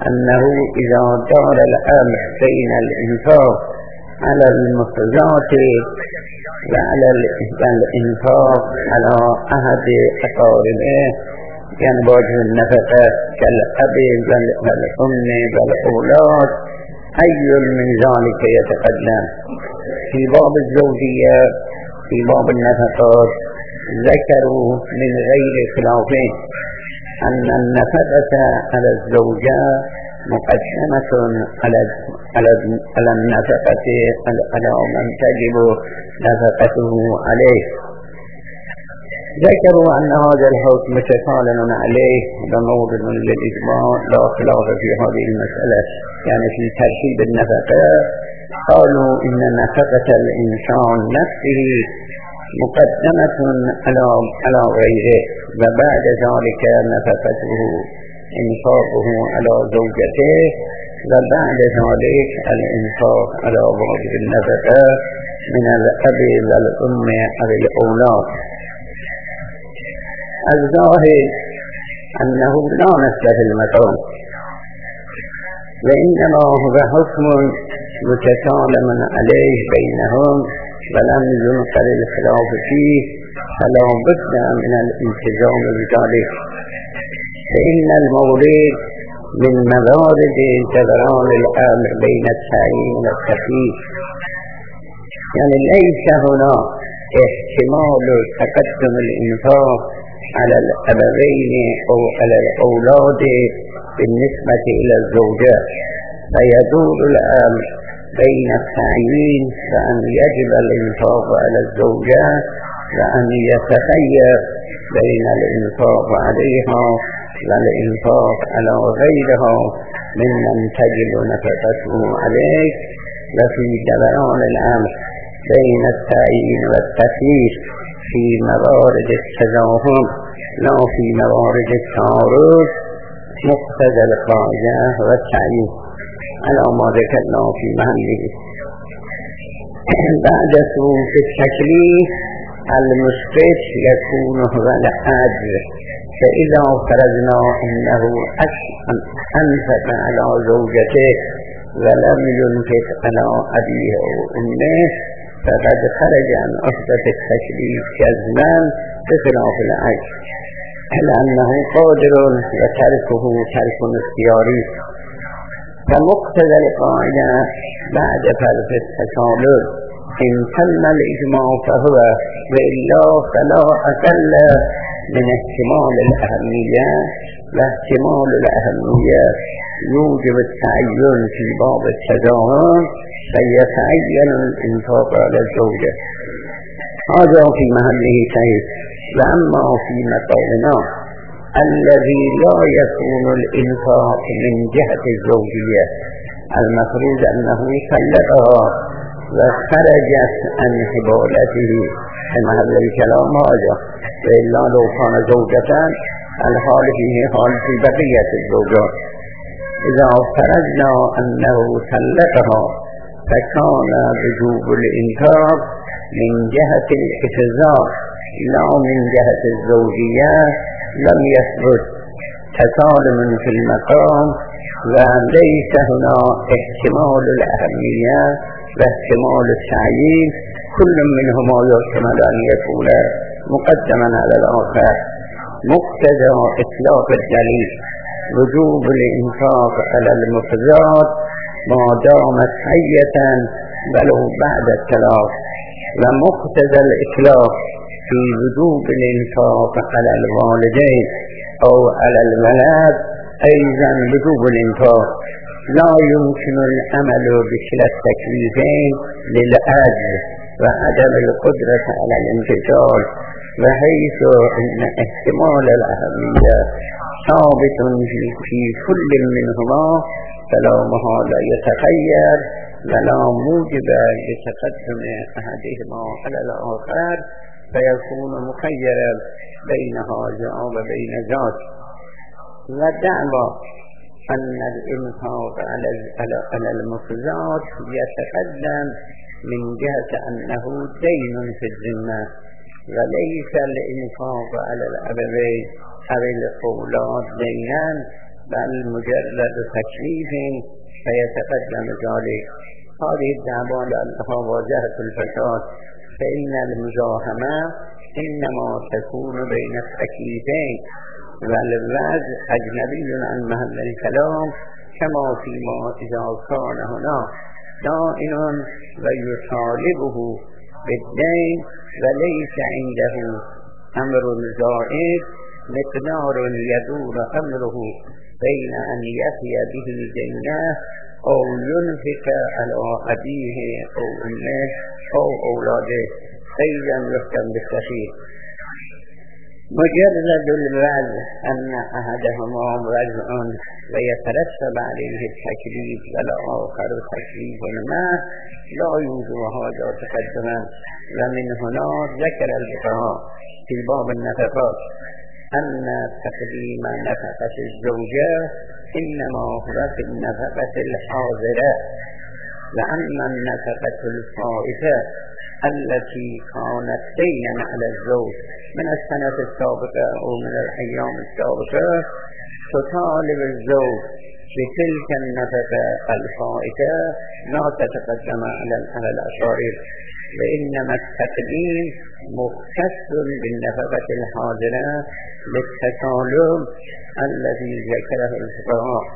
B: أنه إذا دار الأمر بين الإنفاق على المفرزات وعلى الإنفاق على أحد أقاربه ينبغي النفقة كالأب والأم والأولاد، أي من ذلك يتقدم؟ في باب الزوجية في باب النفقات ذكروا من غير خلافين أن النفقة على الزوجة مقدمة على على النفقة على من تجب نفقته عليه. ذكروا أن هذا الحكم متكالم عليه بموضع للإجماع، لا خلاف في هذه المسألة. يعني في ترتيب النفقة قالوا إن نفقة الإنسان نفسه مقدمة على على غيره، وبعد ذلك نفقته إنفاقه على زوجته، وبعد ذلك الإنفاق على واجب النفقة من الأب والأم أو الأولاد. الظاهر أنه لا نسل في المكان، وإنما هو حكم متكالم عليه بينهم ولم ينقل الخلاف فيه، فلا بد من الالتزام بذلك، فإن المورد من موارد جبران الأمر بين التعيين والتخفيف. يعني ليس هنا احتمال تقدم الإنفاق على الأبوين أو على الأولاد بالنسبة إلى الزوجة، فيدور الأمر بين التعيين وأن يجب الإنفاق على الزوجة وأن يتخير بين الإنفاق عليها والإنفاق على غيرها ممن تجب نفقته عليه. وفي جبران الأمر بين التعيين والتخيير في موارد التزاحم لا في موارد التعارض مقتضى القاعدة والتعيين على ما ذكرنا في محله. بعد ثبوت التكليف المثبت يكون هو الأجر، فإذا فرضنا أنه أنفق على زوجته ولم ينفق على أبيه وأمه فقد خرج عن عهدة التكليف جزما بخلاف الأجر، لأنه قادر وتركه ترك اختياري. فمقتضى القاعدة بعد فرض التكالف إن تم الإجماع فهو، وإلا فلا أقل من احتمال الأهمية، واحتمال الأهمية يوجب التعين في باب التزاحم فيتعين الإنفاق على الزوجة. هذا في محله صحيح. وأما في مقالنا الذي لا يكون الإنفاق من جهة الزوجية المفروض أنه سلطها وخرجت عن حبالته في محل الكلام هذا، وإلا لو كان زوجة الحال فيه حال في بقية الزوجات. إذا فرضنا أنه سلطها فكان وجوب الإنفاق من جهة الإفزاء لا من جهة الزوجية لم يثبت تسالم في المقام، وليس هنا احتمال الأهمية واحتمال التعيين، كل منهما يحتمل أن يكون مقدما على الآخر. مقتضى إطلاق الدليل وجوب الإنفاق على المفرزات ما دامت حية ولو بعد الطلاق، ومقتضى الإطلاق في وجوب الإنفاق على الوالدين أو على الولد أيضا وجوب الإنفاق. لا يمكن العمل بكلا التكليفين للأجر وعدم القدرة على الانفصال، وحيث أن احتمال الأهمية ثابت في كل منهما فلا محال يتخير ولا موجب لتقدم أحدهما على الآخر، فيكون مخيرا بين هذا وبين ذاك. ودعوى أن الإنفاق على المفرزات يتقدم من جهة أنه دين في الذمة، وليس الإنفاق على الأبوين أو الأولاد دينا، بل مجرد تكليف فيتقدم ذلك. هذه الدعوة لأنها واجهة الفساد، فإن المزاحمة إنما تكون بين التكليفين، والوضع أجنبي عن محل الكلام، كما فيما إذا كان هنا دائن ويطالبه بالدين وليس عنده أمر زائد مقدار يدور أمره بين أن يفي به دينه أو ينفق على أبيه أو أمه أو أولاده فإذا يحكم بالسخير. مجرد الوضع أن أحدهما وضع ويترتب عليه التكليف والآخر تكليف ما لا يوجد هذا تقدما. ومن هنا ذكر الفقهاء في باب النفقات أن تقديم نفقة الزوجة إنما هو في النفقة الحاضرة، لأن النفقة الفائتة التي كانت دينا على الزوج من السنة السابقة أو من الأيام السابقة تطالب الزوج بتلك النفقة الفائتة لا تتقدم على الأشارير، وإنما التقديم مختص بالنفقة الحاضرة للتسالم الذي ذكره الفقهاء.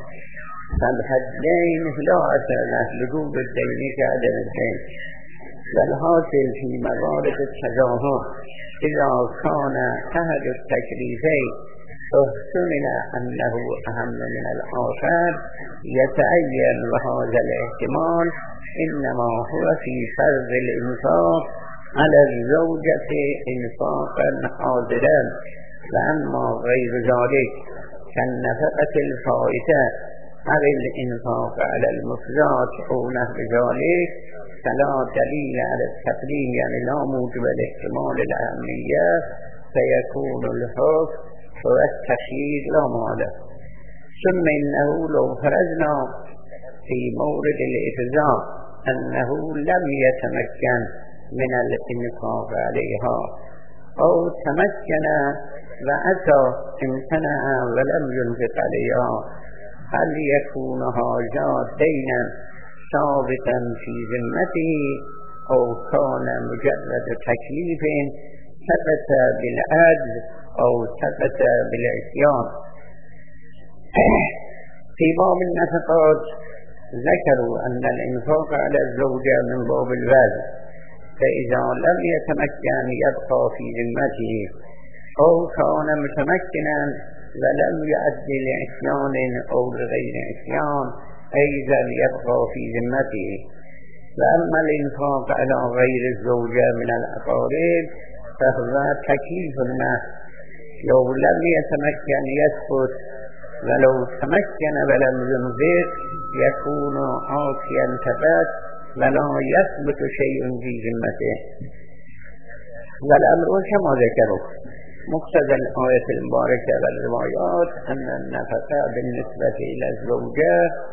B: فالحدين لا أثر له لجوب الدين كعدم الدين، والحاصل في موارد التظاهر إذا كان أحد التكليفين احتمل أنه أهم من الآخر يتعين وهذا الاحتمال إنما هو في فرض الإنفاق على الزوجة إنفاقا حاضرا، وأما غير ذلك كالنفقة الفائتة على الإنفاق على المفردات أو نحو ذلك فلا دليل على التقديم، يعني لا موجب الاحتمال الأهمية، فيكون الحكم هو التخيير لا ماله. ثم إنه لو فرضنا في مورد الإفزاء أنه لم يتمكن من الإنفاق عليها أو تمكن وأتى امتنع ولم ينفق عليها، هل يكون هذا دينا ثابتا في ذمته أو كان مجرد تكليف ثبت بالعدل أو ثبت بالعصيان؟ في باب النفقات ذكروا أن الإنفاق على الزوجة من باب الوزن، فإذا لم يتمكن يبقى في ذمته أو كان متمكنا ولم يؤدي لعصيان أو لغير عصيان أيضا يبقى في ذمته. وأما الإنفاق على غير الزوجة من الأقارب فهو تكليف الناس، لو لم يتمكن يسقط، ولو تمكن ولم ينفق يكون عاصيا ثبت ولا يثبت شيء في ذمته. والأمر كما ذكروا مقتضى الآية المباركة والروايات أن النفقة بالنسبة إلى الزوجة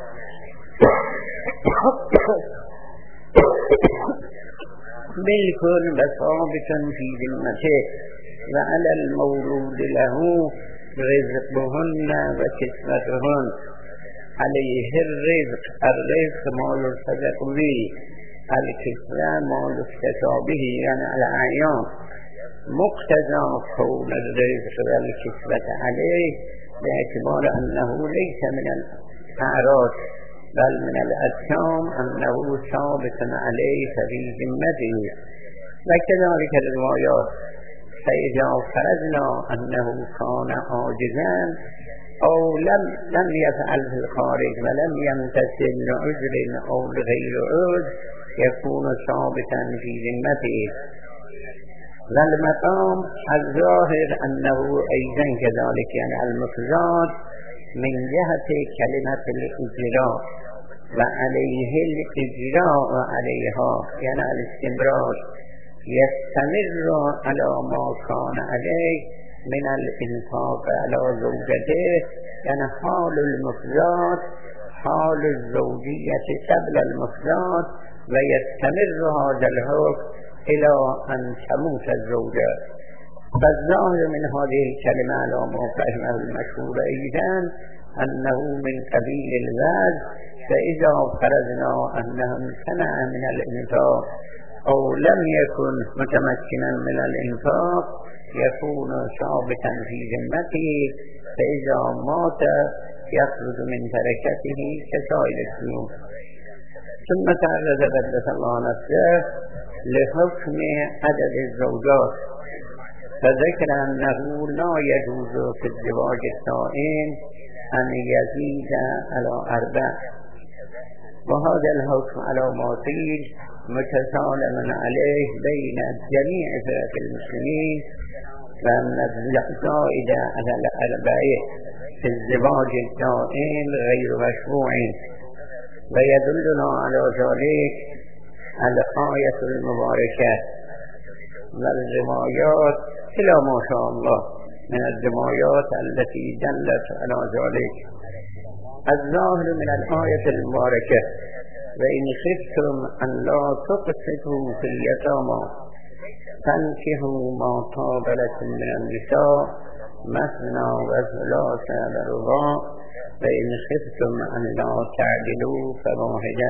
B: بالكل ثابت في ذمته، وعلى المولود له رزقهن وكسوتهن، عليه الرزق، الرزق ما يرتزق به، الكسوة ما يكتسى به يعني الأعيان. مقتضى كون الرزق والكسوة عليه باعتبار أنه ليس من الأعراض بل من الأجسام أنه ثابت عليه في ذمته. وكذلك الروايات فإذا فرضنا أنه كان عاجزا أو لم لم يفعل في الخارج ولم يمتثل لعذر أو لغير عذر يكون ثابتا في ذمته. والمقام الظاهر أنه أيضا كذلك، يعني المفرد من جهة كلمة الإجراء وعليه الإجراء عليها يعني الاستمرار، يستمر على ما كان عليه من الإنفاق على زوجته، يعني حال المفرد حال الزوجية قبل المفرد، ويستمر هذا الحكم إلى أن تموت الزوجة. فالظاهر من هذه الكلمة على ما فهمه المشهور أيضا أنه من قبيل الوزن، فإذا فرضنا أنه امتنع من الإنفاق أو لم يكن متمكنا من الإنفاق يكون ثابتا في ذمته، فإذا مات يخرج من تركته كسائر الديون. ثم تعرض قدس الله نفسه لحكم عدد الزوجات، فذكر أنه لا يجوز في الزواج الدائم أن يزيد على أربع، وهذا الحكم على ما قيل متسالم عليه بين جميع فرق المسلمين، فأن الزائد على الأربع في الزواج الدائم غير مشروع. ويدلنا على ذلك الآية المباركة والروايات إلى ما شاء الله من الروايات التي دلت على ذلك. الظاهر من الآية المباركة: وإن خفتم أن لا تقسطوا في اليتامى فانكحوا ما طاب لكم من النساء مثنى وثلاث ورباع وإن خفتم أن لا تعدلوا فواحدة.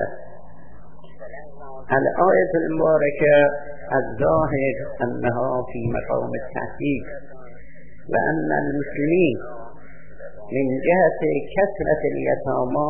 B: الآية المباركة الظاهر أنها في مقام التحقيق، وأن المسلمين من جهة كثرة اليتامى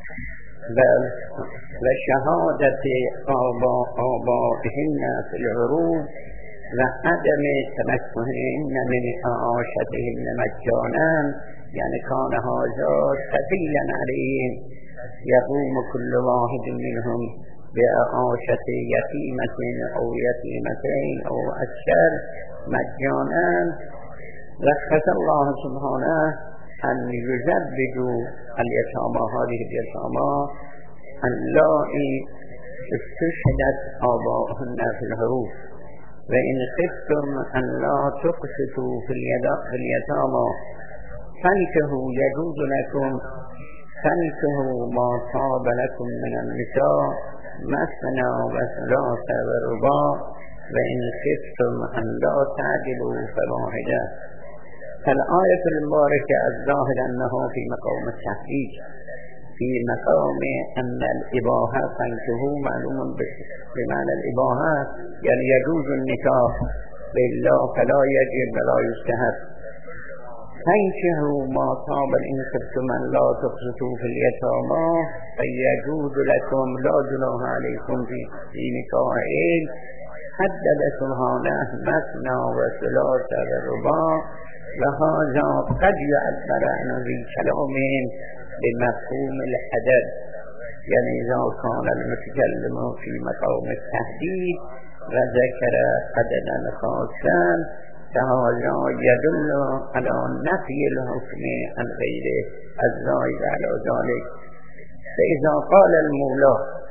B: وشهادة آبائهن في العروض وعدم تمكنهن من إعاشتهن مجانا، يعني كان هذا ثقيلا عليهم، يقوم كل واحد منهم بإعاشة يتيمة أو يتيمتين أو أكثر مجانا. رخص الله سبحانه أن يزوجوا اليتامى، هذه اليتامى اللائي استشهدت آباؤهن في الحروب. وإن خفتم أن لا تقسطوا في اليتامى فانكحوا، يجوز لكم فانكحوا ما طاب لكم من النساء مثنى وثلاث ورباع وإن خفتم أن لا تعدلوا فواحدة. فالآية المباركة الظاهر أنه في مقام التحقيق، في مقام أن الإباحة فانكحوا معلوم بمعنى الإباحة يعني يجوز النكاح بالله فلا يجب ولا يستحب. فانكحوا ما طاب إن خفتم أن لا تقسطوا في اليتامى فيجوز لكم لا جناح عليكم في نكاحهم. حدد سبحانه مثنى وثلاث ورباع، وهذا قد يعبر عن ذي كلامهم بمفهوم الحدد، يعني إذا كان المتكلم في مقام التحديد وذكر عددا خاصا فهذا يدل على نفي الحكم عن غيره الزائد على ذلك. فإذا قال المولى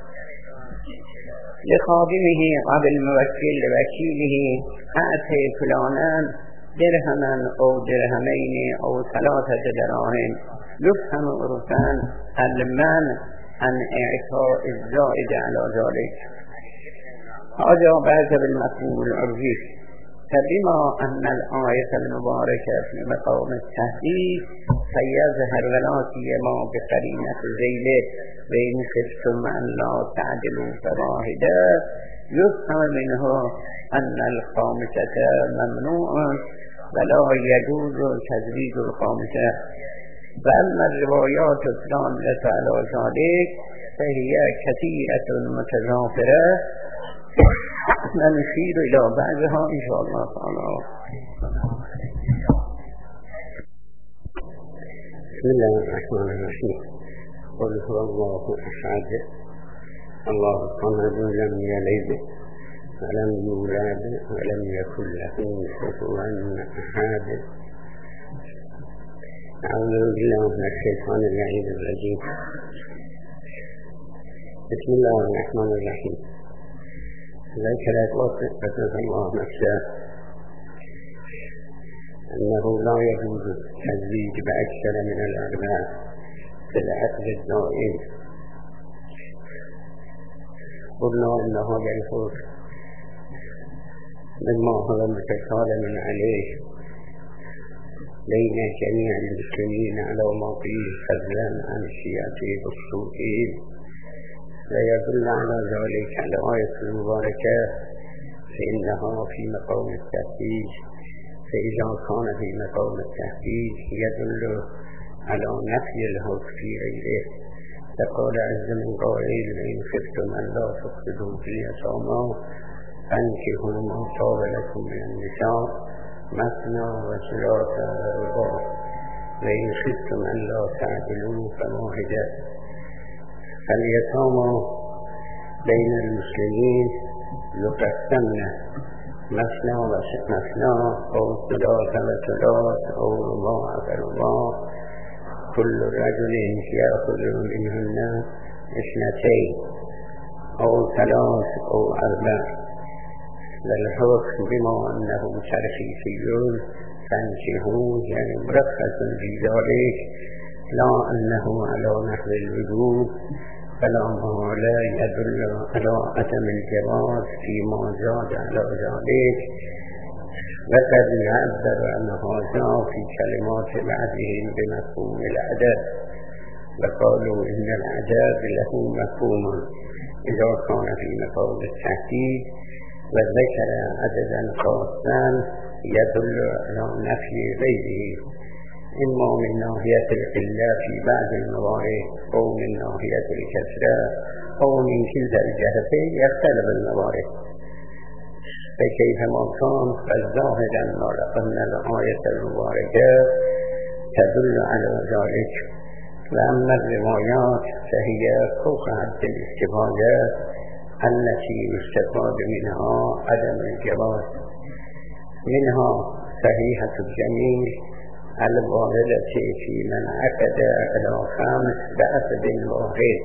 B: لخادمه أو الموكل لوكيله أعطي فلانا درهما أو درهمين أو ثلاثة دراهم، يفهم عرفا المنع عن إعطاء الزائد على ذلك. هذا بحسب المفهوم العرفي. فبما أن الآية المباركة في مقام التهديد فيظهر ولا سيما بقرينة ذيله وإن خفتم أن لا تعدلوا فواحدة، يفهم منه أن الخامسة ممنوع ولا يجوز تزويج الخامسة. وأما الروايات الدالة على ذلك فهي كثيرة متضافرة، نشير إلى بعضها إن شاء الله تعالى. بسم الله الرحمن الرحيم. قل هو الله أحد الله الصمد لم يلد ولم يولد ولم يكن له كفوا أحد. أعوذ بالله من الشيطان اللعين الرجيم. بسم الله الرحمن الرحيم. ذكر قدس الله نفسه أنه لا يجوز التزويج بأكثر من الأربع في العقد الدائم. قلنا أن هذا الحكم مما هو متسالم عليه بين جميع المسلمين على ما فيه فضلا عن الشيعة والصوفيين، ويدل على ذلك الآية المباركة فإنها في مقام التهديد، فإذا كان في مقام التهديد يدل على نفي الحكم في غيره. فقال عز من قائل إن خفتم أن لا تقصدوا في اليتامى فانكحوا ما طاب لكم من النساء مثنى وثلاث ورباع وإن خفتم أن لا تعدلوا فواحدة. فاليتامى بين المسلمين يقسمن مثنى ومثنى أو ثلاث وثلاث أو رباع ورباع، كل رجل يأخذ منهن اثنتين أو ثلاث أو أربع، والحكم بما أنه ترخيصي فانكحوا يعني مرخص في ذلك، لا أنه على نحو الوجوب، فلا ما لا يدل على عدم الجواز فيما زاد على ذلك. وقد يعبر عن هذا في كلمات بعضهم بمفهوم العدد، وقالوا إن العدد له مفهوم إذا كان في مقام التحديد، وذكر عددا خاصا يدل على نفي غيره، إما من ناحية القلة في بعض الموارد أو من ناحية الكثرة أو من كلتا الجهتين يختلف الموارد. فكيفما كان فالظاهر أن الآية المباركة تدل على ذلك. وأما الروايات فهي فوق حد الاستفادة التي يستفاد منها عدم الجواز، منها صحيحة الجميل الواردة في من عقد على خمس بعقد واحد،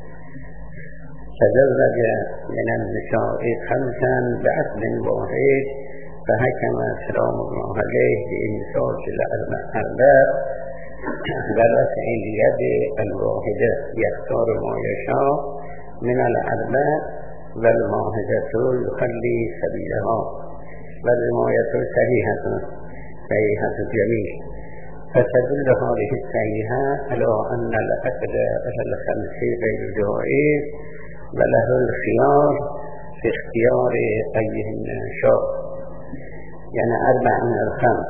B: تزوج من النساء خمسا بعقد واحد، فحكم سلام الله عليه بإمساك الأربع ورفع اليد الواحدة، يختار ما يشاء من الأربع والواحدة يخلي سبيلها. والرواية صحيحة صحيحة الجميع. فتدل هذه الصحيحة على أن العقد على الخمس غير جائز، وله الخيار في اختيار أيهن شاء، يعني أربع من الخمس.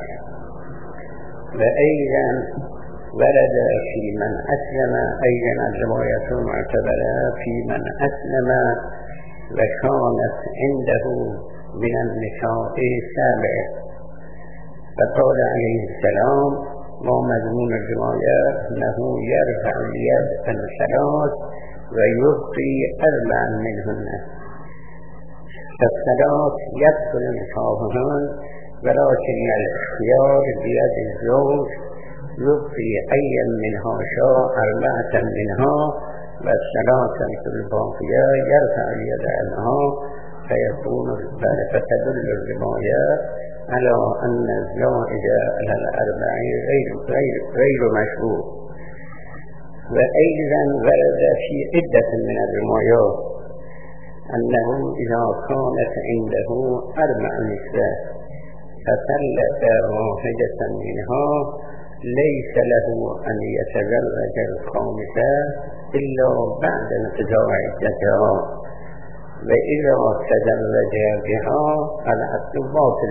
B: وأيضا ورد في من أسلم أيضا الرواية معتبرة في من أسلم وكانت عنده من النساء سابع، فقال عليه السلام ومضمون الرواية أنه يرفع اليد الثلاث ويبقي أربع منهن، فالثلاث يدخل نصابهن، ولكن الاختيار بيد الزوج، يبقي أيا منها شاء أربعة منها، والثلاثة الباقية يرفع اليد عنها، فيكون فتدل الرواية على أن الزائد على الأربع غير, غير, غير مشروع. وأيضا ورد في عدة من الروايات أنه إذا كانت عنده أربع نساء فثلث واحدة منها ليس له أن يتزوج الخامسة إلا بعد انقضاء عدتها، وإذا تزوج بها العقد باطل،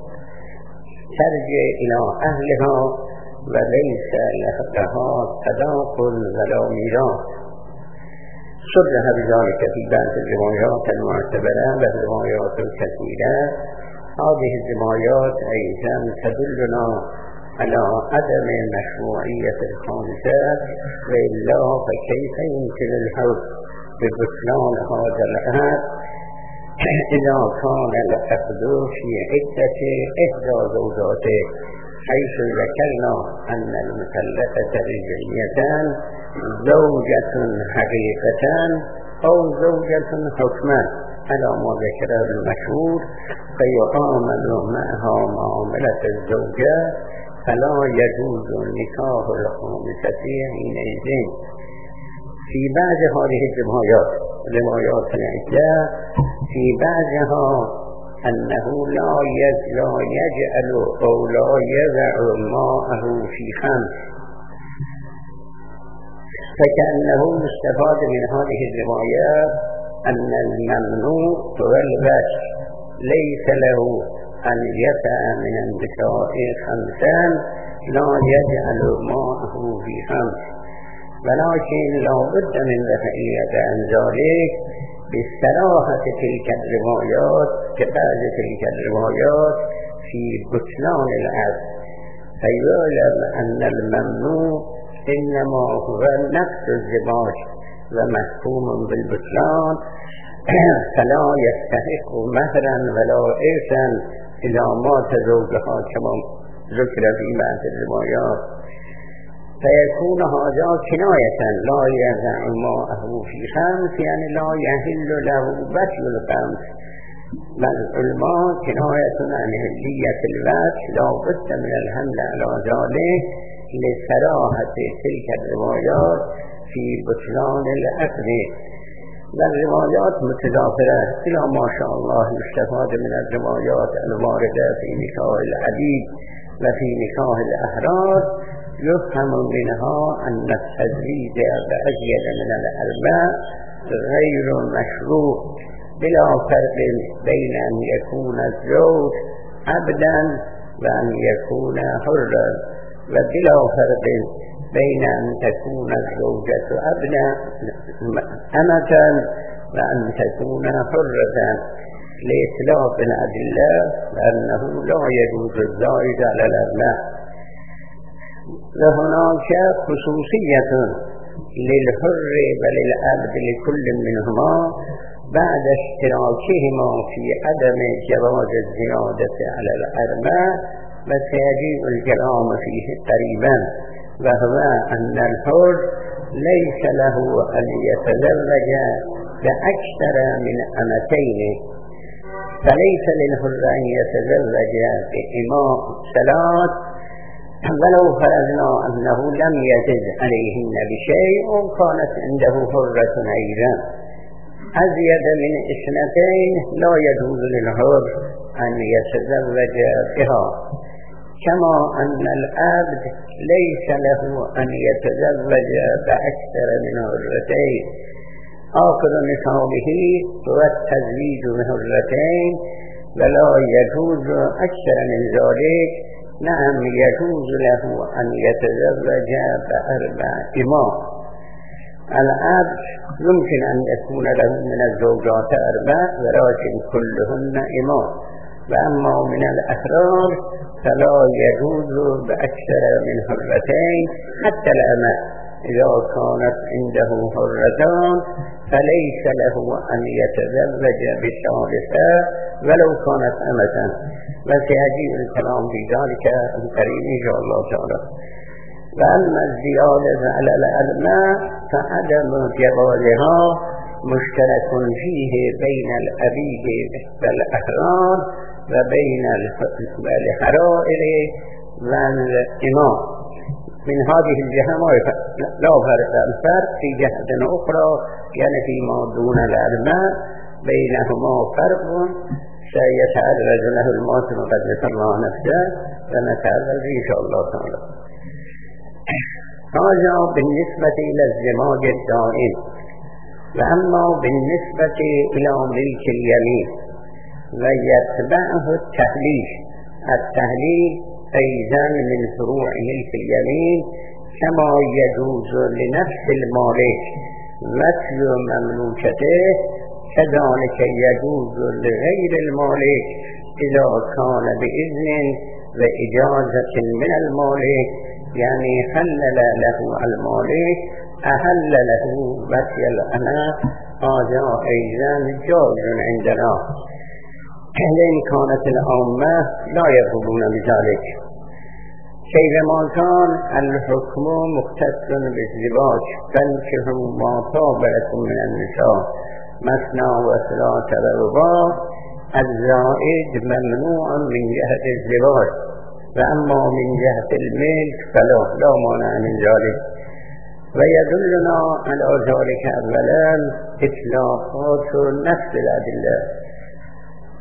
B: ترجع إلى أهلها وليس لها صداق ولا ميراث. صرح بذلك في بعض الروايات المعتبرة والروايات الكثيرة. هذه الروايات أيضا تدلنا على عدم مشروعية الخامسة، وإلا فكيف يمكن الحكم ببطلان هذا العقد إذا كان العقد في عدة إحدى زوجاته، حيث ذكرنا أن المثلثة رجعية زوجة حقيقة أو زوجة حكما على ما ذكره المشهور، فيعامل معها معاملة الزوجة، فلا يجوز نكاح الخامسة حينئذ. في بعض هذه الروايات روايات العدة في بعضها أنه لا يجعل أو لا يضع ماءه في خمر، فكأنه مستفاد من هذه الروايات أن الممنوع والبس ليس له أن يسع من النساء خمسا لا يجعل ماءه في خمر، ولكن لا بد من دفعية عن ذلك باستراحة تلك الروايات كبعض تلك الروايات في بطلان العبد، فيعلم أن الممنوع إنما هو نقص الزواج ومحكوم بالبطلان، فلا يستحق مهرا ولا إرثا إذا مات زوجها كما ذكر في بعض الروايات، فيكون هذا كناية لا يضع ماءه في خمس، يعني لا يحل له بطل الخمس، بل العلماء كناية عن هلية البطل لا بد من الحمل على ذلك لصراحة تلك الروايات في بطلان العقد، والروايات متضافرة إلى ما شاء الله يستفاد من الروايات الواردة في نكاح العبيد وفي نكاح الأحرار، يفهم منها أن التزويج بأزيد من الأربع غير مشروع، بلا فرق بين أن يكون الزوج عبدا وأن يكون حرا، وبلا فرق بين أن تكون الزوجة عبدا أمة وأن تكون حرة، لإطلاق الأدلة لأنه لا يجوز الزائد على الأربع. وهناك خصوصية للحر وللعبد لكل منهما بعد اشتراكهما في عدم جواز الزيادة على الأربع، وسيجيء الكلام فيه قريبا، وهو أن الحر ليس له أن يتزوج بأكثر من أمتين، فليس للحر أن يتزوج بإماء ثلاث ولو فرضنا أنه لم يزد عليهن بشيء وكانت عنده حرة أيضا أزيد من اثنتين لا يجوز للحر أن يتزوج بها، كما أن العبد ليس له أن يتزوج بأكثر من حرتين. آخر نصابه هو التزويج بحرتين ولا يجوز أكثر من ذلك. نعم يجوز له أن يتزوج بأربع إماء. العبد يمكن أن يكون له من الزوجات أربع ولكن كلهن إماء، وأما من الأحرار فلا يجوز بأكثر من حرتين، حتى الأمة إذا كانت عنده حرتان فليس له أن يتزوج بالثالثة ولو كانت أمة، وسيجيء الكلام في ذلك القريب إن شاء الله تعالى. وأما الزيادة على الأربع فعدم جوازها مشترك فيه بين الأبيد والأحرار وبين الحرائر والإماء. من هذه الجهة لا فرق، الفرق في جهة أخرى يعني فيما دون الأربع بينهما فرق سيتعرض له الموسم قدس الله نفسه ونتعرض إن شاء الله تعالى. هذا بالنسبة إلى الزواج الدائم. وأما بالنسبة إلى ملك اليمين ويتبعه التحليل. التحليل أيضا من فروع ملك اليمين، كما يجوز لنفس المالك مثل مملوكته كذلك يجوز لغير المالك إذا كان بإذن وإجازة من المالك، يعني حلل له المالك أحل له بقي الأمة. هذا أيضا جائز عندنا، لأن كانت الأمة لا يقولون بذلك. كيفما كان الحكم مختص بالزواج، فانكحوا ما طاب لكم من النساء مثنى وثلاث ورباع، الزائد ممنوع من جهة الزواج، وأما من جهة الملك فلا لا مانع من ذلك. ويدلنا على ذلك أولا إطلاقات نفس الأدلة.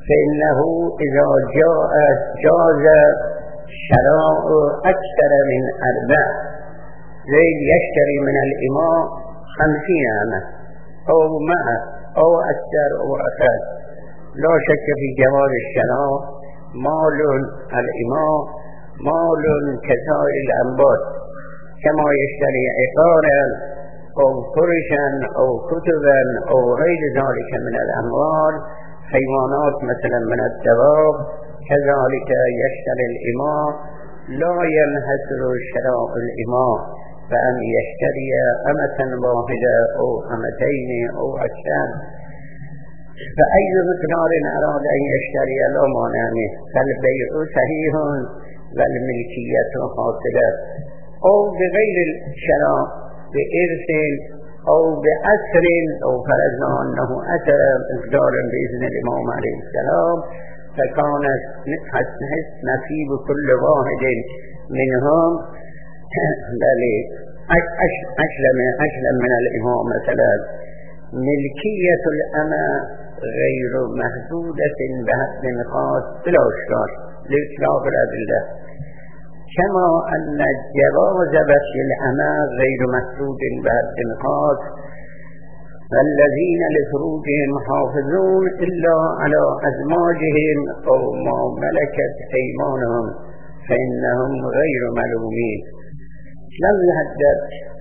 B: فإنه إذا جاء جاز شراء أكثر من أربع زيد يشتري من الإماء خمسين أمة أو معه أو أكثر أو أقل، لا شك في جواز الشراء. مال الإماء مال كسائر الأنبات، كما يشتري عقارا أو فرشا أو كتبا أو غير ذلك من الأموال، حيوانات مثلا من الدواب، كذلك يشتري الإماء. لا ينحصر شراء الإماء بأن يشتري أمة واحدة أو أمتين أو أكثر، فأي مقدار أراد أن يشتري لا مانع منه، فالبيع صحيح والملكية حاصلة. أو بغير الشراء، بإرث أو بأسر، أو فرضنا أنه أتى مقدار بإذن الإمام عليه السلام، فكان نصيب كل واحد منهم بل أسلم أسلم من الإمام مثلا. ملكية الأمة غير محدودة بحد خاص بلا إشكال لإطلاق الأدلة، كما أن جواز بث الأمة غير محدود بحد خاص. والذين لفروجهم حافظون إلا على أزواجهم أو ما ملكت أيمانهم فإنهم غير ملومين. لم يحدد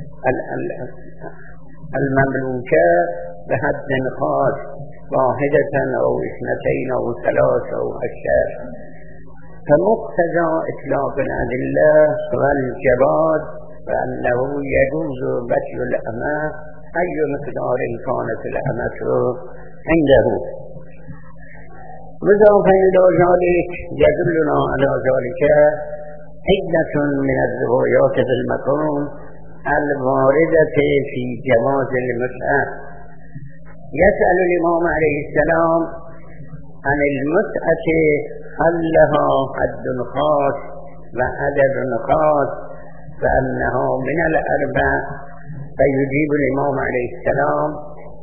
B: المملوكة بحد خاص، واحدة أو اثنتين أو ثلاث أو أكثر، فمقتضى إطلاق الأدلة والجواز فأنه يجوز بث الأمة أي مقدار كانت الأمة عنده. مضافا إلى ذلك يدلنا على ذلك عدة من الروايات في المقام الواردة في جواز المتعة. يسأل الإمام عليه السلام عن المتعة هل لها حد خاص وعدد خاص، فأنها من الأربع، فيجيب الإمام عليه السلام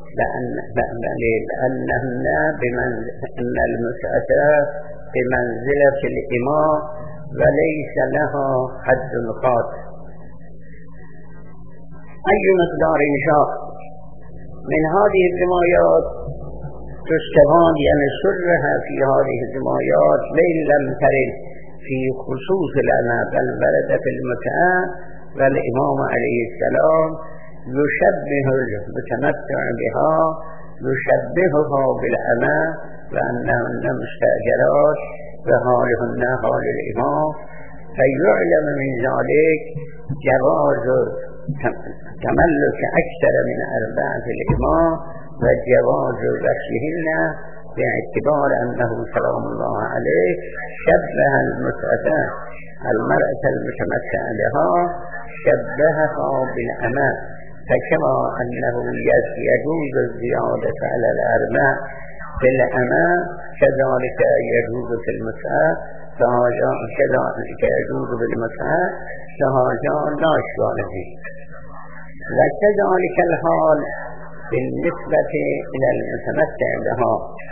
B: بأنهن بمن المتعة بمنزلة الإمام وليس لها حد خاص. أي مقدار شاء. من هذه الروايات تستفاد يعني سرها في هذه الروايات لئن لم ترد في خصوص الأمة بل ورد في المتعة، والإمام عليه السلام يشبه المتمتع بها يشبهها بالأمة وأنهن مستأجرات وحالهن حال الإمام، فيعلم من ذلك جواز تملك أكثر من أربعة الإمام وجواز بثهن، باعتبار أنه سلام الله عليه شبه المتعة المرأة المتمتع بها شبهها بالأمة، فكما أنه يجوز الزيادة على الأربع في الأمة كذلك يجوز في المتعة، كذلك يجوز بالمتعة، فهذا لا إشكال فيه. وكذلك الحال بالنسبة إلى المتمتع بها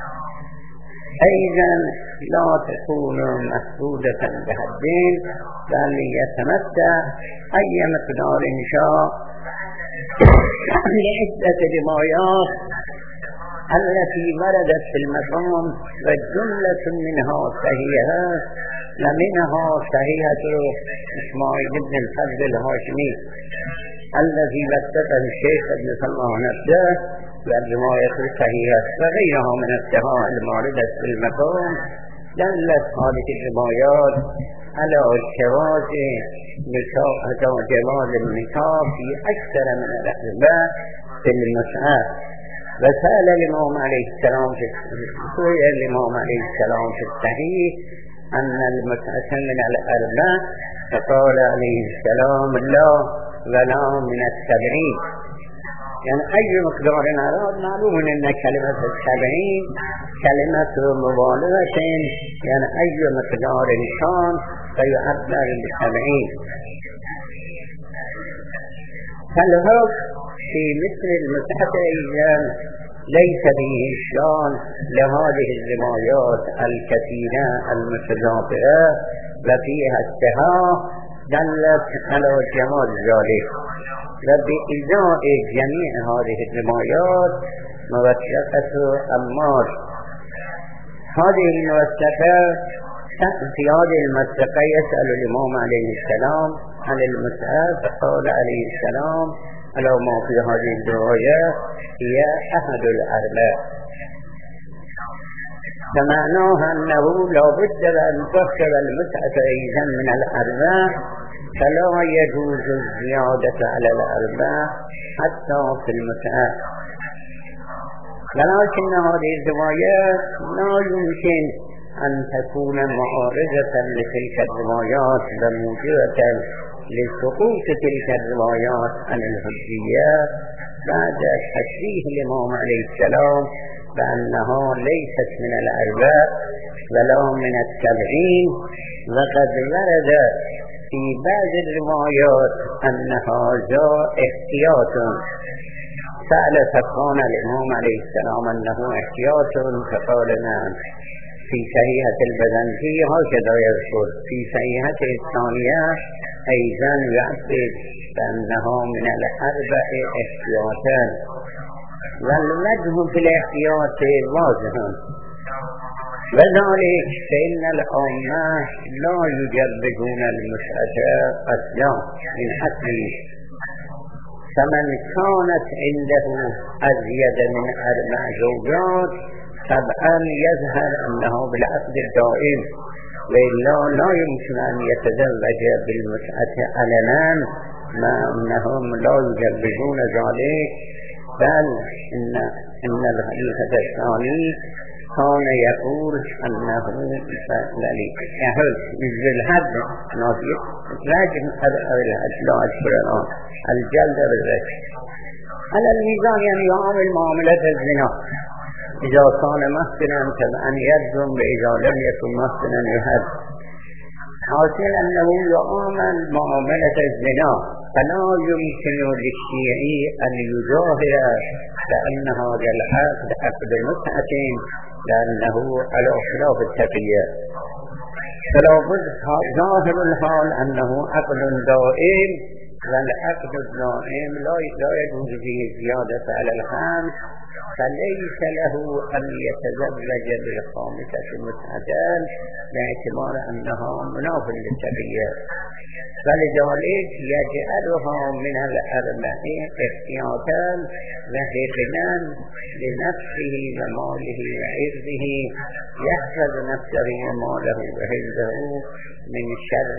B: أيضا لا تكون محدودة بحدين، بل يتمتع أي مقدار شاء لعدة روايات التي وردت في المقام، والجملة منها صحيحة، ومنها صحيحة إسماعيل بن الفضل الهاشمي الذي وثقه الشيخ ابن صلاح نفسه، والرواية الصحيحة وغيرها من الصحاح الموردة في المقام. دلت هذه الروايات على جواز جواز النكاح في أكثر من الأربع في المسعى. وسأل الإمام عليه السلام في سئل الإمام عليه السلام في الصحيح أن المسعى من الأربع، فقال عليه السلام لا ولا من السبعين. يعني أي مقدار أراد، معلوم أن كلمة السبعين كلمة مبالغة، يعني أي مقدار كان فيعبر بالسبعين. فالحكم في مثل المتعة ليس فيه الشان لهذه الروايات الكثيرة المتضافرة وفيها اتهام دلت على جمال ذلك، وبإزاء جميع هذه الروايات موثقة أمار. هذه الموثقة في هذه الموثقة يسأل الإمام عليه السلام عن المسألة، فقال عليه السلام على ما في هذه الرواية هي أحد الأربع، فمعناها أنه لا بد أن تحسب المسألة أيضا من الأربع، فلا يجوز الزيادة على الأربع حتى في المسألة. ولكن هذه الروايات لا يمكن أن تكون معارضة لتلك الروايات وموجبة لسقوط تلك الروايات عن الحجية بعد تصريح الإمام عليه السلام بأنها ليست من الأربع ولا من السبعين. وقد ورد في بعض الروايات أن هذا احتياط، سأل فقال الإمام عليه السلام أنه احتياط، فقال نعم. في صحيحة البزنطي هكذا يذكر، في صحيحة الثانية أيضا يعتقد بأنها من الأربع احتياطا، والوجه في الاحتياط واضح، وذلك فإن الأمة لا يجربون المسألة أصلا من أصله، فمن كانت عنده أزيد من أربع زوجات طبعا يظهر أنه بالعقد الدائم، وإلا لا يمكن أن يتزوج بالمتعة علنا مع أنهم لا يجربون ذلك، بل إن, إن الخليفة الثاني كان يقول أنه يحل مثل الحد ناظر راجم لا أشبر الآن الجلد بالرجل على الميزان، يعني يعامل معاملة الزنا، إذا كان محسنا طبعا يجرم، وإذا لم يكن محسنا يحد. حاصل أنه يعامل معاملة الزنا، فلا يمكن للشيعي أن يظاهر بأن هذا العقد عقد المتعة لأنه على خلاف التقية، فلا بد ظاهر الحال أنه عقد دائم، والعقد الدائم لا يجوز فيه زيادة على الخامس، فليس له أن يتزوج بالخامسة متعة باعتبار أنها مناف للتقية، فلذلك يجعلها من الأربع احتياطا وحفظا لنفسه وماله وعرضه، يحفظ نفسه وماله وعرضه من شر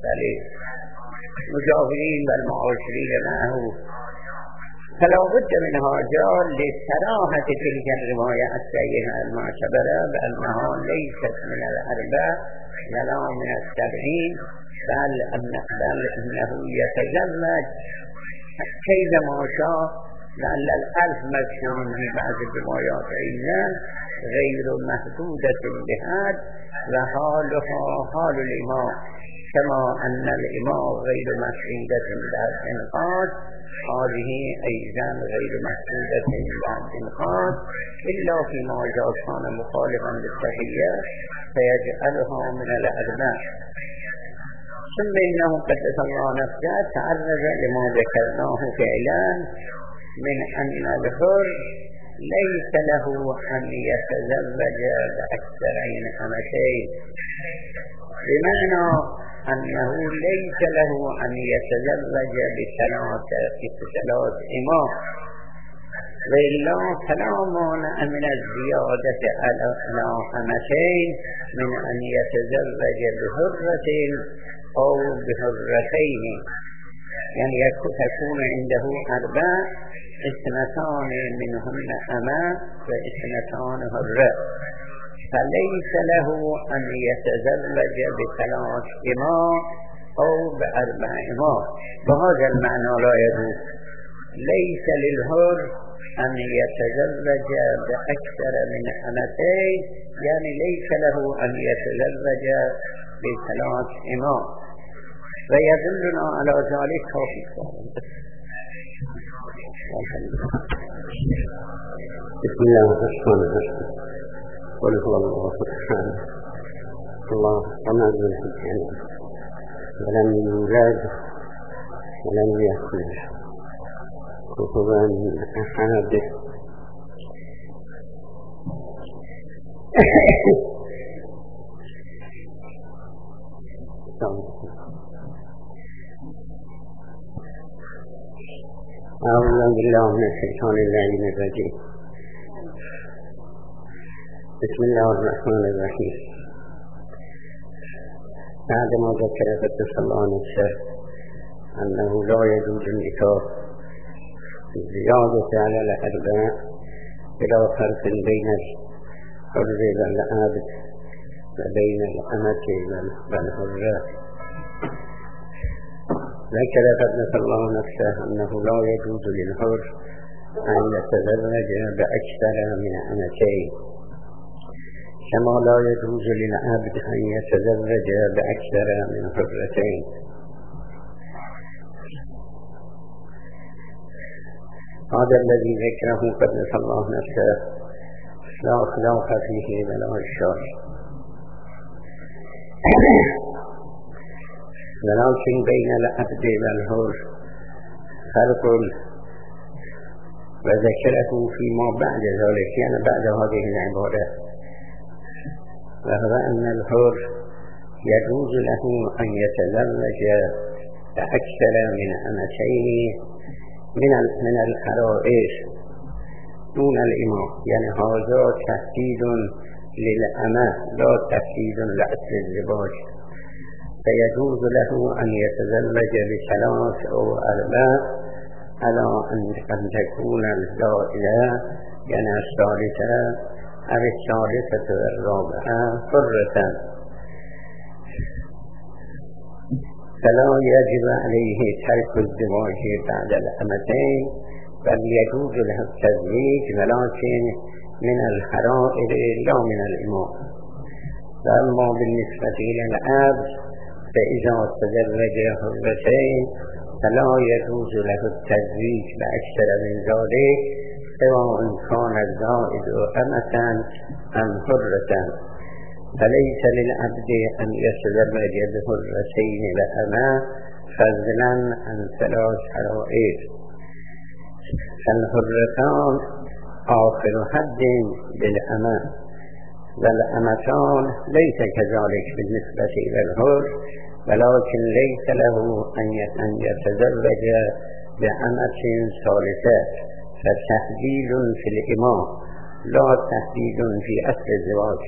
B: المجاورين والمعاشرين معه. فلا بد من هذا لصراحة تلك الرواية الصحيحة المعتبرة بأنها ليست من الأربع ولا من السبعين، بل أنه يتزوج كيفما شاء، لأن الألف مذكور في بعض الروايات أيضا غير محدودة بحد، وحالها حال الإمام كما أن الإمام غير محدودة بالإنقاذ، هذه أيضا غير محدودة بالإنقاذ إلا فيما إذا كان مخالفا للتقية فيجعلها من الأربع. ثم إنه قدس الله نفسه تعرض لما ذكرناه فعلا من أن الحر ليس له أن يتزوج بأكثر من أمتين، بمعنى أنه ليس له أن يتزوج بثلاث إماء، وإلا فلا مانع من الزيادة على أمتين من أن يتزوج بحرة أو بحرتين، يعني تكون عنده أربع، اثنتان منهن أماء واثنتان حرة، فليس له أن يتزوج بثلاث إماء أو بأربع إماء. بهذا المعنى لا يجوز. ليس للحر أن يتزوج بأكثر من أمتين، يعني ليس له أن يتزوج بثلاث إماء، ويدلنا على ذلك كافي. بسم الله الرحمن الرحيم. قل هو الله سبحانه الله الصمد الحكيم ولم يولد ولم يكن له كفوا أحد. أعوذ بالله من الشيطان اللعين الرجيم. بسم الله الرحمن الرحيم. بعدما ذكر قدس الله نفسه أنه لا يجوز النكاح زيادة على الأربع بلا فرق بين الحر والعبد وبين الأمة والحرة. ذكر قدس الله نفسه أنه لا يجوز للحر أن يتزوج بأكثر من أمتين، كما لا يجوز للعبد أن يتزوج بأكثر من حرتين. هذا الذي ذكره قدس الله نفسه لا خلاف فيه ولا إشكال، ولكن بين العبد والحر فرق، وذكره فيما بعد ذلك يعني بعد هذه العبادة، وهو أن الحر يجوز له أن يتزوج بأكثر من أمتين من من الحرائر دون الإمام، يعني هذا تحديد للأمة لا تحديد لأصل الزواج، فيجوز له أن يتزوج بثلاث أو أربع على أن تكون الزائدة يعني الثالثة أو الثالثة والرابعة حرة، فلا يجب عليه ترك الزواج بعد الأمتين، بل يجوز له التزويج ولكن من الحرائر لا من الإمام. فأما بالنسبة إلى العبد فإذا تزوج حرتين فلا يجوز له التزويج بأكثر من ذلك، سواء كان الزائد أمة أم حرة، فليس للعبد أن يتزوج بحرتين لأمة فضلا عن ثلاث حرائر، فالحرتان آخر حد بالأمة، والأمتان ليس كذلك بالنسبة إلى الحر، ولكن ليس له أن يتزوج بأمة ثالثة، فتحديد في الإمام لا تحديد في أصل الزواج.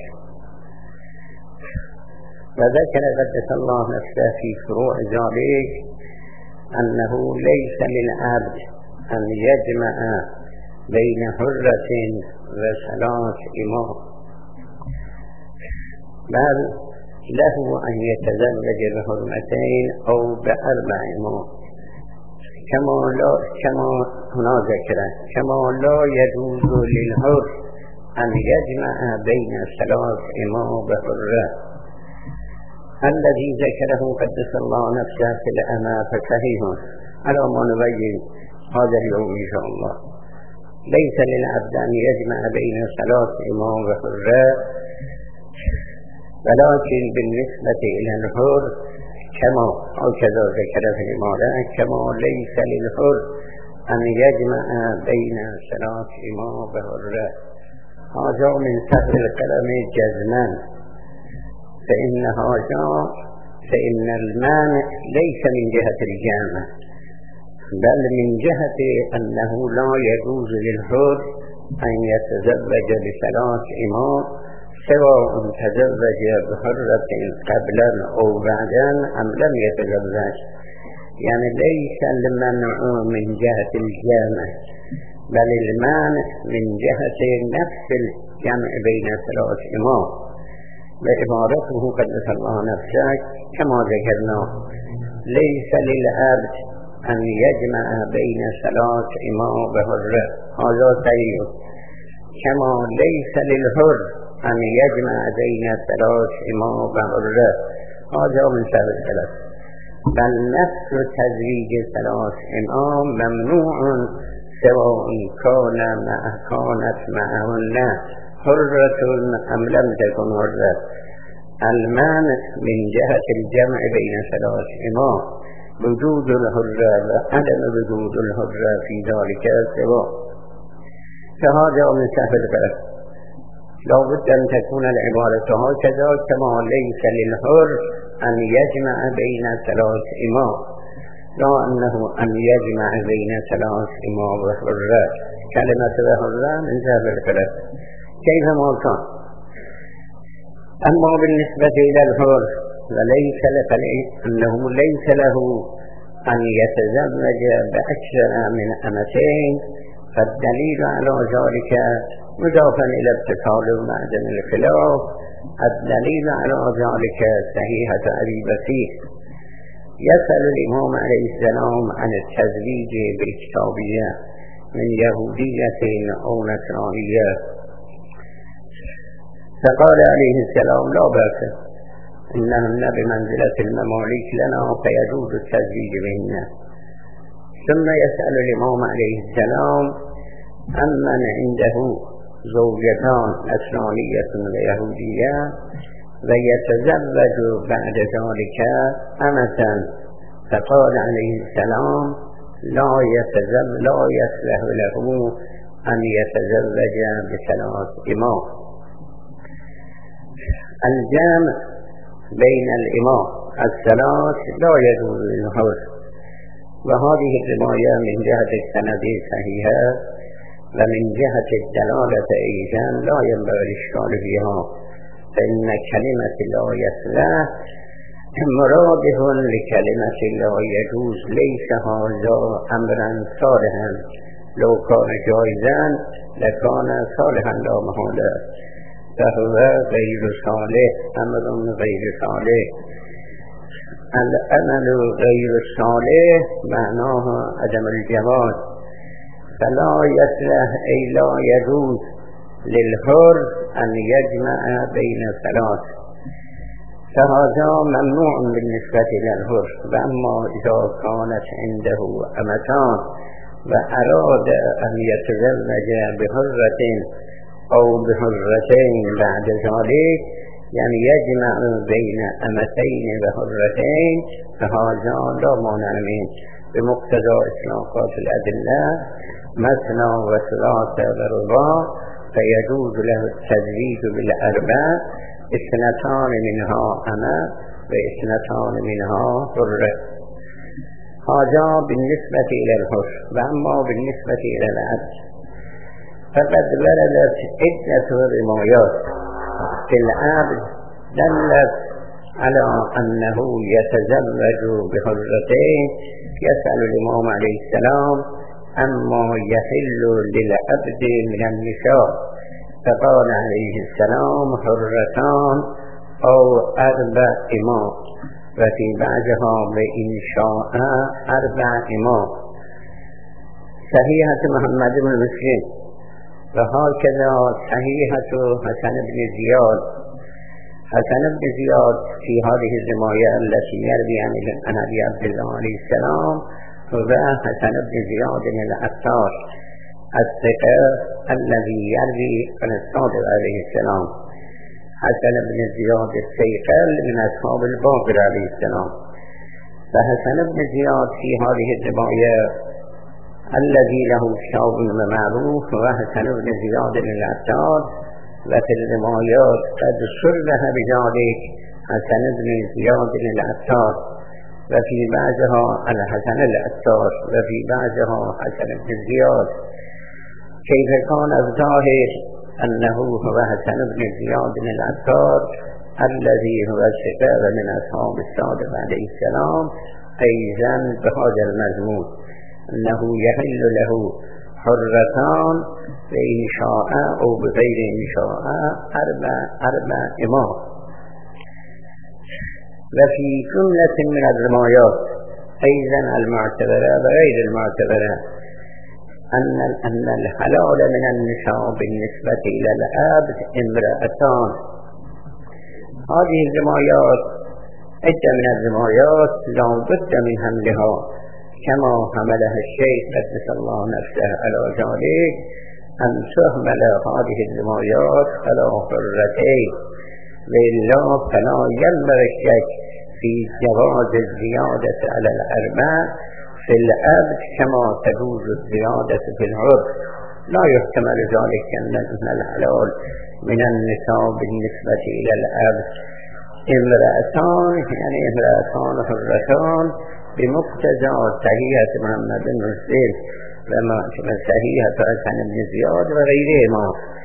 B: وذكر قدس الله نفسه في فروع ذلك أنه ليس للعبد أن يجمع بين حرة وثلاث إمام، بل له أن يتزوج بحرمتين أو بأربع إمام، كما لا كما هنا ذكره كما لا يجوز للحر أن يجمع بين ثلاث إمام بحرة. الذي ذكره قدس الله نفسه في الأمة فصحيح على ما نبين هذا اليوم إن شاء الله. ليس للعبد أن يجمع بين ثلاث إمام بحرة، ولكن بالنسبة إلى الحر كما هكذا ذكر في الإمارة كما ليس للحر أن يجمع بين ثلاث إمام بحرة. هذا من سفر القلم جزما، فإن هذا فإن المانع ليس من جهة الجامع، بل من جهة أنه لا يجوز للحر أن يتزوج بثلاث إمام سواء تزوج بحرة قبلا أو بعدا أم لم يتزوج، يعني ليس المنع من جهة الجامع، بل المانع من جهة نفس الجمع بين ثلاث إمام. وعبارته قدس الله نفسه كما ذكرنا ليس للعبد أن يجمع بين ثلاث إمام بحرة، هذا صحيح، كما ليس للحر أن يجمع بين ثلاث إمام بحرة، هذا من سبب الثلاث، بل نفس تزويج ثلاث إمام ممنوع سوائی کان مع کانت معهن حرة ام لم تكن حرة. المعنى من جهة الجمع بين ثلاث إمام وجود الحرة وعدم وجود الحرة في ذلك سواء. فهذا من سهل الغرب. لابد أن تكون العبارة هكذا كما ليس للحر أن يجمع بين ثلاث إمام، لا أنه أن يجمع بين ثلاث إمام وحرة. كلمة وحرة من سهل الغرب كيف ما كان. أما بالنسبة إلى الحر وليس له أنه ليس له أن يتزوج بأكثر من أمتين، فالدليل على ذلك مضافا إلى اتصال معدن الخلاف. الدليل على ذلك صحيحة أبي بكر يسأل الإمام عليه السلام عن التزويج بالكتابية من يهودية أو نصرانية، فقال عليه السلام لا بأس، إنهن بمنزلة المماليك لنا فيجوز التزويج بهن. ثم يسأل الإمام عليه السلام عمن عنده زوجتان نصرانية ويهودية ويتزوج بعد ذلك أمة، فقال عليه السلام لا يتزوج لا يصلح له أن يتزوج بثلاث إمام. الجمع بين الإمام الثلاث لا يجوز للحر، وهذه الرواية من جهة السند صحيحة، ومن جهة الدلالة أيضا لا ينبغي الإشكال فيها، فإن كلمة لا يصلح مرادف لكلمة لا يجوز. ليس هذا أمرا صالحا، لو كان جائزا لكان صالحا لا محالة، فهو غير صالح، أمر غير صالح. الأمر غير صالح معناه عدم الجواز، فلا يصلح أي لا يجوز للحر أن يجمع بين ثلاث، فهذا ممنوع بالنسبة للحر. وأما إذا كانت عنده أمتان وأراد أن يتزوج بحرة أو بحرتين بعد ذلك، يعني يجمع بين أمتين وحرتين، فهذا لا مانع منه بمقتضى إطلاقات الأدلة مثنى وثلاث ورباع، فيجوز له التزويج بالأربع، اثنتان منها أمة واثنتان منها حرة. هذا بالنسبة إلى الحر. وأما بالنسبة إلى العبد فقد وردت عدة روايات في العبد دلت على أنه يتزوج بحرتين. يسأل الإمام عليه السلام أما يحل للعبد من النساء، فقال عليه السلام حرتان أو أربع إماء، وفي بعضها وإن شاء أربع إماء. صحيحة محمد بن مسلم، وهكذا صحيحة حسن بن زياد. حسن بن زياد في هذه الرواية التي يروي عن أبي عبد الله عليه السلام هو حسن بن زياد العطار الثقة الذي يروي عن الصادق عليه السلام. حسن بن زياد الثقة من أصحاب الباقر عليه السلام. فحسن بن زياد في هذه الرواية الذي له كتاب معروف هو حسن بن زياد العطار، وفي الروايات قد شرح بذلك حسن بن زياد العطار، وفي بعضها الحسن العطار، وفي بعضها حسن بن زياد. كيف كان الظاهر أنه هو حسن بن زياد العطار الذي هو الثقة من أصحاب الصادق عليه السلام، أيضا بهذا المضمون أنه يحل له حرتان بإن شاء أو بغير إن شاء أربع أربع إمام. وفي جملة من الروايات أيضا المعتبرة وغير المعتبرة أن أن الحلال من النساء بالنسبة إلى العبد امرأتان. هذه الروايات عدة من الروايات لا بد من حملها، كما حملها الشيخ قدس الله نفسه على ذلك أن تهمل هذه الروايات على حرتين وإلا فلا ينبغي الشك في جواز الزيادة على الأربع في العبد كما تجوز الزيادة في العرف. لا يحتمل ذلك أن الحلال من النساء بالنسبة إلى العبد امرأتان، يعني امرأتان حرتان بمقتضى صحيحة محمد بن مسلم وما صحيحة حسن بن زياد وغيرهما.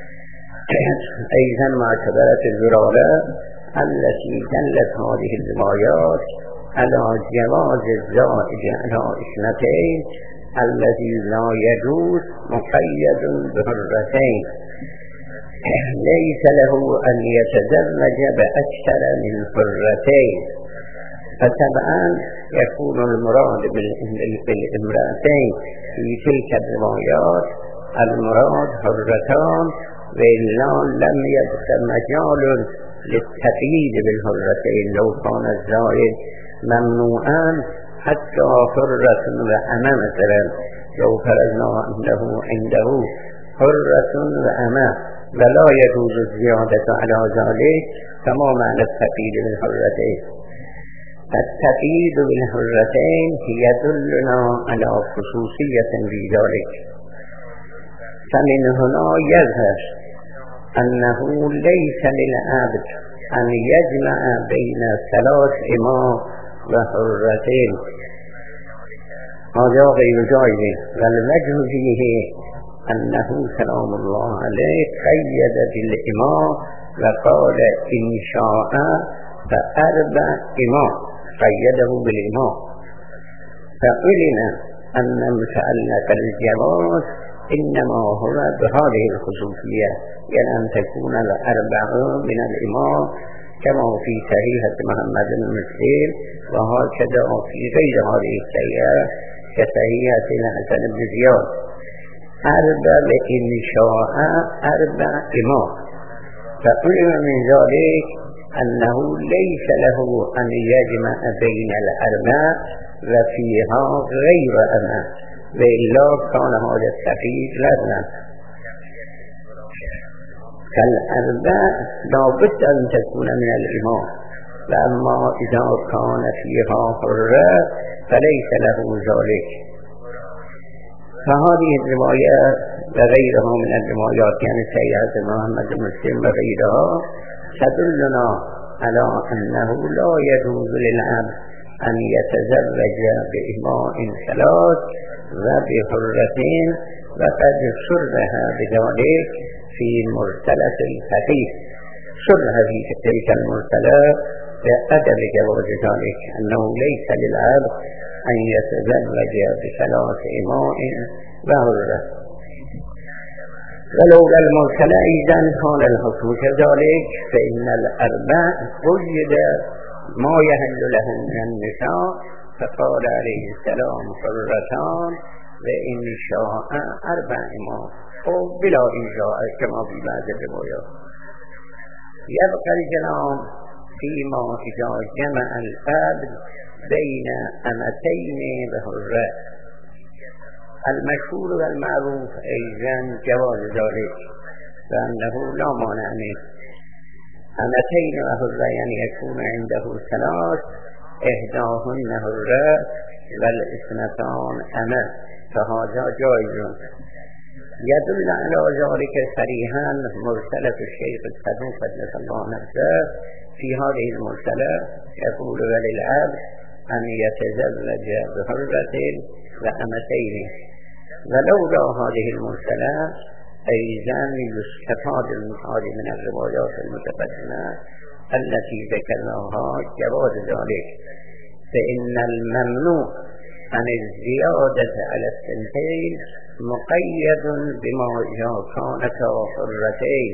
B: أيضا معتبرة الزرارة التي دلت هذه الروايات على جواز الزائد على اثنتين الذي لا يجوز مقيد بحرتين ليس له أن يتزوج بأكثر من حرتين. فطبعا يكون المراد بالامرأتين في تلك الروايات المراد حرتان، وإلا لم يبق مجال للتقييد بالحرتين لو كان الزائد ممنوعا حتى حرة وأمة. مثلا لو فرضنا أنه عنده حرة وأمة ولا يجوز الزيادة على ذلك، فما معنى التقييد بالحرتين؟ التقييد بالحرتين يدلنا على خصوصية في ذلك. فمن هنا يظهر أنه ليس للعبد أن يجمع بين ثلاث إماء وحرتين، هذا غير جائز. والوجه فيه أنه سلام الله عليه قيد بالإماء وقال إن شاء فأربع إماء، قيده بالإماء. فعلم أن متعلق الجواز إنما هو بهذه الخصوصية، يعني أن تكون الأربع من الإماء كما في صحيحة محمد بن مسلم، وهكذا في غير هذه الصحيحة كصحيحة الحسن بن زياد. أربع إن شاء أربع إماء. فعلم من ذلك أنه ليس له أن يجمع بين الأربع وفيها غير أمة، وإلا كان هذا التقييد لازما. فالأربع لابد أن تكون من الإماء، وأما إذا كان فيها حرة فليس له ذلك. فهذه الروايات وغيرها من الروايات يعني سيئة محمد مسلم وغيرها تدلنا على أنه لا يجوز للعبد أن يتزوج بإماء ثلاث وبحرتين، وقد شرها بذلك في مرسلة الحديث. شرها في تلك المرسلة بأدب جواز ذلك أنه ليس للعبد أن يتزوج بثلاث إماء وحرة. ولولا المرسلة إذن كان الحكم كذلك، فإن الأربع وجد ما يحل له من النساء، فقال عليه السلام حرتان وإن شاء أربع إماء بلا إنشاء كما في بعض الروايات. يبقى الكلام فيما إذا جمع العبد بين أمتين وحرة. المشهور والمعروف أيضا جواز ذلك، فأنه لا مانع منه. أمتين وحرة يعني يكون عنده ثلاث، إحداهن حرة والاثنتان أمة، فهذا جائز. يدل على ذلك صريحا مرسلة الشيخ الصدوق قدس الله نفسه. في هذه المرسلة يقول وللعبد أن يتزوج بحرة وأمتين. ولولا هذه المرسلة أيضا يستفاد المصاد من الروايات المتقدمة التي ذكرناها جواز ذلك، فإن الممنوع عن الزيادة على الثنتين مقيد بما إذا كانتا حرتين.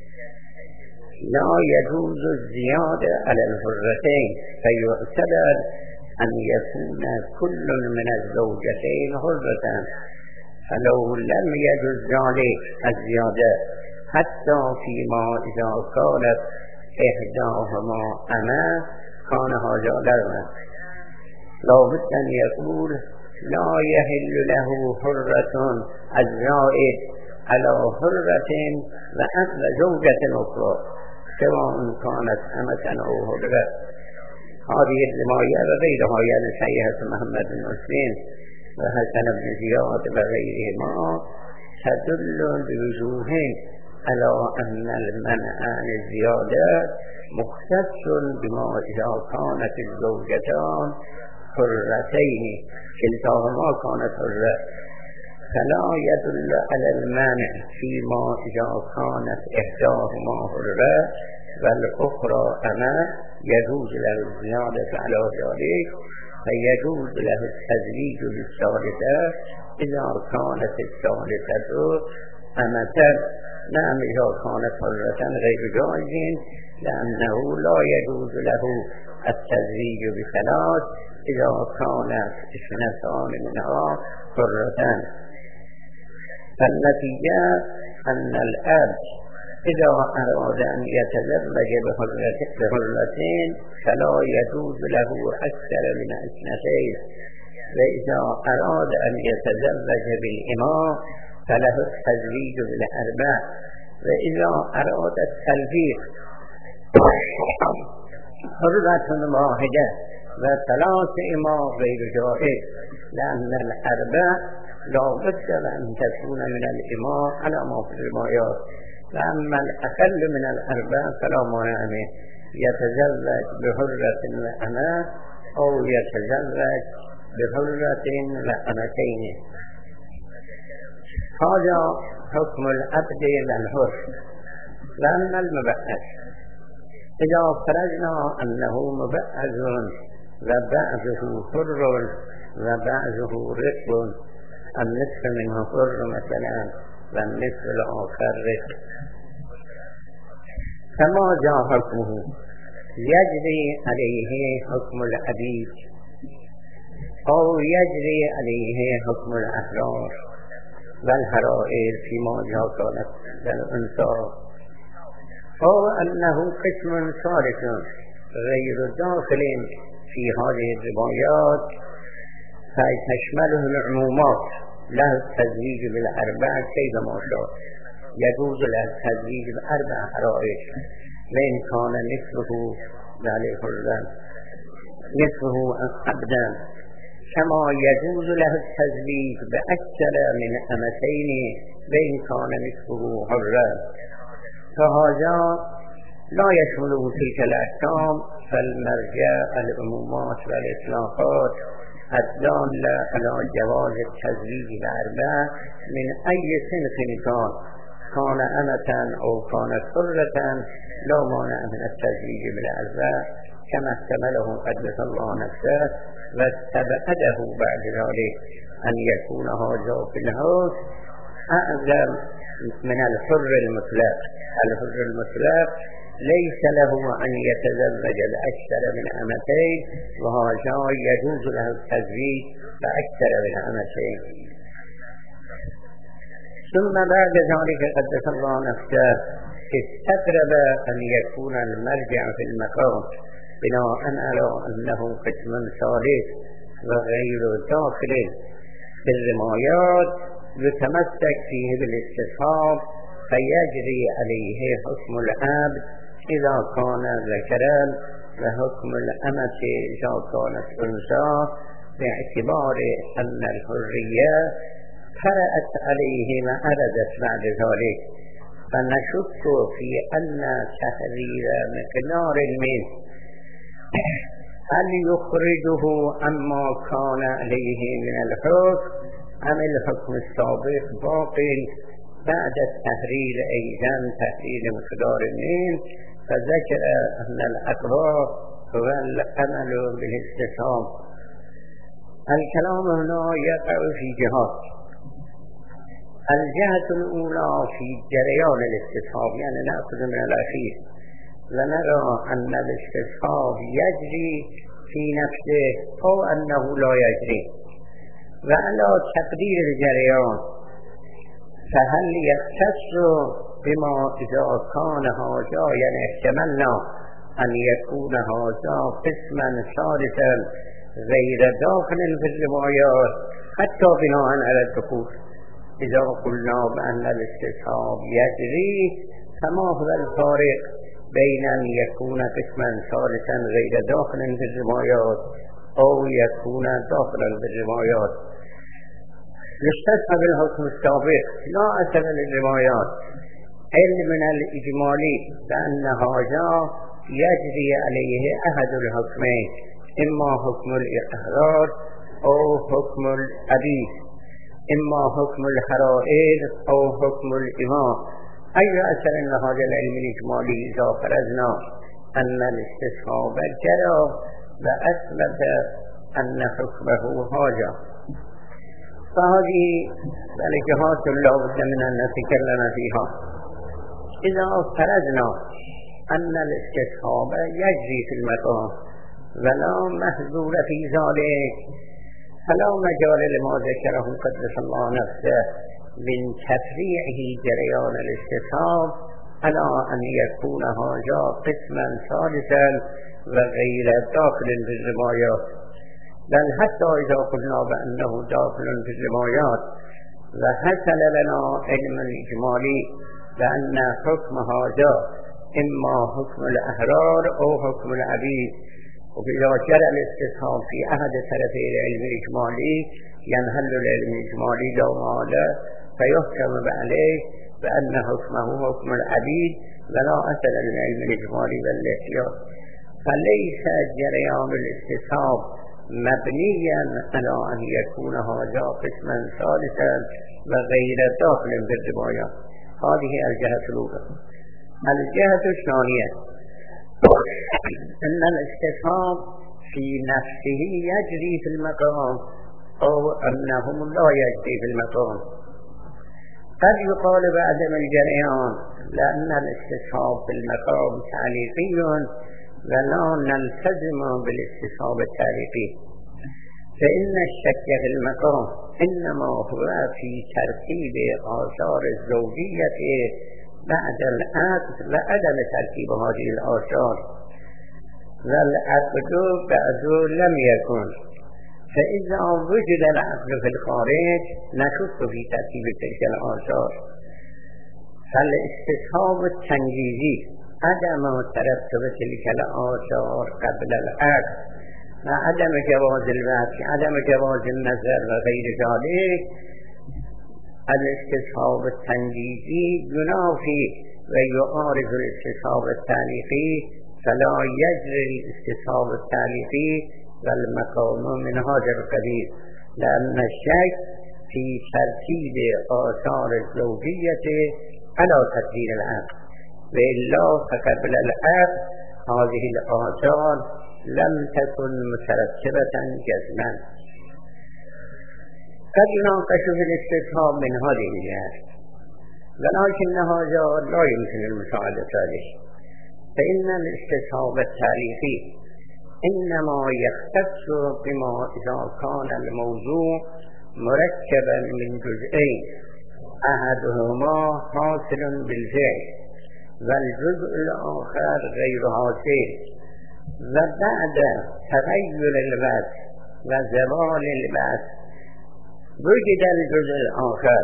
B: لا يجوز الزيادة على الحرتين، فيعتبر أن يكون كل من الزوجتين حرة. فلو لم يجوز ذلك الزيادة حتى فيما إذا كانت إحداهما أمة كان هذا لازما. لا بد أن يقول لا يحل له حرة الزائد على حرة وزوجة أخرى سواء كانت أمة أو حرة. هذه الرواية وغيرها يعني صحيحة محمد بن مسلم وحسن بن زياد وغيرهما تدل بوجوه على أن المنع عن الزيادة مختص بما إذا كانت الزوجتان حرتين كلتاهما كانت حرة، فلا يدل على المانع فيما إذا كانت إحداهما حرة والأخرى أما يجوز له الزيادة على ذلك، فيجوز له التزويج بالثالثة إذا كانت الثالثة أمة. نعم إذا كانت حرة غير جائز، لأنه لا يجوز له التزويج بثلاث إذا كانت اثنتان منها حرتان. فالنتيجة أن الأب إذا أراد أن يتزوج بحرتين فلا يجوز له أكثر من اثنتين، وإذا أراد أن يتزوج بالإماء فله التزويج بالأربع، وإذا أراد التلفيق حرة واحدة وثلاث إماء غير جائز، لأن الأربع لا بد أن تكون من الإماء على ما في الروايات، فأما الأقل من الأربع فلا مانع منه يتزوج بحرة وأمة أو يتزوج بحرة وأمتين. هذا حكم العبد والحر. لأن المبعث إذا فرضنا أنه مبعث وبعضه حر وبعضه رق، النصف منه حر مثلا والنصف الآخر رق، فماذا حكمه؟ يجري عليه حكم العبيد أو يجري عليه حكم الأحرار والحرائر فيما إذا كانت الأنثى، أو أنه قسم ثالث غير داخل في هذه الروايات فتشمله العمومات، له التزويج بالأربع كيفما شاء، يجوز له التزويج بأربع حرائر وإن كان نصفه ذلك حرا نصفه عبدا، كما يجوز له التزويج بأكثر من أمتين وإن كان نصفه حرا. فهذا لا يشمله تلك الأحكام، فالمرجع العمومات والإطلاقات الدالة على جواز التزويج بأربع من أي صنف كان كان أمة أو كانت حرة لا مانع من التزويج بالأربع، كما احتمله قدس الله نفسه واستبعده بعد ذلك أن يكون هذا في الهوس أعظم من الحر المطلق. الحر المطلق ليس له أن يتزوج بأكثر من أمتين، وهذا يجوز له التزويج بأكثر من أمتين. ثم بعد ذلك قدس الله نفسه استقرب أن يكون المرجع في المقام بناء على أنه قسم ثالث وغير داخل في الروايات يتمسك فيه بالاستصحاب، فيجري عليه حكم العبد إذا كان ذكرا وحكم الأمة إذا كانت أنثى، باعتبار أن الحرية فرأت عليه ما أردت بعد ذلك. فنشك في أن تحرير مقدار منه هل يخرجه عما كان عليه من الحكم أم الحكم السابق باقي بعد التحرير أيضا تحرير مقدار منه. فذكر أن الأقوى هو العمل بالاستصحاب. الكلام هنا يقع في جهات. الجهة الأولى في جريان الاستصحاب، يعني نأخذ من الأخير ونرى أن الاستصحاب يجري في نفسه أو أنه لا يجري. وعلى تقدير الجريان فهل يختص بما إذا كان هذا، يعني احتملنا أن يكون هذا قسما ثالثا غير داخل في الروايات حتى بناء على الدخول. إذا قلنا بأن الاستصحاب يجري فما هو الفارق بين أن يكون قسما ثالثا غير داخل في الروايات أو يكون داخلا في الروايات؟ يستثنى بالحكم السابق لا أثر للروايات علمنا الإجمالي بأن هذا يجري عليه أحد الحكمين، إما حكم الإقرار أو حكم الأبيد، إما حكم الحرائر أو حكم الإمام. أي أثر لهذا العلم الإجمالي إذا فرضنا أن الاستصحاب جرى وأثبت أن حكمه هذا؟ فهذه الجهات لا بد من أن نتكلم فيها. إذا فرضنا أن الاستصحاب يجري في المكان ولا محذور في ذلك فلا مجال لما ذكره قدس الله نفسه من تفريعه جريان الاستصحاب على أن يكون هذا قسما ثالثا وغير داخل في الروايات، بل حتى إذا قلنا بأنه داخل في الروايات وحصل لنا علم الإجمالي بأن حكم هذا إما حكم الأحرار أو حكم العبيد، وإذا جرى الاستصحاب في أحد طرفي العلم الإجمالي ينحل العلم الإجمالي لا مال فيحكم عليه بأن حكمه حكم العبيد ولا أثر للعلم الإجمالي والاحتياط. فليس جريان الاستصحاب مبنيا على أن يكون هذا قسما ثالثا وغير داخل بالروايات. هذه الجهة الأولى. الجهة الثانية أن الاستصحاب في نفسه يجري في المقام أو أنه لا يجري في المقام. قد يقال بعدم الجريان لأن الاستصحاب في المقام تعليقي ولا نلتزم بالاستصحاب التاريخي، فإن الشك في المقام إنما هو في ترتيب آثار الزوجية بعد العقد وعدم ترتيب هذه الآثار، والعقد بعد لم يكن، فإذا وجد العقد في الخارج نشك في ترتيب تلك الآثار. فالاستصحاب التنجيزي عدم ترتب تلك الآثار قبل العقد وعدم جواز البحث، عدم جواز النظر وغير ذلك. الاستصحاب التنجيزي ينافي ويعارض الاستصحاب التاريخي، فلا يجري الاستصحاب التاريخي والمقام من هذا القبيل، لأن الشك في ترتيب آثار الزوجية على تقدير العقد، وإلا فقبل العقد هذه الآثار لم تكن مترتبة جزما. قد يناقش في الاستصحاب من هذه الجهة، ولكن هذا لا يمكن المساعدة عليه، فإن الاستصحاب التاريخي إنما يختص بما إذا كان الموضوع مركبا من جزئين أحدهما حاصل بالفعل والجزء الآخر غير حاصل، وبعد تغير البحث وزوال البحث وجد الجزء الآخر،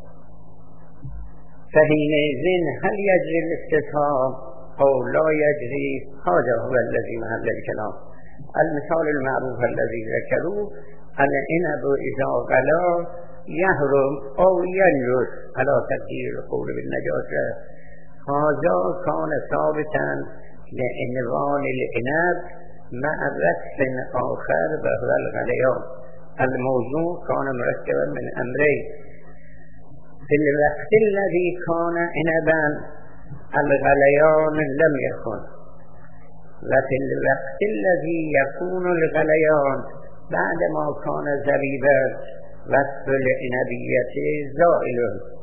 B: فحينئذ هل يجري الاستصحاب أو لا يجري؟ هذا هو الذي محل الكلام. المثال المعروف الذي ذكروه العنب إذا غلا يحرم أو ينجس على تقدير القول بالنجاسة، هذا كان ثابتا لعنوان العنب مع رقص آخر وهو الغليان. الموضوع كان مركبا من أمرين: في الوقت الذي كان عنبا الغليان لم يكن، وفي الوقت الذي يكون الغليان بعدما كان زبيبا وصف العنبية زائل.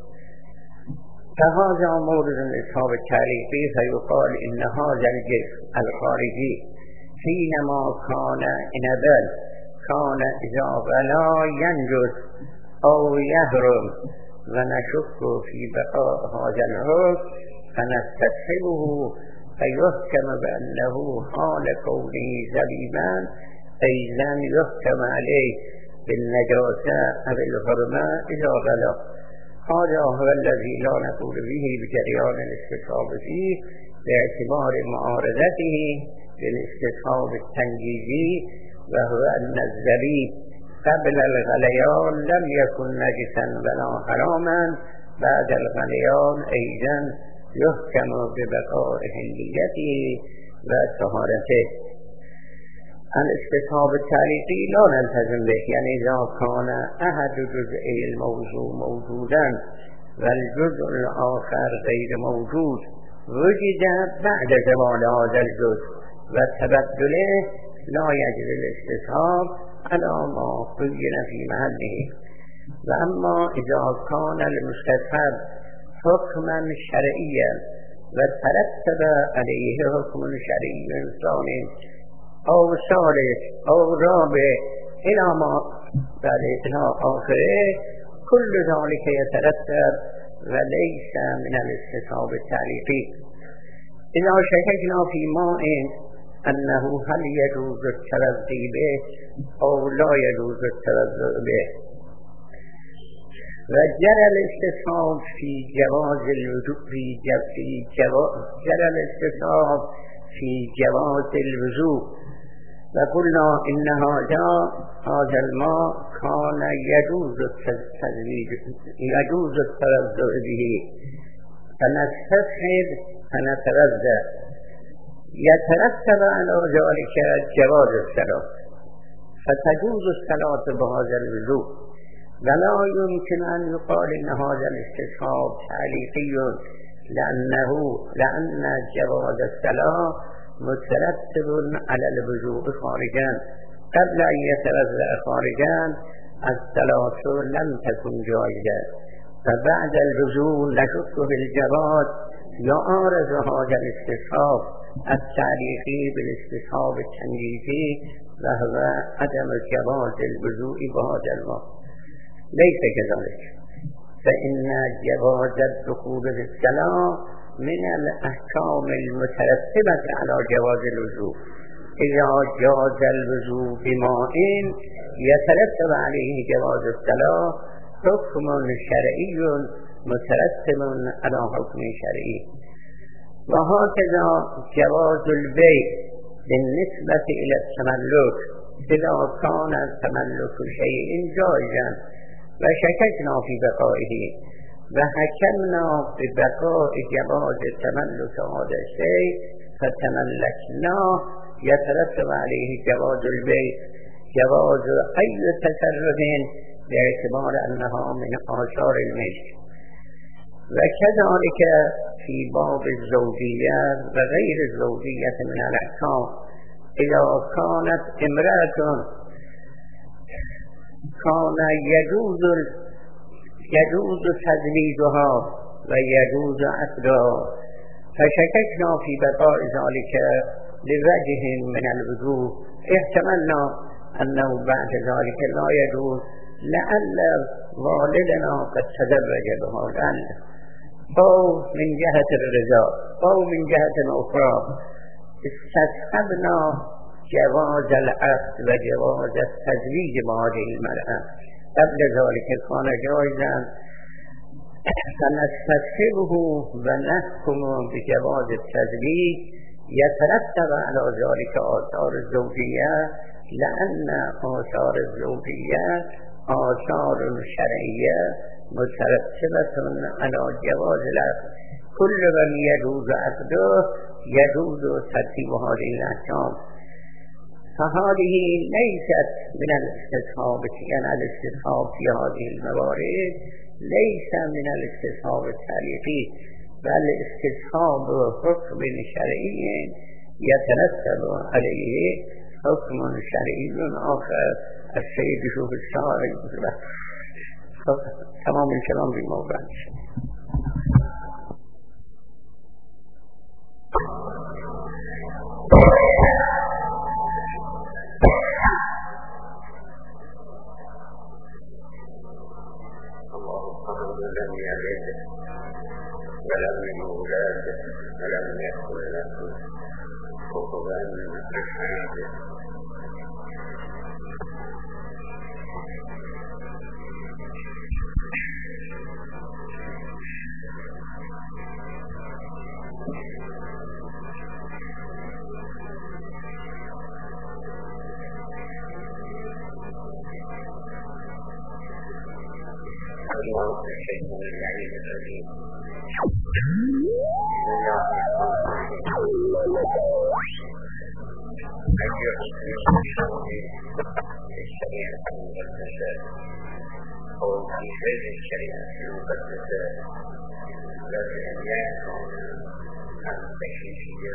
B: فهذا مورد الاستصحاب التاريخي، فيقال إن هذا الجسم الخارجي حينما كان عنبا كان إذا غلا ينجس أو يهرم، ونشك في بقاء هذا الحكم فنستصحبه فيحكم بأنه حال كونه زبيبا أيضا يحكم عليه بالنجاسة أو الحرمة إذا غلق. هذا هو الذي لا نقول به بجريان الاستصحاب فيه باعتبار معارضته بالاستصحاب التنجيزي، وهو أن الزبيب قبل الغليان لم يكن نجسا ولا حراما، بعد الغليان أيضا يحكم ببقاء حليته وطهارته. الاستصحاب التعليقي لا نلتزم به، يعني إذا كان أحد جزئي الموضوع موجودا والجزء الآخر غير موجود وجد بعد زوال هذا الجزء وتبدله لا يجب الاستصحاب على ما بين في محله. وأما إذا كان المستصحب حكما شرعيا وترتب عليه حكم شرعي ثاني أو ثالث أو رابع إلى ما بعد إلى آخره، كل ذلك يترتب وليس من الاستصحاب التعليقي. إذا شككنا في ماء أنه هل يجوز التوضؤ به أو لا يجوز التوضؤ به، وجرى الاستصحاب في جواز الوضوء في جواز جرى الاستصحاب في جواز الوضوء، وقلنا إن هذا هذا الماء كان يجوز التزويج يجوز التوضؤ به، فنستصحب فنتوضأ، يترتب على ذلك جواز الصلاة، فتجوز الصلاة بهذا الوضوء. ولا يمكن أن يقال إن هذا الاستصحاب تعليقي، لأنه لأن جواز الصلاة مترتب على الوضوء خارجا، قبل أن يتوضأ خارجا الصلاة لم تكن جائزة، فبعد الوضوء نشك بالجواز يعارض هذا الاستصحاب التعليقي بالاستصحاب التنجيزي، وهو عدم جواز الوضوء بهذا الماء. ليس كذلك، فإن جواز الدخول في الصلاة من الأحكام المترتبة على جواز الوضوء. إذا جاز الوضوء بماء يترتب عليه جواز الصلاة، حكم شرعي مترتب على حكم شرعي. وهكذا جواز البيع بالنسبة إلى التملك، إذا كان التملك شيء جائزا وشككنا في بقائه وحكمنا ببقاء جواز التملك هذا الشيء فتملكنا، يترتب عليه جواز البيع جواز أي تصرف باعتبار أنها من آثار الملك. وكذلك في باب الزوجية وغير الزوجية من الأحكام، إذا كانت امرأة كان يجوز يجوز تزويجها ويجوز عقدها، فشككنا في بقاء ذلك لوجه من الوجوه، احتملنا أنه بعد ذلك لا يجوز، لعل والدنا قد تزوج بهذا أو من جهة الرضا أو من جهة أخرى، استصحبنا جواز العقد وجواز التزويج بهذه المرأة، قبل ذلك كان جائزا، فنستصحبه ونحكم بجواز التزويج، يترتب على ذلك آثار الزوجية، لأن آثار الزوجية آثار شرعية مترتبة على جواز العقد. كل من يجوز عقده يجوز ترتيب هذه الأحكام، فهذه ليست من الاستصحاب، يعني الاستصحاب في هذه الموارد ليس من الاستصحاب التعليقي، بل استصحاب حكم شرعي يترتب عليه حكم شرعي آخر. السيد شوف الشعر تمام الكلام في الموضوع.
C: لم يلد ولم يولد ولم يكن له كفوا أحد. بالله من الشيطان اللعين الرجيم بسم الله الرحمن الرحيم أيها المسلمون الشريعة المقدسة أو في غير الشريعة المقدسة لازم أن يكون عن تكليفية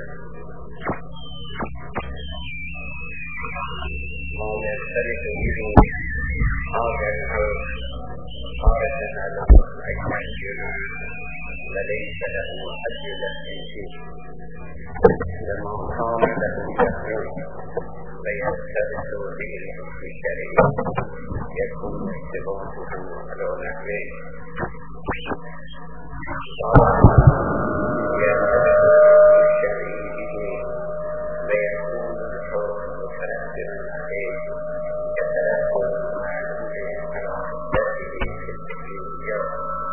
C: ما يختلف به هذا العرف عادة على أجمل وليس له أجل فيه لما قام له شهر فيختلف به في الشريعة يكون ارتباطه على نحوه فيكون الحكم متأثرا عليه كتأثر المعلوم على عدته في التكليفيات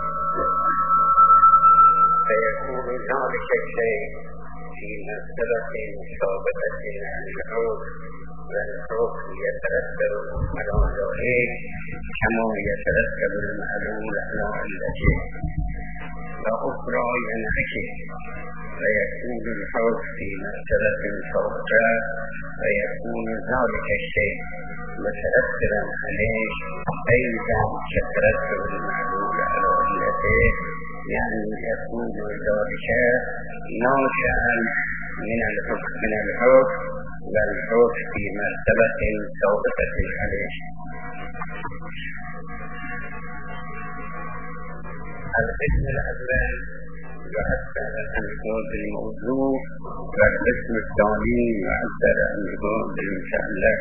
C: فيكون ذلك الشيء في مسألة ثابتة عن العرف والعرف يترتب على ذلك كما يترتب المعلوم على علته وأخرى ينعكس فيكون الحكم في مسألة ثابتة فيكون ذلك الشيء متأثرا عليه أيضا يترتب المعلوم على علته يعني يكون ذلك ناشئا من الحكم من الحكم والحكم في مرتبة ثابتة عليه. القسم الأول يعبر عن هذا الموضوع والقسم الثاني يعبر عن هذا المسألة.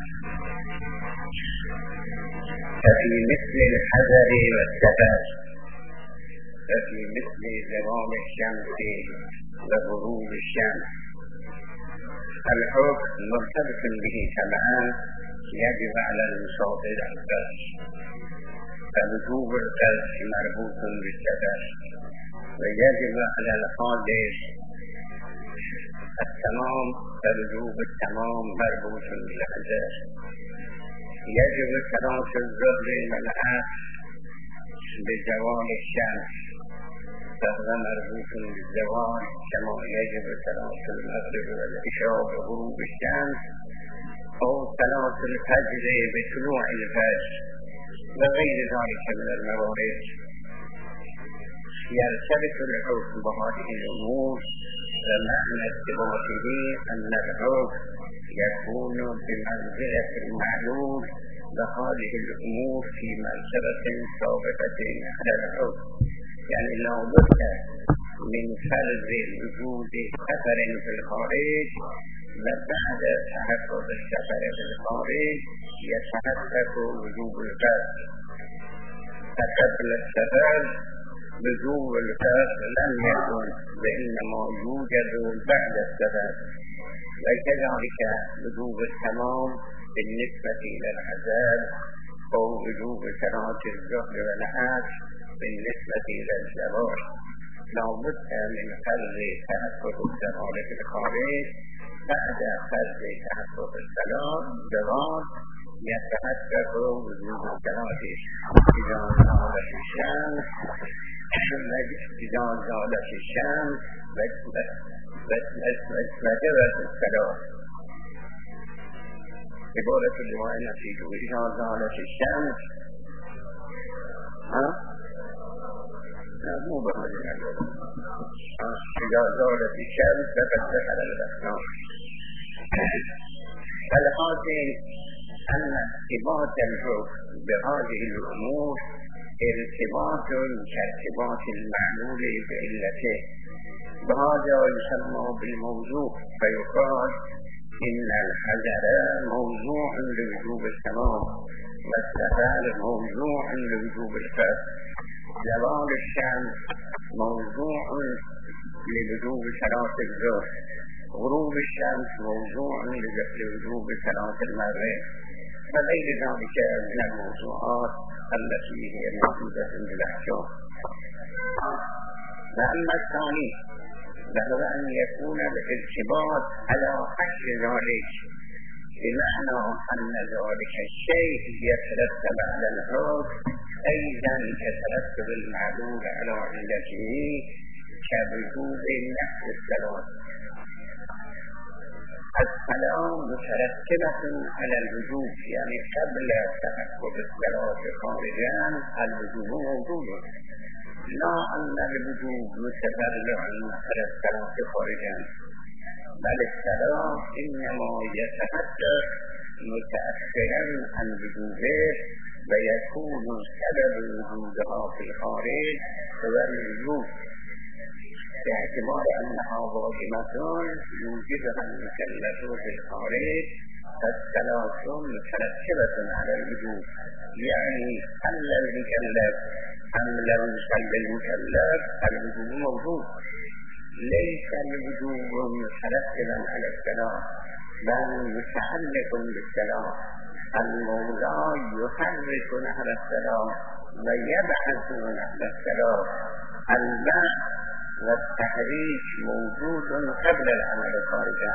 C: ففي مثل الحذر والثبات ففي مثل زوال الشمس وغروب الشمس الحكم مرتبط به طبعا يجب على المصادر القصد فوجوب القصد مربوط بالثبات ويجب على الحادث التمام فوجوب التمام مربوط بالحذر يجب صلاة الظهر والعصر بزوال الشمس فهو مربوط بالزوال كما يجب صلاة المغرب والعشاء بغروب الشمس أو صلاة الفجر بطلوع الفجر وغير ذلك من الموارد. يرتبط الحكم بهذه الأمور ومعنى ارتباطه أن الحكم يكون بمنزلة المعلوم بهذه الأمور في مرتبة ثابتة على الحكم يعني لا بد من فرض وجود سفر في الخارج وبعد تحقق السفر في الخارج يتحقق وجوب القصد فقبل السفر وجوب القصد لم يكن وإنما يوجد بعد السفر وكذلك وجوب التمام بالنسبة إلى العذاب أو وجوب صلاة الظهر والعصر بالنسبة إلى الزواج لا بد من فرض تحقق الزواج في الخارج بعد فرض تحقق الصلاة زواج يتحقق وجوب الصلاة إذا زالت الشمس إذا زالت الشمس وجبت الصلاة عبارة الرواية نتيجة إذا زالت الشمس ها لا مو بهذه العبارة إذا زالت الشمس فقد دخل الأسنان. فالحاصل أن ارتباط الحكم بهذه الأمور ارتباط كارتباط المعلول بعلته وهذا يسمى بالموضوع فيقال إن الحجر موضوع لوجوب التمام والسفر موضوع لوجوب القصد زوال الشمس موضوع لوجوب صلاة الظهر غروب الشمس موضوع لوجوب صلاة المغرب فغير ذلك من الموضوعات التي هي موجودة في الأحكام. وأما الثاني وهو أن يكون الارتباط على حد ذلك بمعنى أن ذلك الشيء يترتب على الحكم أيضا كترتب المعلول على علته كوجوب نفس الصلاة. الصلاة مترتبة على الوجوب، يعني قبل تحقق الصلاة خارجا الوجوب موجود، لا أن الوجوب متفرع على الصلاة خارجا، بل الصلاة إنما يتحقق متأخرا عن وجوبه ويكون سبب وجودها في الخارج هو الوجوب، باعتبار أنها واجبة يوجبها المكلف في الخارج، فالصلاة مترتبة على الوجوب، يعني حل المكلف حمل المصلي المكلف الوجوب موجود، ليس الوجوب مترتبا على الصلاة بل متعلق بالصلاة. المولى يحركون على الصلاة ويبعثون على الصلاة. البعث والتحريك موجود قبل العمل خارجا،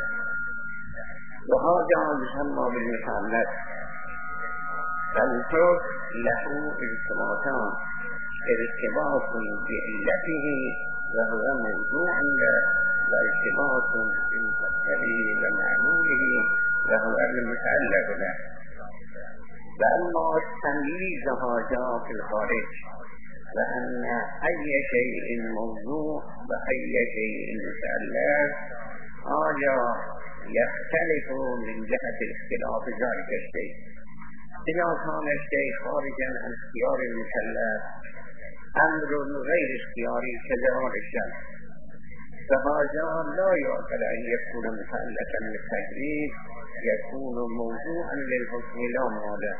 C: وهذا يسمى بالمتعلق. فالحكم له ارتباطان، ارتباط بعلته وهو موضوع له، وارتباط بمفسره ومعلوله وهو المتعلق له. وأما تمييزها جاء في الخارج، وأن أي شيء موضوع وأي شيء متعلق هذا يختلف من جهة الاختلاف ذلك الشيء. إذا كان الشيء خارجا عن اختيار المكلف أمر غير اختياري كجوار الشمس، فهذا لا يعقل أن يكون متعلقا بالتجريد، يكون موضوعا للحكم لا ماله.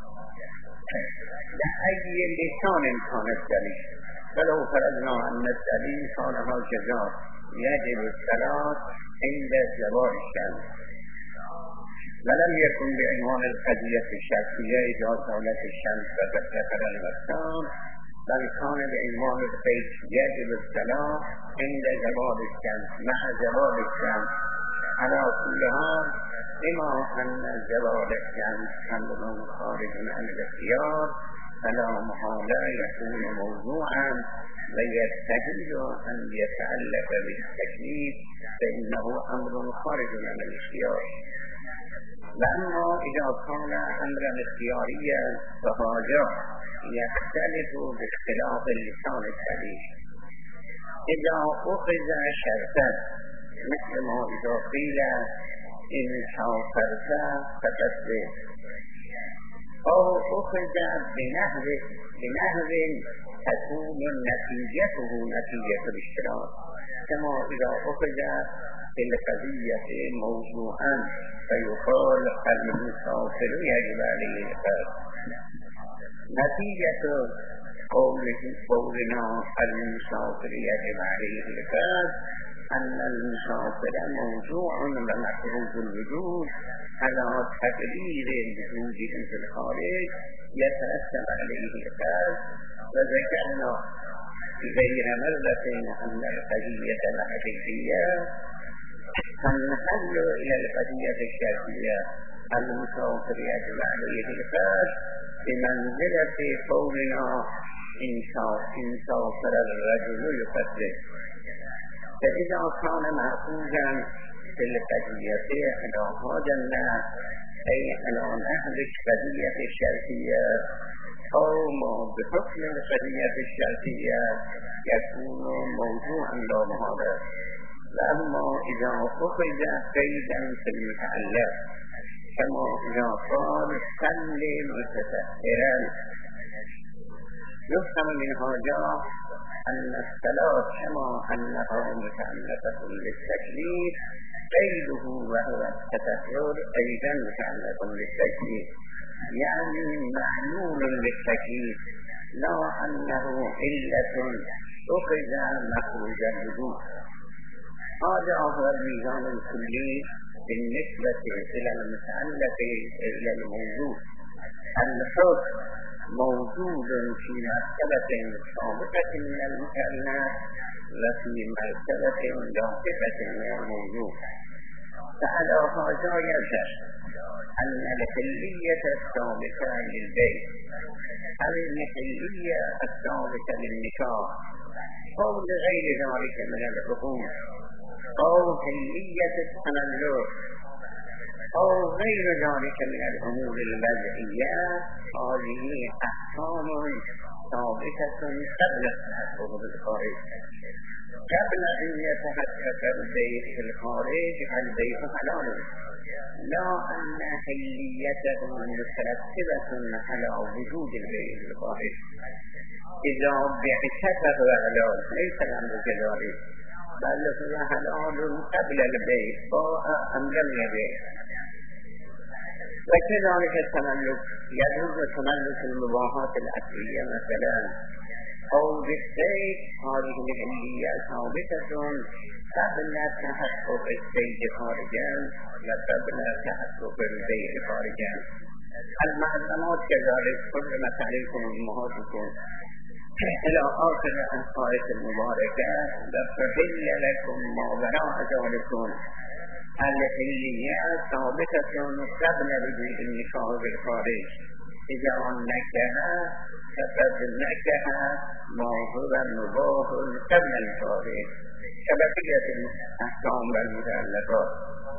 C: لأي لسان كان الدليل، فلو فرضنا أن الدليل كان هكذا يجب الصلاة عند زوال الشمس، ولم يكن بعنوان القضية الشرطية إذا زالت الشمس فتذكر المكان، بل كان بعنوان البيت يجب الصلاة عند زوال الشمس مع زوال الشمس. على كل حال بما أن زوال الشمس أمر خارج عن الاختيار فلا محالة يكون موضوعا ويستحيل أن يتعلق بالتكليف، فإنه أمر خارج عن الاختيار. لأنه إذا كان أمرا اختياريا فهذا يختلف باختلاف اللسان الدليل. إذا أخذ شرطا مثل ما إذا قيل إن حاصرت فتصبح، أو أخذ بنحو بنحو تكون نتيجته نتيجة الاشتراك، كما إذا أخذ في القضية موضوعا فيقال المسافر يجب عليه القصد. نتيجة قولنا المسافر يجب عليه القصد أن المسافر موضوع ومفروض الوجود على تقدير الوجود في الخارج يترتب عليه القصد. وذكرنا غير مرة أن القضية الحقيقية فنحل إلى القضية الشرعية المسافر يجب عليه القصد بمنزلة قولنا إن سافر الرجل يقصد. فإذا كان مأخوذا في القضية على هذا النحو أي على نحو القضية الشرعية أو ما بحكم القضية الشرعية يكون موضوعا لا محالة. لأما إذا أخذ قيدا في المتعلق كما إذا قال صل متسهرا، يفهم من هذا أن الصلاة كما أنها متعلقة بالتكليف قيده وهو التسهر أيضا متعلق بالتكليف، يعني معلول للتكليف، لا أنه علة أخذ مخرج الوجود. هذا هو الميزان الكلي بالنسبة إلى المتعلق إلى الموجود. الحكم موجود في مرتبة سابقة من المكلف وفي مرتبة لاحقة من الموجود. فعلى هذا يظهر أن الكلية السابقة للبيت المحلية الثابتة للنكاح أو لغير ذلك من الحقوق أو حلية التملك أو غير ذلك من الأمور الوضعية، هذه أحكام ثابتة قبل التحقق بالخارج. قبل أن يتحقق البيع في الخارج البيع حلال، لا أن حليته مترتبة على وجود البيع في الخارج. إذا بعته فهو حلال، ليس الأمر كذلك، بل هو حلال قبل البيع أم لم يبيع. وكذلك التملك، يجوز تملك المباحات الأكلية مثلا أو بالزيت، هذه الحلية ثابتة قبل تحقق الزيت خارجا وقبل تحقق البيع خارجا. المحرمات كذلك حرمت عليكم أمهاتكم إلى آخر الآية المباركة، وأحل لكم ما وراء ذلكم. الحلية ثابتة قبل وجود النكاح بالخارج. إذا نكح فقد نكح ما هو مباح قبل الخارج كبقية الأحكام والمتعلقات.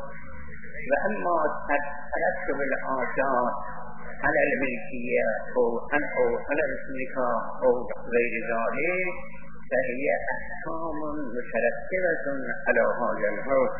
C: وأما ترتب الآثار على الملكية أو على النكاح أو غير ذلك فهي أحكام مترتبة على هذا الحكم،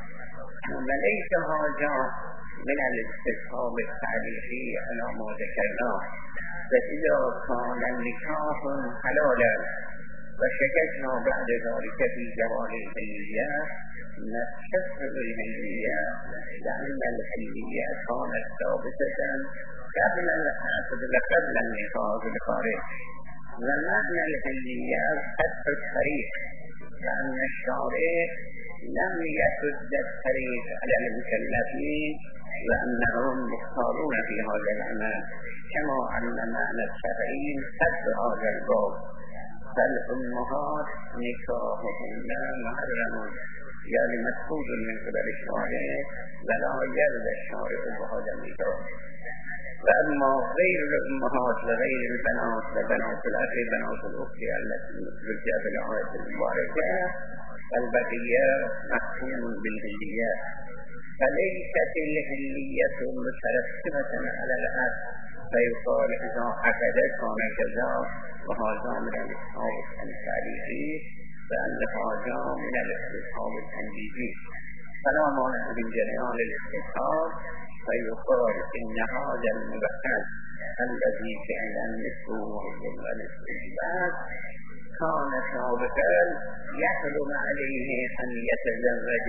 C: وليس هذا من الاستصحاب التعريفي على ما ذكرناه. فإذا كان النكاح حلالا وشككنا بعد ذلك في جواز الحلية نشك بالحلية، لأن الحلية كانت ثابتة قبل العقد وقبل النكاح بالخارج. ومعنى الحلية فتح الطريق، لأن الشارع لم يسد الطريق على المكلفين وأنهم مختارون في هذا العمل، كما أن معنى الشرعي سد هذا الباب. فالأمهات نكاحهن محرم، يعني مسعود من قبل الشارع ولا يرد الشارع بهذا النكاح. وأما غير الأمهات وغير البنات وبنات الأخ بنات الأخت التي ذكرت في الآية المباركة البقية محكوم بالحلية، فليست الحلية مترتبة على العقد فيقال إذا عقد كان كذا، وهذا من الاستصحاب التعريفي فأن هذا من الاستصحاب التنجيزي. فلا مانع من جريان الاستصحاب، فيقال إن هذا المبحث الذي فعلا مثله وهو الاستجباب كان ثابتا يحرم عليه أن يتزوج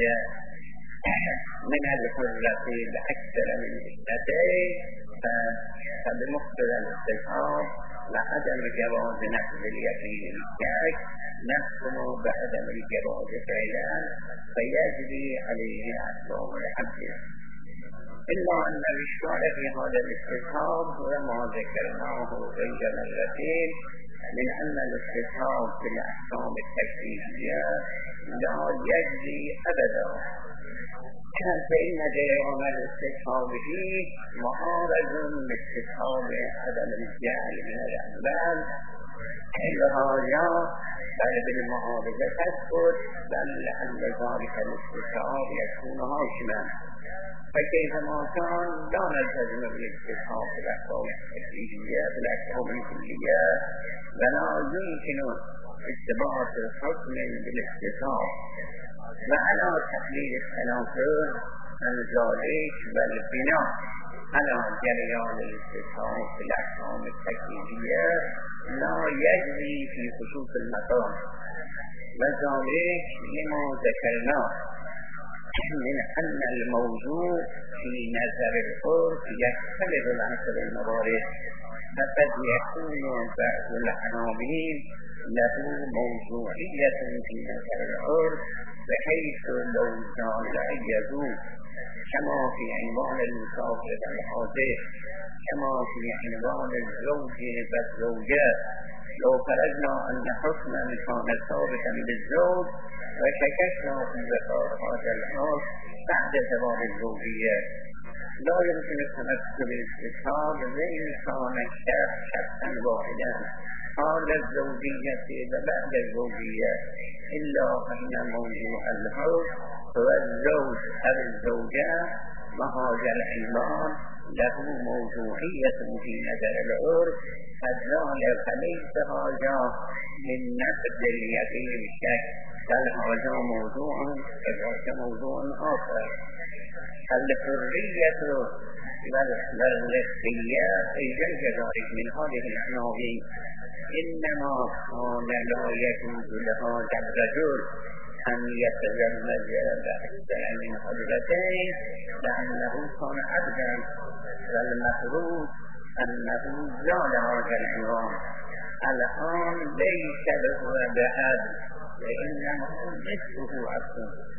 C: من الحرة بأكثر من اثنتين، فبمقتضى الاستصحاب وعدم جواز نقض اليقين الشك نحكم بعدم الجواز فعلا فيجري عليه أسباب الحبس. إلا أن الإشكال في هذا الاستصحاب هو ما ذكرناه غير مرتين من أن الاستصحاب في الأحكام التكليفية لا يجري أبدا، فإن جريان الاستصحاب فيه معارض باستصحاب عدم الجعل من الأعمال. هذا بل بالمعارضة تثبت، بل لأن ذلك الاستصحاب يكون هاشما، فكيفما كان لا نلتزم بالاستصحاب في الأحكام التكليفية في الأحكام الكلية، ولا يمكن اتباع الحكم بالاستصحاب. وعلى تقليد التناقض عن ذلك والبناء على جريان الاستصحاب في الأحكام التكليفية لا يجري في خصوص المقام، وذلك لما ذكرناه من أن الموضوع في نظر العرف يختلف عن الموارد، فقد يكون بعض العناوين له موضوعية في نظر العرف بحيث لو كان لا يجوز، كما في عنوان المسافر والحاضر، كما في عنوان الزوج والزوجة. لو فرضنا أن حكما كان ثابتا بالزوج وشككنا في بقاء هذا الحكم بعد زوال الزوجية لا يمكن التمثل بالاستشهاد بين كان الشخص شخصا واحدا قبل الزوجية وبعد الزوجية إلا أن موضوع الحب والزوج أو الزوجة وهذا العنوان له موضوعية في نظر العرف فذلك ليس هذا من نقد اليقين الشك بل هذا موضوع وذاك موضوع آخر. الحرية والاختيار أيضا كذلك من هذه العناوين إنما كان لا يجوز لهذا الرجل أن يتزوج بأكثر من حضرتين لأنه كان عبدا والمفروض أنه زال هذا العنوان. الآن ليس له بعد وإنما مثله عبد.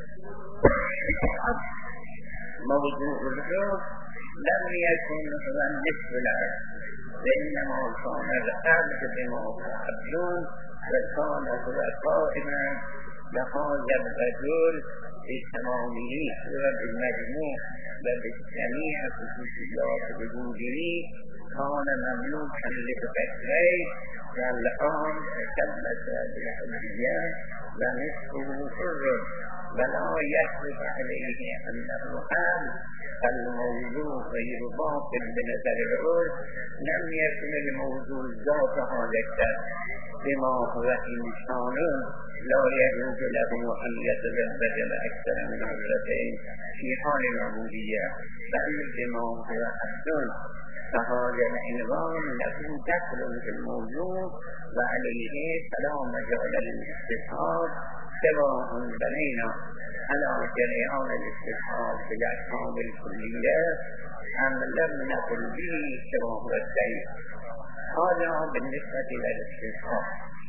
C: موضوع الحب لم يكن هو مثل العبد وإنما كان العبد بما هو عبد وكان هو قائما لهذا الرجل بتمامه وبالمجموع وبالجميع خصوصيات وجوده كان مملوكا للفكرين والآن تثبت بالحرية ونصفه حر ولا يحرص عليه أنه عام. فالموضوع غير باطل بنظر العرف لم يكن الموضوع ذات هذا الشخص بما هو إنسان لا يجوز له أن يتزوج بأكثر من مرتين في حال العبودية بل بما هو أفضل. فهذا العنوان له دخل في الموضوع وعليه فلا مجال للاستشهاد سواء بنينا على جريان الاستشهاد في الأحكام الكلية أم لم نقل به سواء هو السيد. هذا بالنسبة للاستشهاد.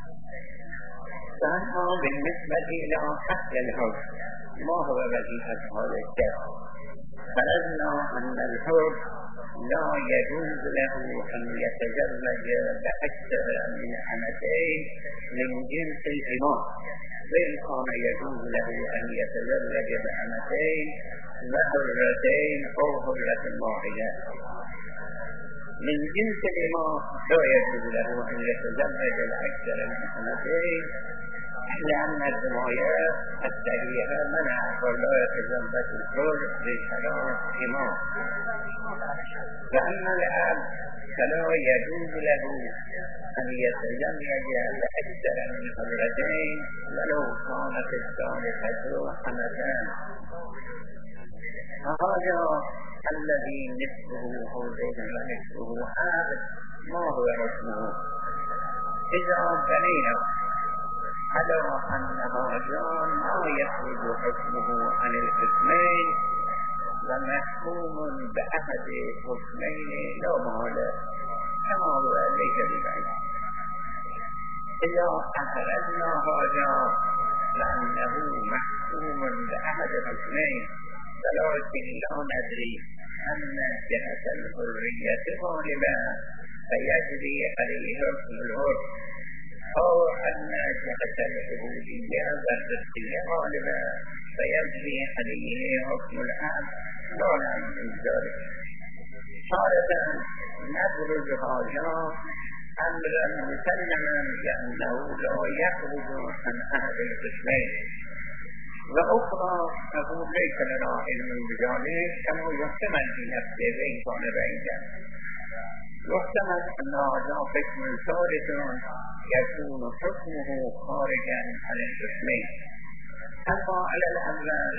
C: فأما بالنسبة إلى حق الحب ما هو وظيفة هذا الشخص؟ فرضنا أن الحب لا يجوز له أن يتزوج بأكثر من أمتين من جنس الإمام وإن كان يجوز له أن يتزوج بأمتين وحرتين أو حرة واحدة. من جنس الإمام لا يجوز له أن يتزوج بأكثر من أمتين لأن الروايات الصحيحة منع ولا يتزوج الحر بثلاث إمام. وأما العبد فلا يجوز له أن يتزوج بأكثر من حرتين ولو كانت الثالثة أمتان. فهذا الذي نصفه حر ونصفه عبد ما هو حكمه؟ إذا بنينا على أن هذا ما يخرج حكمه عن القسمين ومحكوم بأحد حكمين لا محالة كما هو ليس ببعيد. إذا أخرجنا هذا لأنه محكوم بأحد حكمين ولكن لا ندري أن جهة الحرية غالبا فيجري عليه حكم الحر أو أن جهة العبودية والرزقية غالبا فيجري عليه حكم العبد لا نعلم من ذلك. صارت نبرز هذا أمرا مسلما لأنه لا يخرج عن أحد القسمين. وأخرى أقول ليس لنا علم بذلك كما يحتمل في نفسه وإن كان بعيدا. يحتمل أن هذا قسم ثالث يكون حكمه خارجا عن القسمين. أما على الأول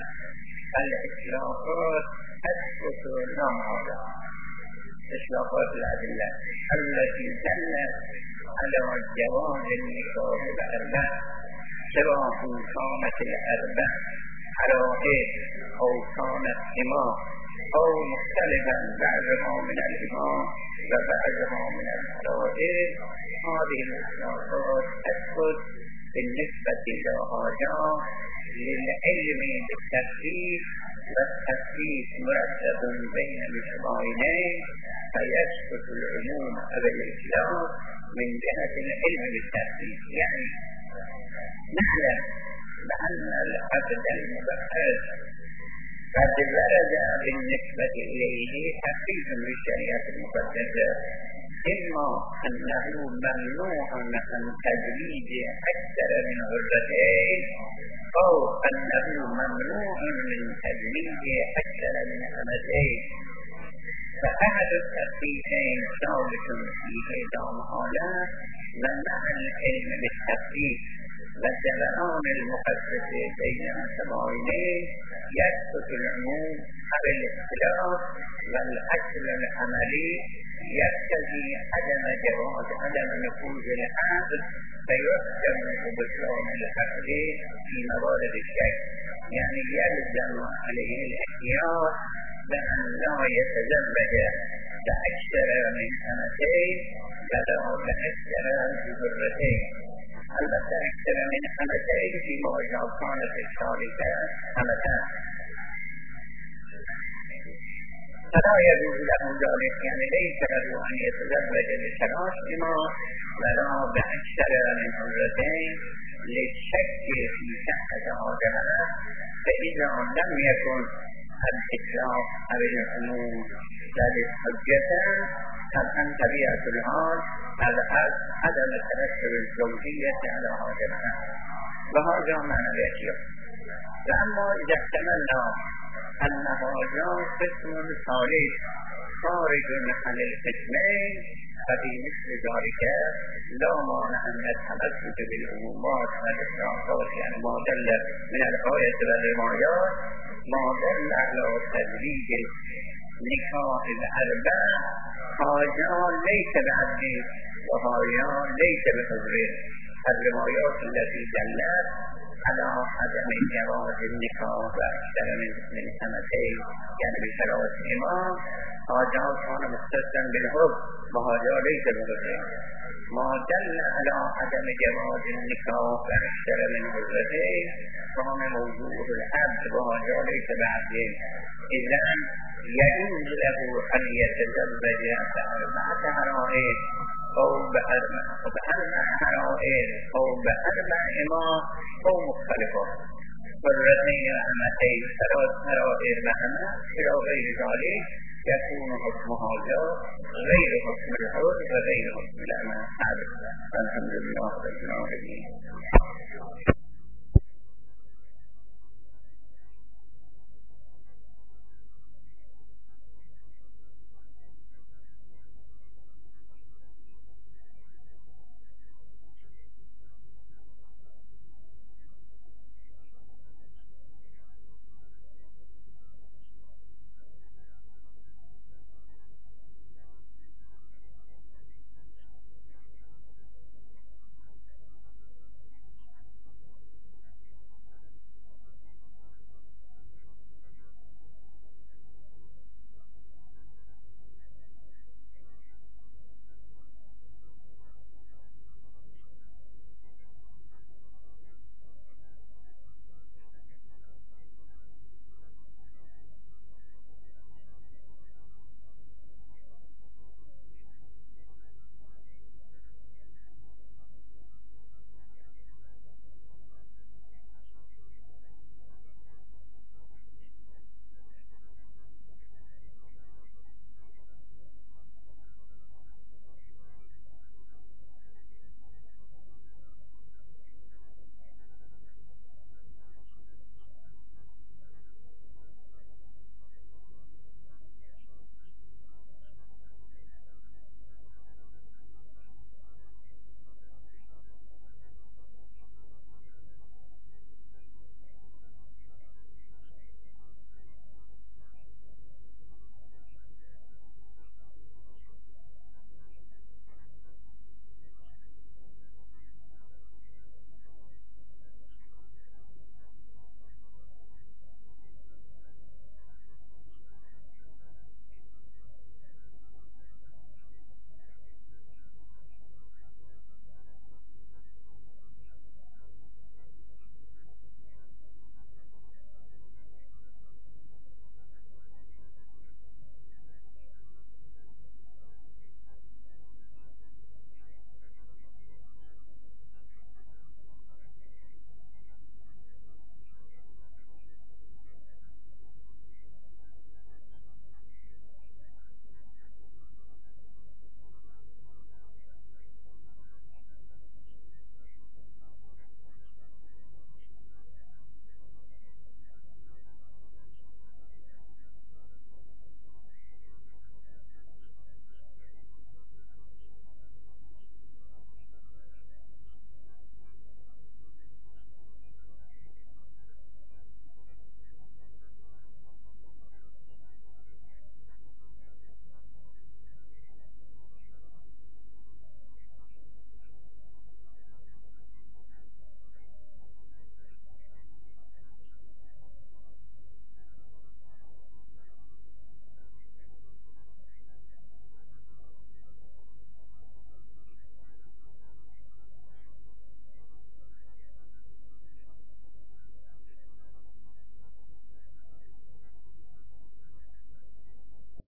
C: الإطلاقات تثبت لا محالة. إطلاقات الأدلة التي دلت على جواز النكاح بأربع سواء كانت الأربع حرائر أو كانت إمام أو مختلفا بعضها من الإمام وبعضها من الحرائر. هذه الإطلاقات تثبت بالنسبة إلى هذا للعلم بالتخفيف والتخفيف مرتب بين المصطلحين فيسقط العموم أو الإطلاق من جهة العلم بالتخفيف. يعني نعلم بأن العبد المبحث قد ورد بالنسبة إليه تخفيف للشريعة المقدسة إما أنه ممنوع عن تزويج أكثر من غرتين أو أنه ممنوع من تزويج أكثر من أمتين، فأحد التخفيفين ثابت في إعدام حالات، ومع العلم بالتخفيف والجمعان المقدس بين السماويين يسقط العموم على الاختلاف، والأصل العملي يقتضي عدم جواز عدم نفوذ العقل فيحكم ببطلان العقل في موارد الشك، يعني يلزم عليه الاحتياط بأن لا يتزوج بأكثر من أمتين ولا بأكثر من غرتين. البته أكثر من أمتين فيما إذا كانت الشاركة أمتان فلا يجوز له ذلك، يعني ليس له أن يتزوج بثلاث إماء ولا بأكثر من غرتين للشك في صحة هذا، فإذا لم يكن الإطلاق أو العموم ذلك حجة طبعا طبيعة الحال الأصل عدم ترتب الزوجية على هذا الأمر، وهذا معنى الأشياء. فأما إذا احتملنا أن هذا قسم ثالث خارج عن القسمين ففي مثل ذلك لا مانع أن التمسك بالعمومات والإطلاقات، يعني ما دل من الآية والروايات ما دل على تزويج نكاح الأربع هذا ليس بعدل وهذا ليس بحضر. الروايات التي دلت على عدم جواز النكاح بأكثر من سنتين يعني بثلاث إمام هذا كان مختصا بالحب وهذا ليس بحضر. ما دل على عدم جواز النكاح بأكثر من غرتين كان موضوع العبد وهذا ليس بعدل. إذن يجوز له أن يتزوج بأربعة حرائر أو بأربع حرائر أو بأربع إماء أو مختلفة، والرتين أمتين ثلاث حرائر معنا إلى غير ذلك يكون حكم هذا غير حكم الحر وغير حكم الأمة. الحمد لله رب العالمين.